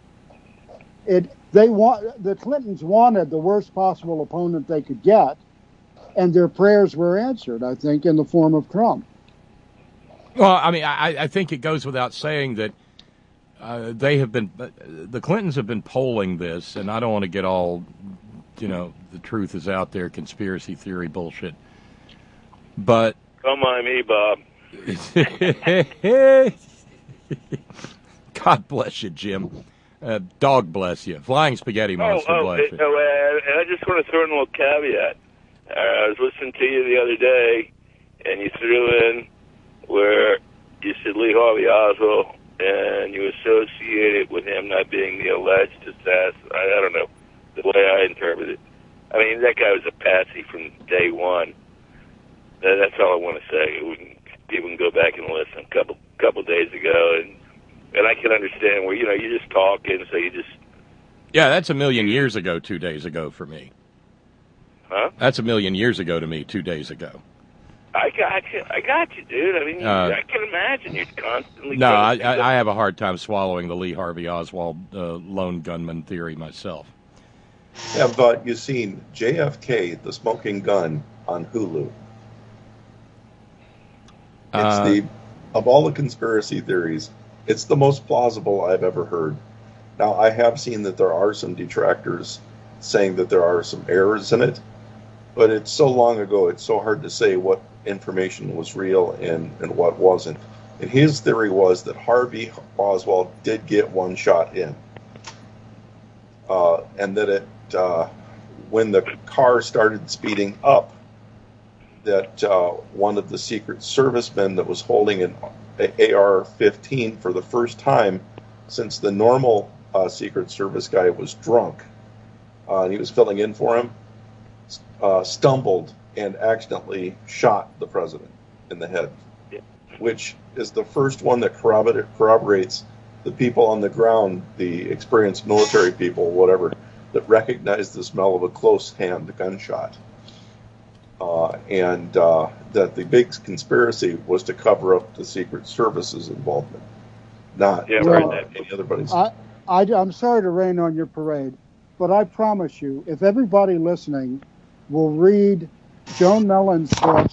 The Clintons wanted the worst possible opponent they could get, and their prayers were answered, I think, in the form of Trump. Well, I mean, I think it goes without saying that the Clintons have been polling this, and I don't want to get all, the truth is out there, conspiracy theory bullshit. But Don't mind me, Bob. God bless you, Jim. Dog bless you. Flying Spaghetti Monster bless you. And I just want to throw in a little caveat. I was listening to you the other day, and you threw in where you said Lee Harvey Oswald, and you associated with him not being the alleged assassin. I don't know the way I interpret it. I mean, that guy was a patsy from day one. That's all I want to say. People can go back and listen a couple days ago, and I can understand where you're just talking, so you just. Yeah, that's 1,000,000 years ago. 2 days ago for me. Huh? That's 1,000,000 years ago to me. 2 days ago. I got you, dude. I mean, I can imagine you're constantly. No, I have a hard time swallowing the Lee Harvey Oswald lone gunman theory myself. Have you seen JFK, the Smoking Gun, on Hulu? It's of all the conspiracy theories, it's the most plausible I've ever heard. Now, I have seen that there are some detractors saying that there are some errors in it, but it's so long ago, it's so hard to say what information was real and what wasn't. And his theory was that Harvey Oswald did get one shot in, and that when the car started speeding up, that one of the Secret Service men that was holding an AR-15 for the first time since the normal Secret Service guy was drunk, and he was filling in for him, stumbled and accidentally shot the president in the head, which is the first one that corroborates the people on the ground, the experienced military people, whatever, that recognize the smell of a close-hand gunshot. And that the big conspiracy was to cover up the Secret Service's involvement, not any other buddies. I'm sorry to rain on your parade, but I promise you, if everybody listening will read Joan Mellon's book,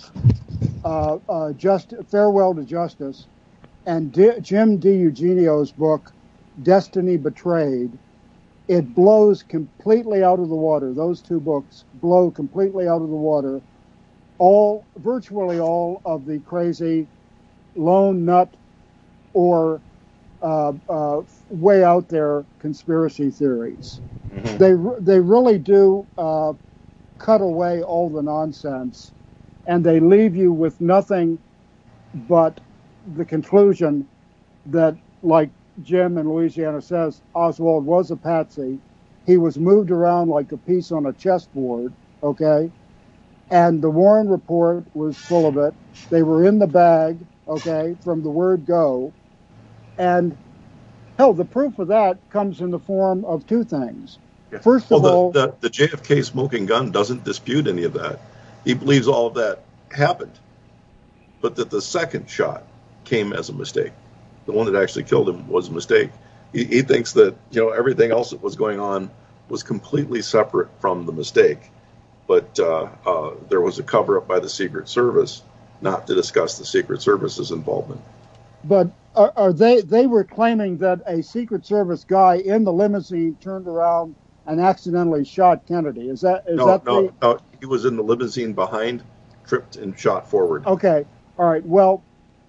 Farewell to Justice, and Jim DiEugenio's book, Destiny Betrayed, it blows completely out of the water. Those two books blow completely out of the water virtually all of the crazy lone nut or way out there conspiracy theories. Mm-hmm. They really do cut away all the nonsense, and they leave you with nothing but the conclusion that, like Jim in Louisiana says, Oswald was a patsy. He was moved around like a piece on a chessboard, okay? And the Warren report was full of it. They were in the bag, okay, from the word go. And, hell, the proof of that comes in the form of two things. Yeah. First of all... The JFK smoking gun doesn't dispute any of that. He believes all of that happened, but that the second shot came as a mistake. The one that actually killed him was a mistake. He thinks that, everything else that was going on was completely separate from the mistake. But there was a cover-up by the Secret Service not to discuss the Secret Service's involvement. But they were claiming that a Secret Service guy in the limousine turned around and accidentally shot Kennedy. No, he was in the limousine behind, tripped and shot forward. Okay, all right. Well,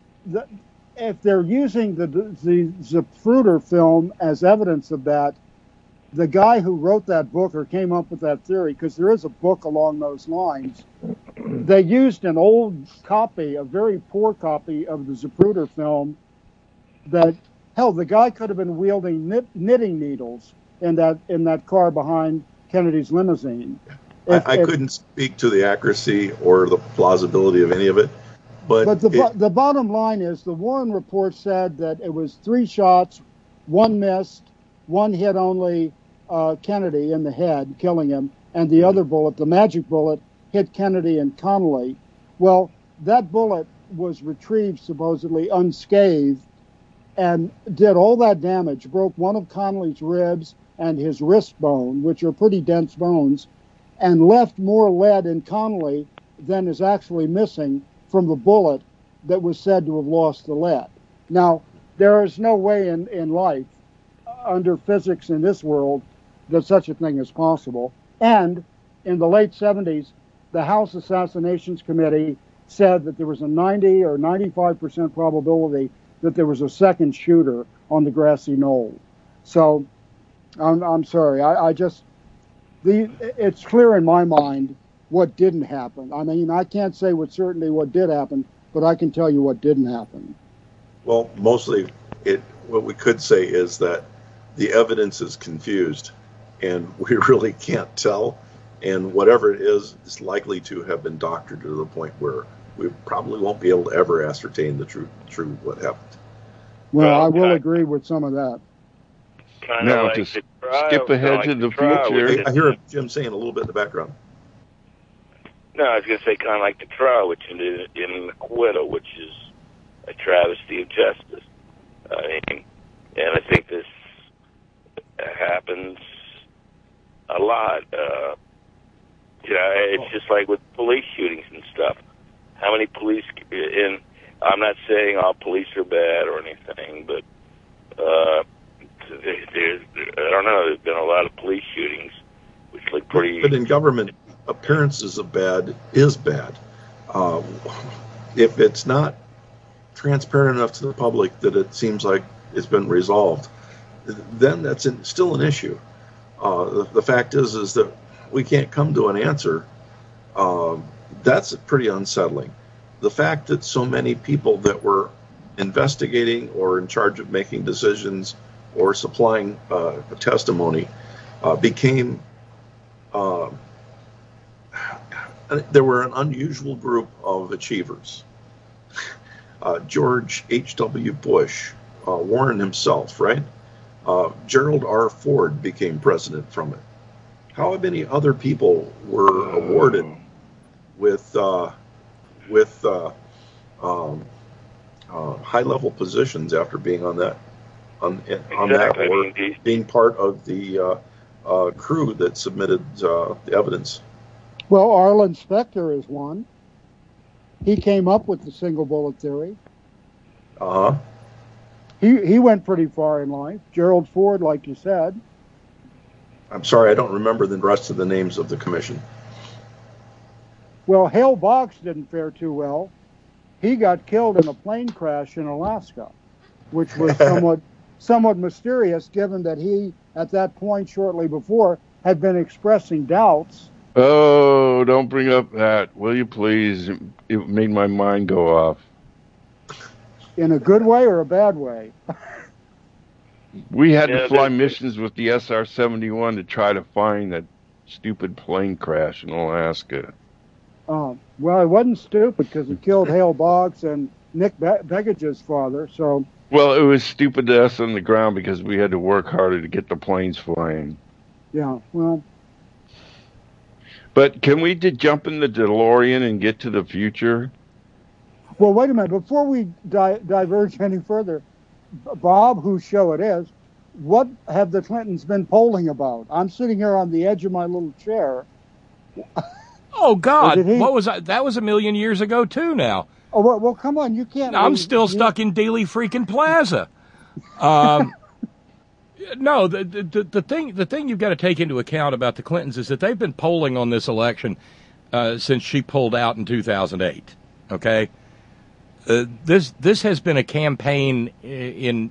if they're using the Zapruder film as evidence of that, the guy who wrote that book or came up with that theory, because there is a book along those lines, they used an old copy, a very poor copy of the Zapruder film that, hell, the guy could have been wielding knitting needles in that car behind Kennedy's limousine. I couldn't speak to the accuracy or the plausibility of any of it. But the bottom line is the Warren report said that it was 3 shots, 1 missed, 1 hit only Kennedy in the head, killing him, and the other bullet, the magic bullet, hit Kennedy and Connolly. Well, that bullet was retrieved supposedly unscathed and did all that damage, broke one of Connolly's ribs and his wrist bone, which are pretty dense bones, and left more lead in Connolly than is actually missing from the bullet that was said to have lost the lead. Now, there is no way in life, under physics in this world, that such a thing is possible. And in the late 70s, the House Assassinations Committee said that there was a 90 or 95% probability that there was a second shooter on the grassy knoll. So, I'm sorry. It's clear in my mind what didn't happen. I mean, I can't say with certainty what did happen, but I can tell you what didn't happen. Well, mostly what we could say is that the evidence is confused, and we really can't tell. And whatever it is likely to have been doctored to the point where we probably won't be able to ever ascertain the true what happened. Well, I will agree with some of that. Now, to skip ahead to the future. I hear Jim saying a little bit in the background. No, I was going to say kind of like the trial, which ended in an acquittal, which is a travesty of justice. I mean, and I think this happens a lot. It's just like with police shootings and stuff. How many police? And I'm not saying all police are bad or anything, but I don't know. There's been a lot of police shootings, which look pretty. But in government, appearances of bad is bad. If it's not transparent enough to the public that it seems like it's been resolved, then that's still an issue. The fact is that we can't come to an answer. That's pretty unsettling. The fact that so many people that were investigating or in charge of making decisions or supplying testimony became there were an unusual group of achievers. George H.W. Bush, Warren himself, right? Gerald R. Ford became president from it. How many other people were awarded with high-level positions after being on that or being part of the crew that submitted the evidence? Well, Arlen Specter is one. He came up with the single bullet theory. He went pretty far in life. Gerald Ford, like you said. I'm sorry, I don't remember the rest of the names of the commission. Well, Hale Boggs didn't fare too well. He got killed in a plane crash in Alaska, which was somewhat mysterious, given that he, at that point shortly before, had been expressing doubts. Oh, don't bring up that, will you please? It made my mind go off. In a good way or a bad way? We had to fly missions with the SR-71 to try to find that stupid plane crash in Alaska. Well, it wasn't stupid because it killed Hale Boggs and Nick Begage's father. So. Well, it was stupid to us on the ground because we had to work harder to get the planes flying. Yeah, well. But can we jump in the DeLorean and get to the future? Well, wait a minute. Before we diverge any further, Bob, whose show it is, what have the Clintons been polling about? I'm sitting here on the edge of my little chair. Oh, God. What was that? That was a million years ago, too, now. Oh, well, come on. You can't. I'm still stuck in Dealey freaking Plaza. No, the thing you've got to take into account about the Clintons is that they've been polling on this election since she pulled out in 2008. Okay, this has been a campaign in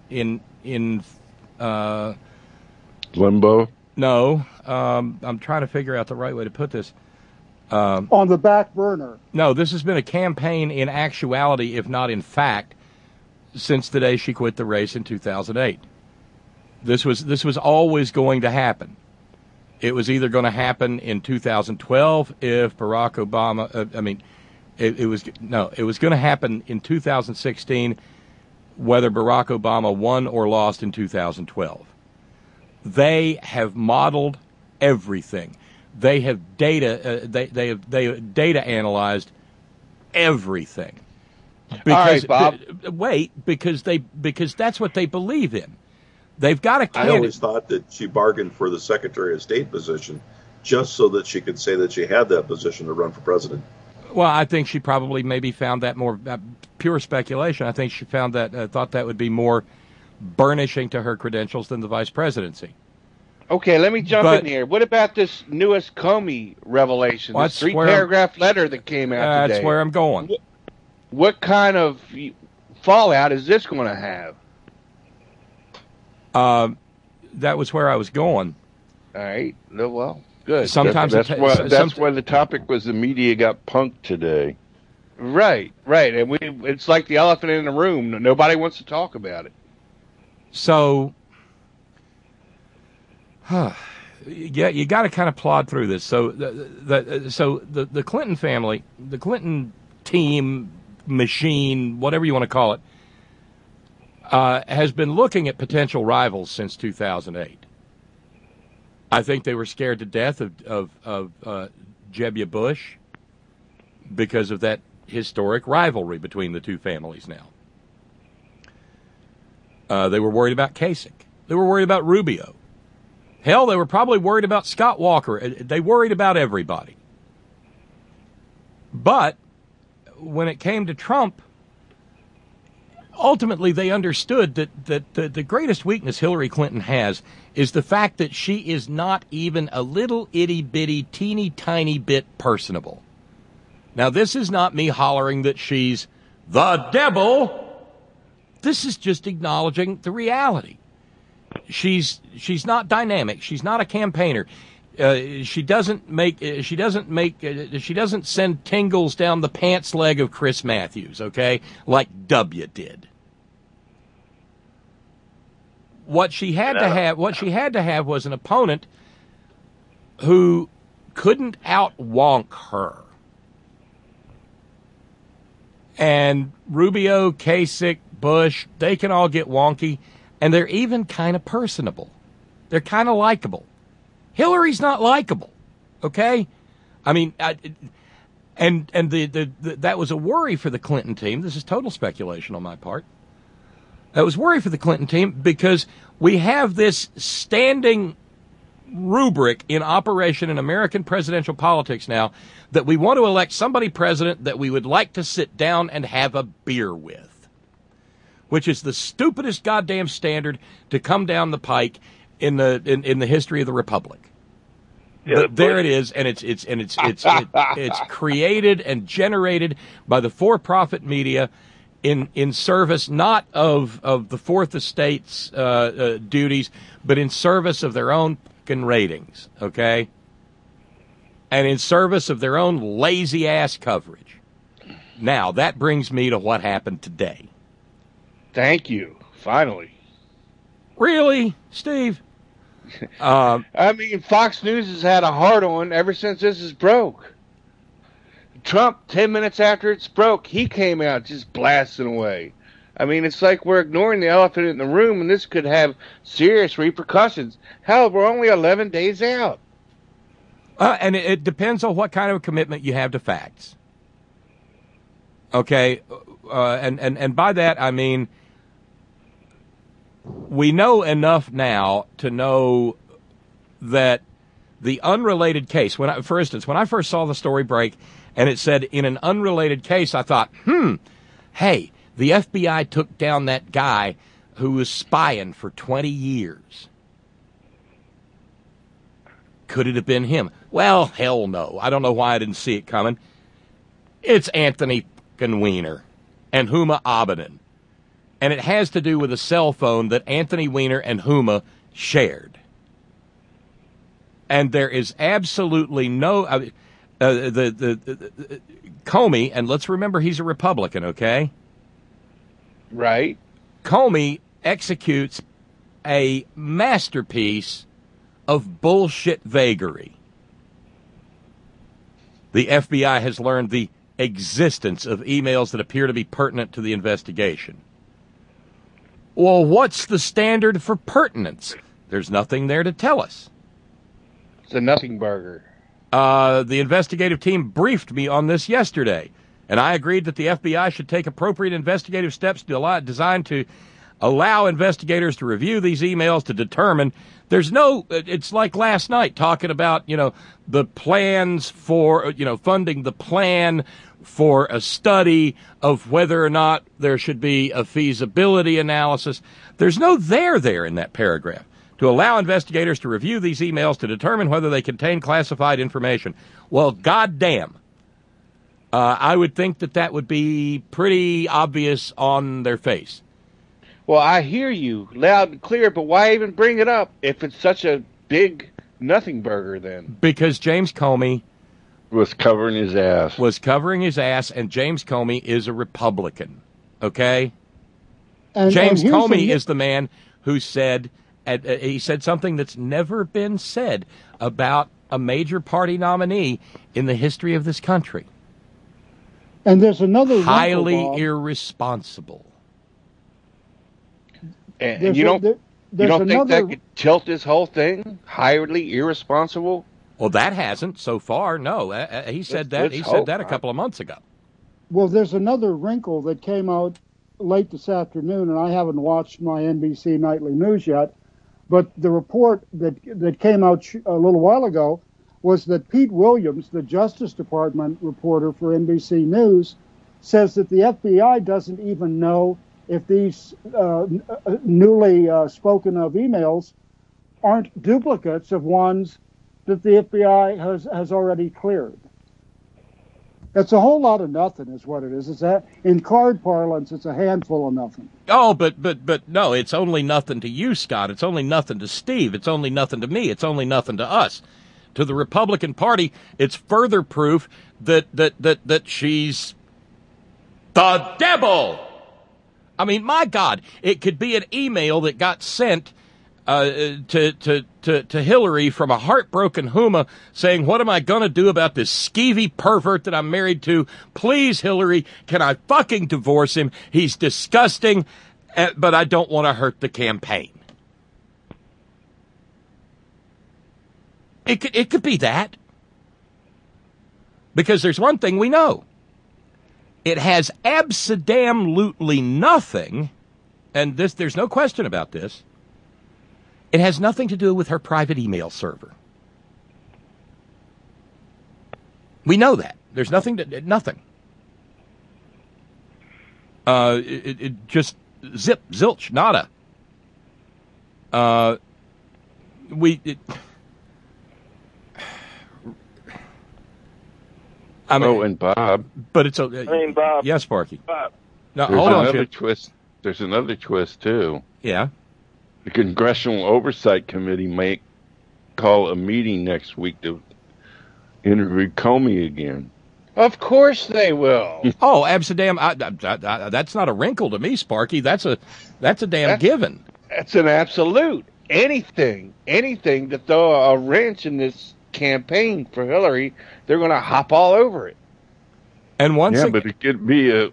limbo. No, I'm trying to figure out the right way to put this. On the back burner. No, this has been a campaign in actuality, if not in fact, since the day she quit the race in 2008. This was always going to happen. It was either going to happen in 2012 if Barack Obama. It was going to happen in 2016, whether Barack Obama won or lost in 2012. They have modeled everything. They have data. They have data analyzed everything. Because, all right, Bob. Because that's what they believe in. They've got a candidate. I always thought that she bargained for the Secretary of State position just so that she could say that she had that position to run for president. Well, I think she probably maybe found that more pure speculation. I think she found that thought that would be more burnishing to her credentials than the vice presidency. Okay, let me jump in here. What about this newest Comey revelation? This 3-paragraph letter that came out today. That's where I'm going. What kind of fallout is this going to have? That was where I was going. All right. Well, good. Sometimes that's why the topic was the media got punked today. Right. And it's like the elephant in the room. Nobody wants to talk about it. So, yeah, you got to kind of plod through this. So, the Clinton family, the Clinton team, machine, whatever you want to call it, has been looking at potential rivals since 2008. I think they were scared to death of Jeb Bush because of that historic rivalry between the two families now. They were worried about Kasich. They were worried about Rubio. Hell, they were probably worried about Scott Walker. They worried about everybody. But when it came to Trump, ultimately they understood that the greatest weakness Hillary Clinton has is the fact that she is not even a little itty-bitty, teeny-tiny bit personable. Now, this is not me hollering that she's the devil. This is just acknowledging the reality. She's not dynamic. She's not a campaigner. She doesn't send tingles down the pants leg of Chris Matthews, okay, like W did. What she had to have was an opponent who couldn't out-wonk her. And Rubio, Kasich, Bush, they can all get wonky, and they're even kind of personable. They're kind of likable. Hillary's not likable, okay? I mean, that was a worry for the Clinton team. This is total speculation on my part. That was worry for the Clinton team because we have this standing rubric in operation in American presidential politics now that we want to elect somebody president that we would like to sit down and have a beer with, which is the stupidest goddamn standard to come down the pike in the history of the republic. Yeah, there it is, and it's created and generated by the for-profit media in service not of the Fourth Estate's duties, but in service of their own fucking ratings, okay? And in service of their own lazy-ass coverage. Now, that brings me to what happened today. Thank you. Finally. Really, Steve? I mean, Fox News has had a hard-on ever since this is broke. Trump, 10 minutes after it's broke, he came out just blasting away. I mean, it's like we're ignoring the elephant in the room, and this could have serious repercussions. Hell, we're only 11 days out. And it depends on what kind of commitment you have to facts. Okay? And by that, I mean, we know enough now to know that the unrelated case, for instance, when I first saw the story break and it said in an unrelated case, I thought, hey, the FBI took down that guy who was spying for 20 years. Could it have been him? Well, hell no. I don't know why I didn't see it coming. It's Anthony fucking Weiner and Huma Abedin. And it has to do with a cell phone that Anthony Weiner and Huma shared. And there is absolutely no... Comey, and let's remember he's a Republican, okay? Right. Comey executes a masterpiece of bullshit vagary. The FBI has learned the existence of emails that appear to be pertinent to the investigation. Well, what's the standard for pertinence? There's nothing there to tell us. It's a nothing burger. The investigative team briefed me on this yesterday, and I agreed that the FBI should take appropriate investigative steps designed to allow investigators to review these emails to determine. It's like last night talking about, the plans for, funding the plan for a study of whether or not there should be a feasibility analysis. There's no there in that paragraph. To allow investigators to review these emails to determine whether they contain classified information. Well, goddamn. I would think that would be pretty obvious on their face. Well, I hear you loud and clear, but why even bring it up if it's such a big nothing burger then? Because James Comey was covering his ass. And James Comey is a Republican. Okay? And James Comey is the man who said, he said something that's never been said about a major party nominee in the history of this country. And there's another highly wrinkle, Bob. Irresponsible. And you don't think that could tilt this whole thing? Highly irresponsible? Well, that hasn't so far. No, he said that. He said that a couple of months ago. Well, there's another wrinkle that came out late this afternoon, and I haven't watched my NBC Nightly News yet. But the report that came out a little while ago was that Pete Williams, the Justice Department reporter for NBC News, says that the FBI doesn't even know if these newly spoken of emails aren't duplicates of ones that the FBI has already cleared. It's a whole lot of nothing is what it is. It's in card parlance, it's a handful of nothing. Oh, but no, it's only nothing to you, Scott. It's only nothing to Steve. It's only nothing to me. It's only nothing to us. To the Republican Party, it's further proof that she's the devil. I mean, my God, it could be an email that got sent to Hillary from a heartbroken Huma saying, what am I going to do about this skeevy pervert that I'm married to? Please, Hillary, can I fucking divorce him? He's disgusting, but I don't want to hurt the campaign. It could be that. Because there's one thing we know. It has abso-damn-lutely nothing, and there's no question about this. It has nothing to do with her private email server. We know that. There's nothing. It just zip, zilch, nada. And Bob. But it's Bob. Yes, Sparky. Bob. No, There's hold on, another Chip. twist. There's another twist too. Yeah. The Congressional Oversight Committee may call a meeting next week to interview Comey again. Of course they will. Oh, Amsterdam! That's not a wrinkle to me, Sparky. That's a damn given. That's an absolute. Anything to throw a wrench in this campaign for Hillary, they're going to hop all over it. And but it could be a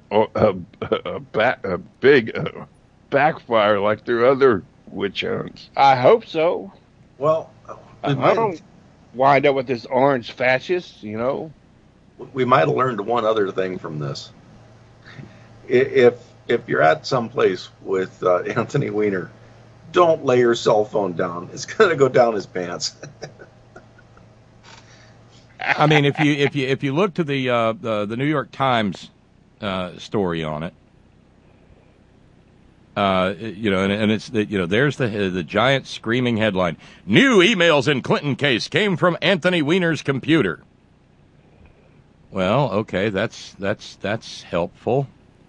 big backfire like their other witch hunts. I hope so. Well, I don't wind up with this orange fascist, We might have learned one other thing from this. If you're at some place with Anthony Weiner, don't lay your cell phone down. It's going to go down his pants. I mean, if you look to the New York Times story on it, and it's there's the giant screaming headline: "New emails in Clinton case came from Anthony Weiner's computer." Well, okay, that's helpful.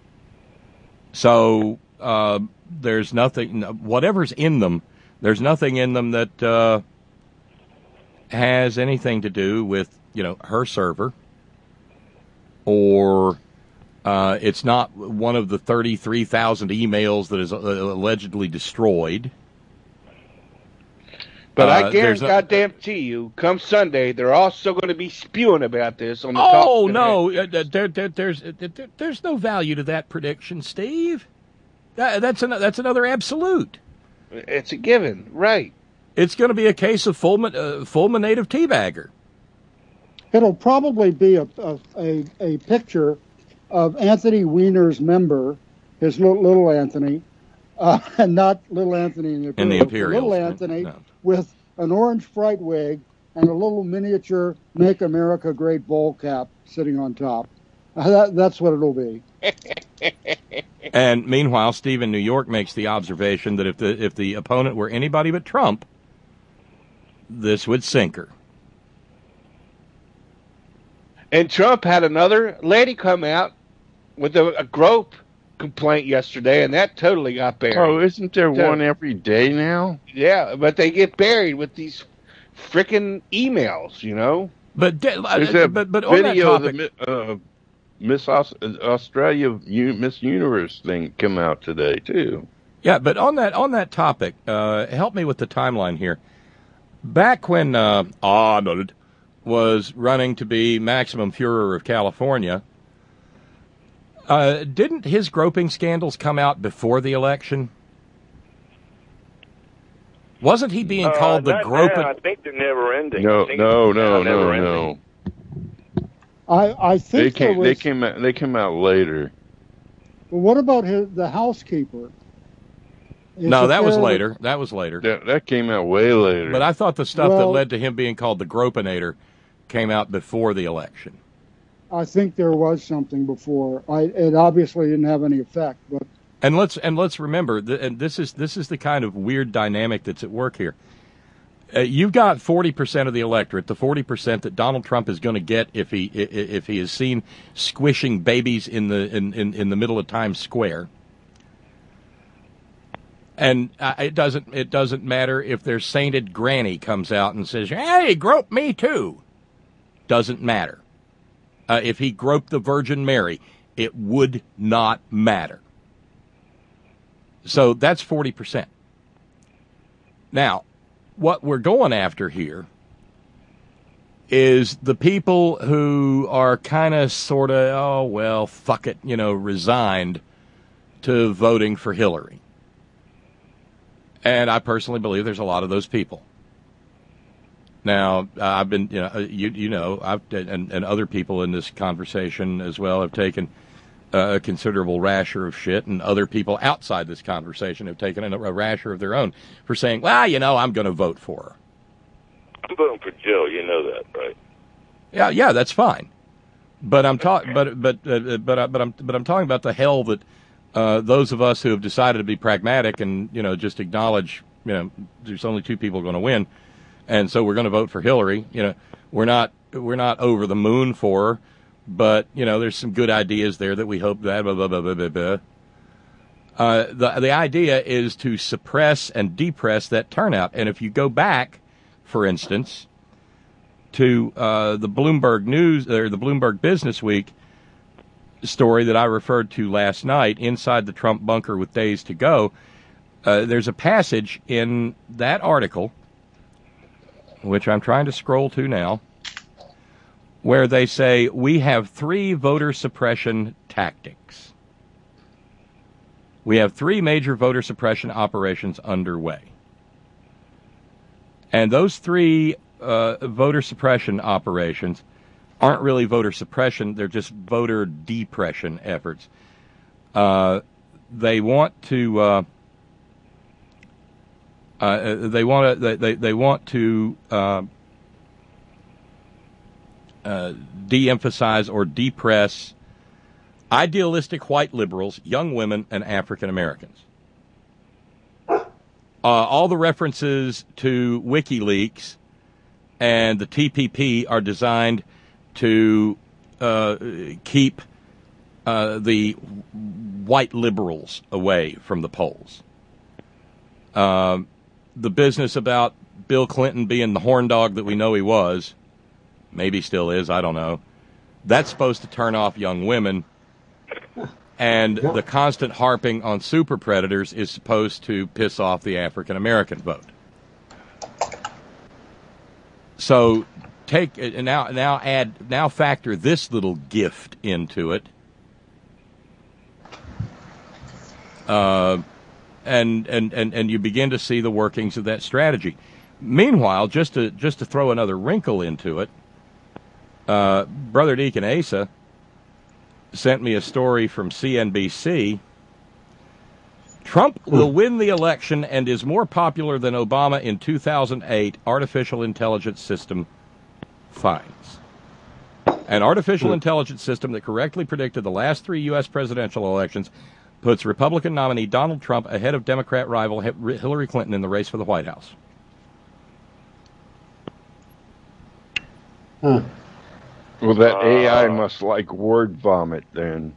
So there's nothing, whatever's in them, there's nothing in them that has anything to do with her server, or it's not one of the 33,000 emails that is allegedly destroyed. But I guarantee you, come Sunday, they're also going to be spewing about this on the top. Oh no, there's no value to that prediction, Steve. That's another absolute. It's a given, right? It's going to be a case of fulminative teabagger. It'll probably be a picture of Anthony Weiner's member, his little Anthony, and not Little Anthony in the Imperials. In the Imperials. Little Anthony No. with an orange fright wig and a little miniature "Make America Great" bowl cap sitting on top. That's what it'll be. And meanwhile, Steve in New York makes the observation that if the opponent were anybody but Trump, this would sink her. And Trump had another lady come out with a grope complaint yesterday, and that totally got buried. Oh, isn't there one every day now? Yeah, but they get buried with these frickin' emails, you know? But There's but on that video topic, of the Miss Australia Miss Universe thing come out today too. yeah, but on that topic, help me with the timeline here. Back when Arnold was running to be Maximum Führer of California, didn't his groping scandals come out before the election? Wasn't he being called the not groping? now. I think they're never ending. No. I think They came out later. But what about the housekeeper? No, that was later. That was later. That came out way later. But I thought the stuff that led to him being called the Gropinator came out before the election. I think there was something before. It obviously didn't have any effect, but. And let's remember, and this is the kind of weird dynamic that's at work here. You've got 40% of the electorate, the 40% that Donald Trump is going to get if he is seen squishing babies in the middle of Times Square. And it doesn't matter if their sainted granny comes out and says, "Hey, grope me too." Doesn't matter. If he groped the Virgin Mary, it would not matter. So that's 40%. Now, what we're going after here is the people who are kind of sort of, oh, well, fuck it, resigned to voting for Hillary. And I personally believe there's a lot of those people. Now, I've been, I've and other people in this conversation as well have taken a considerable rasher of shit, and other people outside this conversation have taken a rasher of their own for saying, well, I'm going to vote for her. I'm voting for Jill. You know that, right? Yeah, that's fine. But I'm talking, but I'm talking about the hell that those of us who have decided to be pragmatic and just acknowledge there's only two people going to win, and so we're going to vote for Hillary. We're not over the moon for her. But, there's some good ideas there that we hope that, blah, blah, blah, blah, blah, blah. The idea is to suppress and depress that turnout. And if you go back, for instance, to the Bloomberg News, or the Bloomberg Business Week story that I referred to last night, Inside the Trump Bunker with Days to Go, there's a passage in that article, which I'm trying to scroll to now, where they say, we have 3 voter suppression tactics. We have 3 major voter suppression operations underway. And those 3 voter suppression operations aren't really voter suppression, they're just voter depression efforts. They want to de-emphasize or depress idealistic white liberals, young women, and African Americans. All the references to WikiLeaks and the TPP are designed to keep the white liberals away from the polls. The business about Bill Clinton being the horn dog that we know he was, maybe still is, I don't know, that's supposed to turn off young women. And the constant harping on super predators is supposed to piss off the African American vote. So now factor this little gift into it, and you begin to see the workings of that strategy. Meanwhile, just to throw another wrinkle into it, Brother Deacon Asa sent me a story from CNBC Trump will win the election and is more popular than Obama in 2008, artificial intelligence system finds. An artificial intelligence system that correctly predicted the last 3 U.S. presidential elections puts Republican nominee Donald Trump ahead of Democrat rival Hillary Clinton in the race for the White House. Well, that AI must like word vomit then.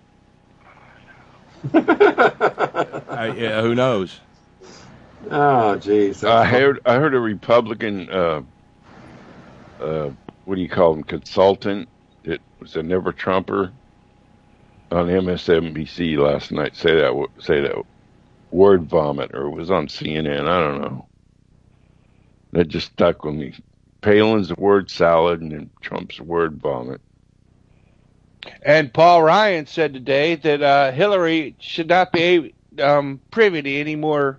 Yeah, who knows? Oh, jeez. I heard a Republican, what do you call him, consultant. It was a never Trumper on MSNBC last night. Say that word vomit, or it was on CNN. I don't know. That just stuck with me. Palin's word salad and then Trump's word vomit. And Paul Ryan said today that Hillary should not be privy to any more,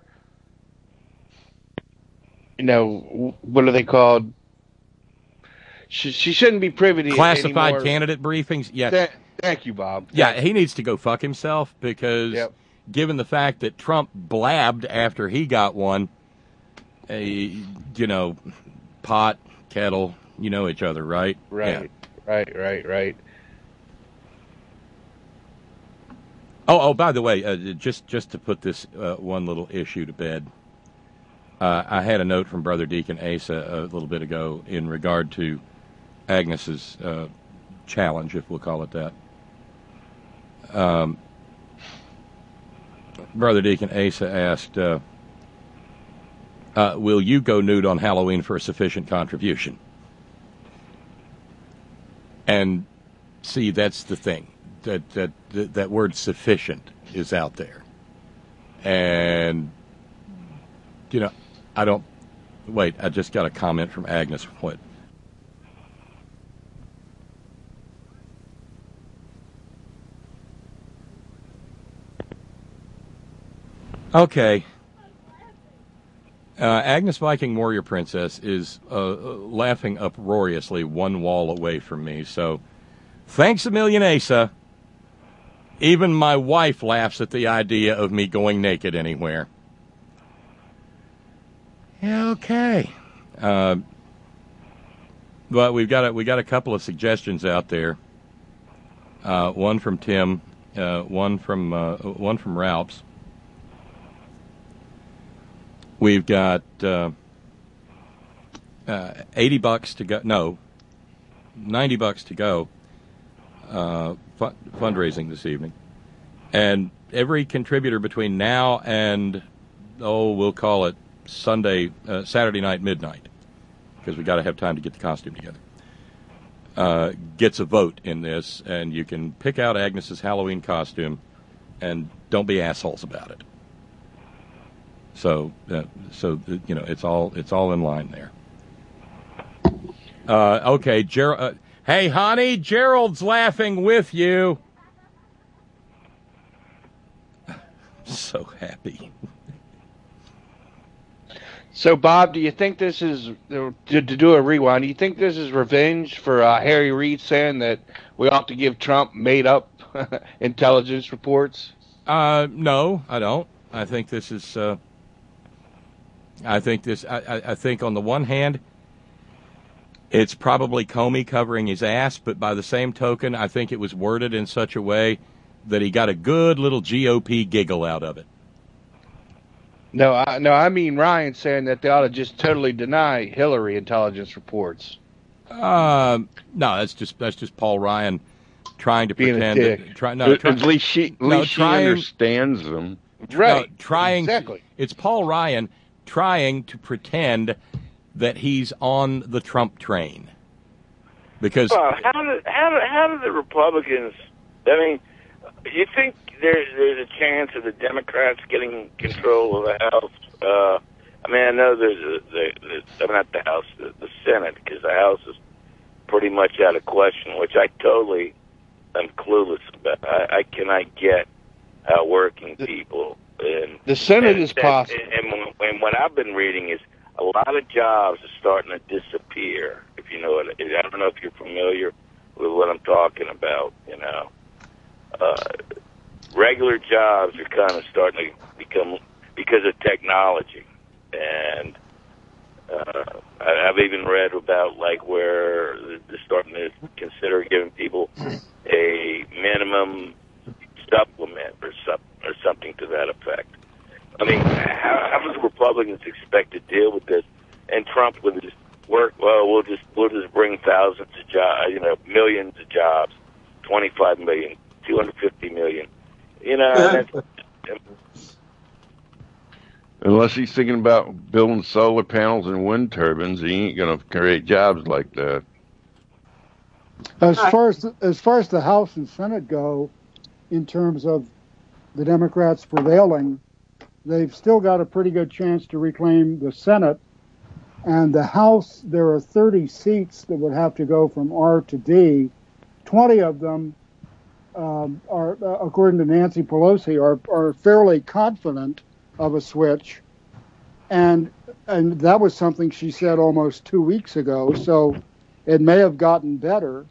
what are they called? She shouldn't be privy to classified any more candidate briefings. Yeah. Thank you, Bob. Yeah, he needs to go fuck himself because given the fact that Trump blabbed after he got one, pot, kettle, you know each other, right? Right, yeah. Right. Oh, by the way, just to put this one little issue to bed, I had a note from Brother Deacon Asa a little bit ago in regard to Agnes's challenge, if we'll call it that. Brother Deacon Asa asked, will you go nude on Halloween for a sufficient contribution? And see, that's the thing. That word sufficient is out there. And, I don't... Wait, I just got a comment from Agnes. What? Okay. Agnes Viking Warrior Princess is laughing uproariously one wall away from me, so thanks a million, Asa. Even my wife laughs at the idea of me going naked anywhere. Yeah, okay. But we got a couple of suggestions out there. One from Tim, one from Ralph's. We've got $80 to go. No, $90 to go. Fundraising this evening, and every contributor between now and we'll call it Saturday night midnight, because we got to have time to get the costume together. Gets a vote in this, and you can pick out Agnes's Halloween costume, and don't be assholes about it. So it's all in line there. Okay, Gerald. Hey, honey, Gerald's laughing with you. So happy. So, Bob, do you think this is, to do a rewind, do you think this is revenge for Harry Reid saying that we ought to give Trump made-up intelligence reports? No, I don't. I think this is, I think on the one hand, it's probably Comey covering his ass, but by the same token, I think it was worded in such a way that he got a good little GOP giggle out of it. No, I mean Ryan saying that they ought to just totally deny Hillary intelligence reports. No, that's just Paul Ryan trying to being pretend. At least she understands them. Right. Exactly. It's Paul Ryan trying to pretend that he's on the Trump train. Because how do the Republicans? I mean, you think there's a chance of the Democrats getting control of the House? I mean, I know there's not the House, the Senate, because the House is pretty much out of question, which I totally am clueless about. I cannot get how working people and the Senate is possible. And what I've been reading is a lot of jobs are starting to disappear. If you know what, I don't know if you're familiar with what I'm talking about. Regular jobs are kind of starting to because of technology. And I've even read about like where they're starting to consider giving people a minimum supplement or something to that effect. I mean, how does Republicans expect to deal with this? And Trump with his work, well, we'll just bring thousands of jobs, millions of jobs, 25 million, 250 million, Unless he's thinking about building solar panels and wind turbines, he ain't going to create jobs like that. As far as the House and Senate go, in terms of the Democrats prevailing, they've still got a pretty good chance to reclaim the Senate. And the House, there are 30 seats that would have to go from R to D. 20 of them are, according to Nancy Pelosi, are fairly confident of a switch. And that was something she said almost 2 weeks ago, so it may have gotten better.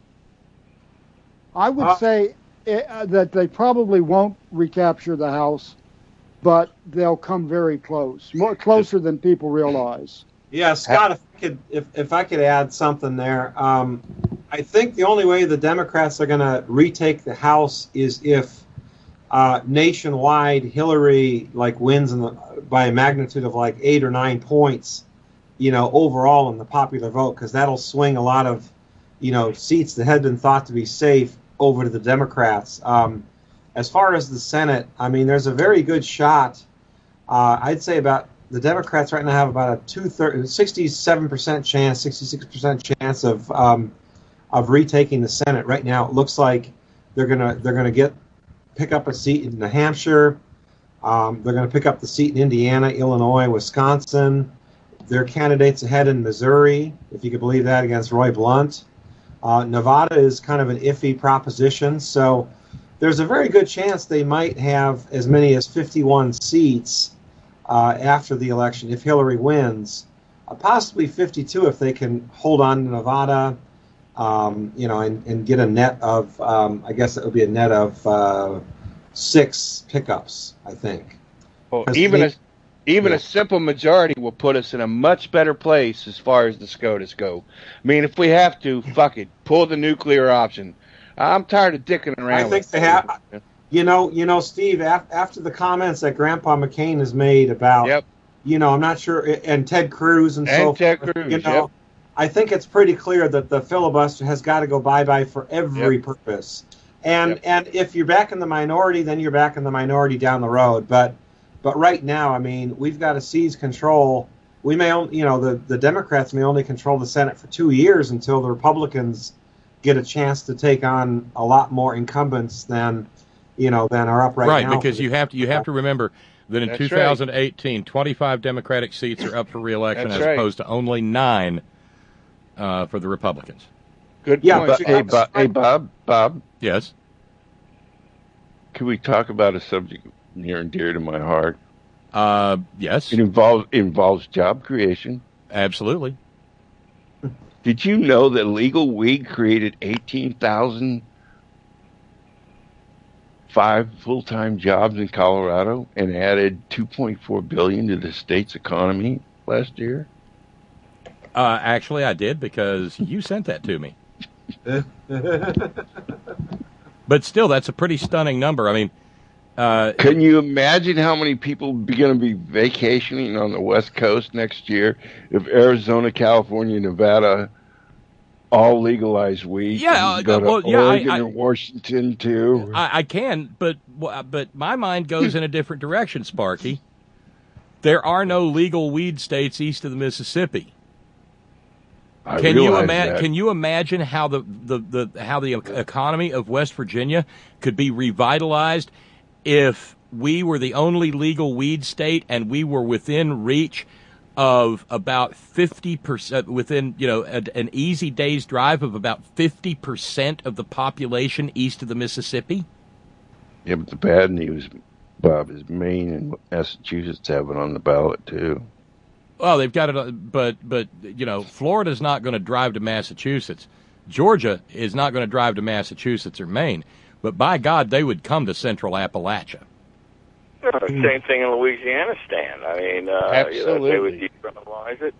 I would say that they probably won't recapture the House, but they'll come very close, closer than people realize. Yeah, Scott, if I could add something there, I think the only way the Democrats are going to retake the House is if nationwide Hillary wins by a magnitude of 8 or 9 points, overall in the popular vote, because that'll swing a lot of seats that had been thought to be safe over to the Democrats. As far as the Senate, I mean, there's a very good shot. I'd say about the Democrats right now have about a 67% chance, 66% chance of retaking the Senate. Right now, it looks like they're gonna pick up a seat in New Hampshire. They're going to pick up the seat in Indiana, Illinois, Wisconsin. There are candidates ahead in Missouri, if you could believe that, against Roy Blunt. Nevada is kind of an iffy proposition, so there's a very good chance they might have as many as 51 seats after the election if Hillary wins, possibly 52 if they can hold on to Nevada, and get a net of, I guess it would be a net of 6 pickups, I think. Well, even a simple majority will put us in a much better place as far as the SCOTUS go. I mean, if we have to, fuck it, pull the nuclear option. I'm tired of dicking around. I think they have. Steve, after the comments that Grandpa McCain has made about, I'm not sure, and Ted Cruz and so Ted forth, Cruz, I think it's pretty clear that the filibuster has got to go bye-bye for every purpose. And if you're back in the minority, then you're back in the minority down the road. But right now, I mean, we've got to seize control. We may, the Democrats may only control the Senate for 2 years until the Republicans get a chance to take on a lot more incumbents than are up right now. Right, because you have to remember that in 2018, 25 Democratic seats are up for re-election as opposed to only 9 for the Republicans. Good point. Hey, Bob. Yes? Can we talk about a subject near and dear to my heart? Yes. It involves job creation. Absolutely. Did you know that legal weed created 18,005 full-time jobs in Colorado and added $2.4 billion to the state's economy last year? Actually, I did because you sent that to me. But still, that's a pretty stunning number. I mean, can you imagine how many people are going to be vacationing on the West Coast next year if Arizona, California, Nevada all legalize weed? Yeah, Oregon and Washington too. I can, but my mind goes in a different direction, Sparky. There are no legal weed states east of the Mississippi. Can you imagine how the economy of West Virginia could be revitalized if we were the only legal weed state and we were within reach of about 50%, within an easy day's drive of about 50% of the population east of the Mississippi? Yeah, but the bad news, Bob, is Maine and Massachusetts have it on the ballot too. Well, they've got it, but Florida's not going to drive to Massachusetts. Georgia is not going to drive to Massachusetts or Maine. But by God, they would come to Central Appalachia. Same thing in Louisiana, Stan. I mean, Absolutely. they would decriminalize it.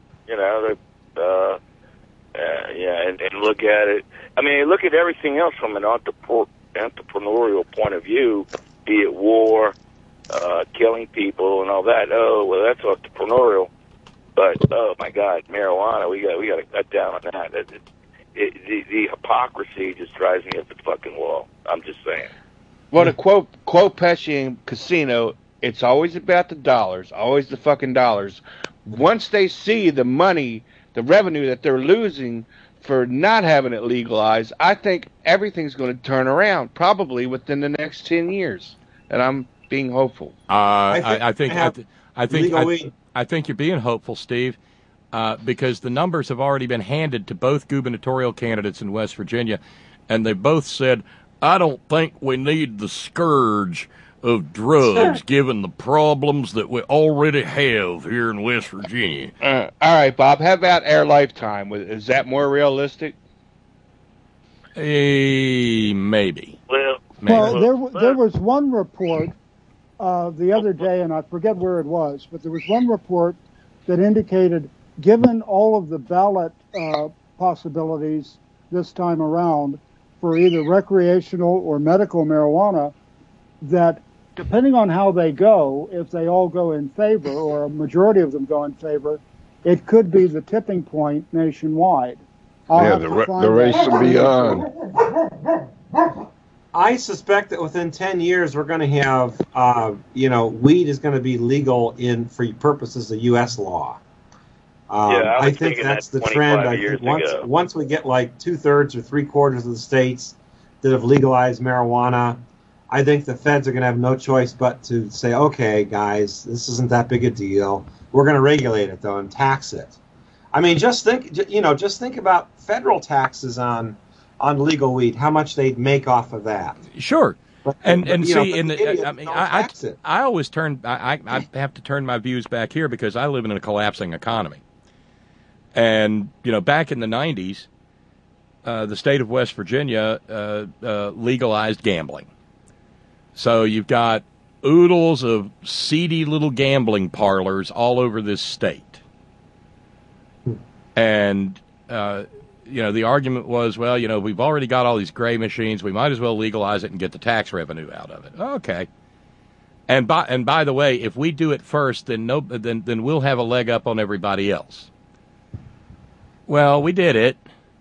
And look at it. I mean, look at everything else from an entrepreneurial point of view, be it war, killing people, and all that. Oh, well, that's entrepreneurial. But oh my God, marijuana, we got to cut down on that. The hypocrisy just drives me up the fucking wall. I'm just saying. Well, to quote Pesci in Casino, it's always about the dollars, always the fucking dollars. Once they see the money, the revenue that they're losing for not having it legalized, I think everything's going to turn around, probably within the next 10 years. And I'm being hopeful. I think you're being hopeful, Steve, because the numbers have already been handed to both gubernatorial candidates in West Virginia, and they both said, I don't think we need the scourge of drugs given the problems that we already have here in West Virginia. All right, Bob, how about Air Lifetime? Is that more realistic? Maybe. Well, there was one report the other day, and I forget where it was, but there was one report that indicated, given all of the ballot possibilities this time around for either recreational or medical marijuana, that depending on how they go, if they all go in favor or a majority of them go in favor, it could be the tipping point nationwide. The race will be on. I suspect that within 10 years we're going to have, weed is going to be legal for purposes of U.S. law. I think that's the trend. I think once we get like 2/3 or 3/4 of the states that have legalized marijuana, I think the feds are going to have no choice but to say, okay, guys, this isn't that big a deal. We're going to regulate it though and tax it. I mean, just think about federal taxes on legal weed, how much they'd make off of that. Sure. I have to turn my views back here because I live in a collapsing economy. And, back in the 90s, the state of West Virginia legalized gambling. So you've got oodles of seedy little gambling parlors all over this state. And, the argument was, well, we've already got all these gray machines. We might as well legalize it and get the tax revenue out of it. Okay. And by the way, if we do it first, then we'll have a leg up on everybody else. Well, we did it.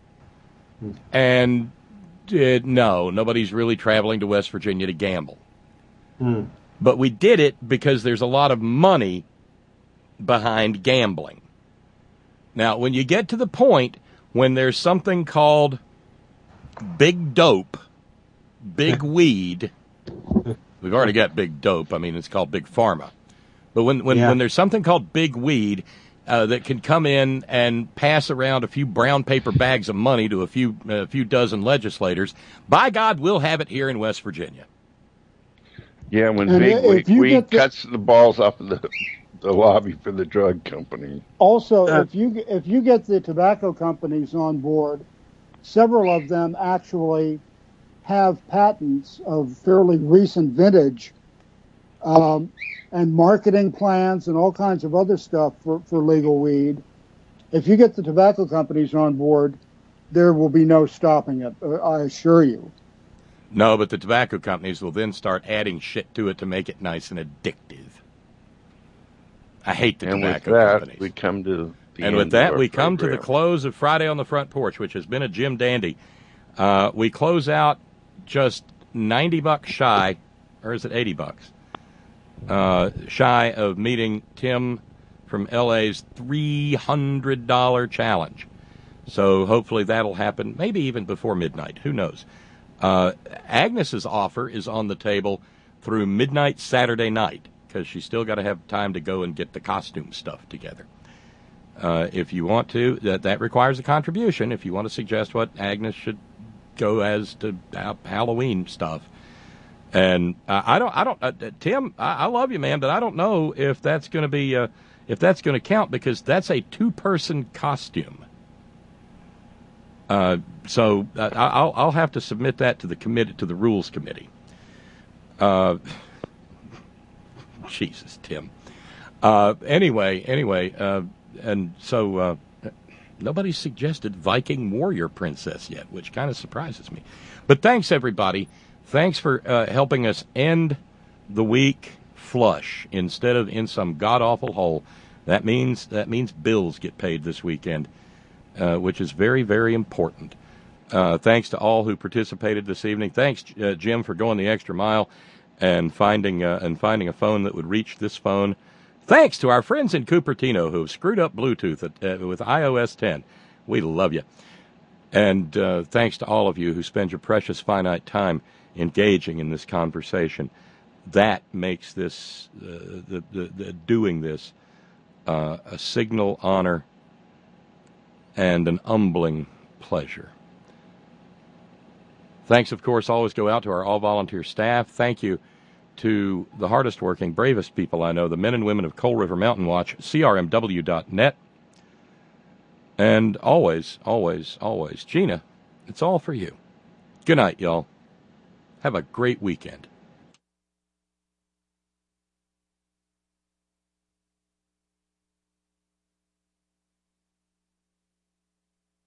And nobody's really traveling to West Virginia to gamble. But we did it because there's a lot of money behind gambling. Now, when you get to the point when there's something called big dope, big weed, we've already got big dope. I mean, it's called big pharma. But when there's something called big weed that can come in and pass around a few brown paper bags of money to a few dozen legislators, by God, we'll have it here in West Virginia. Yeah, when big weed cuts the balls off of the lobby for the drug company. Also, if you get the tobacco companies on board, several of them actually have patents of fairly recent vintage, and marketing plans and all kinds of other stuff for legal weed. If you get the tobacco companies on board, there will be no stopping it, I assure you. No, but the tobacco companies will then start adding shit to it to make it nice and addictive. I hate the tobacco companies. We come to the and with that, we come to the close of Friday on the Front Porch, which has been a Jim Dandy. We close out just $90 shy, or is it $80? Shy of meeting Tim from LA's $300 challenge. So hopefully that'll happen, maybe even before midnight. Who knows? Agnes's offer is on the table through midnight Saturday night because she's still got to have time to go and get the costume stuff together. If you want to, that requires a contribution. If you want to suggest what Agnes should go as to Halloween stuff. And Tim, I love you, man, but I don't know if that's going to be, if that's going to count because that's a 2-person costume. So I'll have to submit that to the rules committee. Jesus, Tim. Anyway, and so nobody's suggested Viking warrior princess yet, which kind of surprises me. But thanks, everybody. Thanks for helping us end the week flush instead of in some god-awful hole. That means bills get paid this weekend, which is very, very important. Thanks to all who participated this evening. Thanks, Jim, for going the extra mile and finding a phone that would reach this phone. Thanks to our friends in Cupertino who have screwed up Bluetooth with iOS 10. We love you. And thanks to all of you who spend your precious finite time engaging in this conversation. That makes this doing this a signal honor and an humbling pleasure. Thanks, of course, always go out to our all-volunteer staff. Thank you to the hardest-working, bravest people I know, the men and women of Coal River Mountain Watch, crmw.net. And always, always, always, Gina, it's all for you. Good night, y'all. Have a great weekend.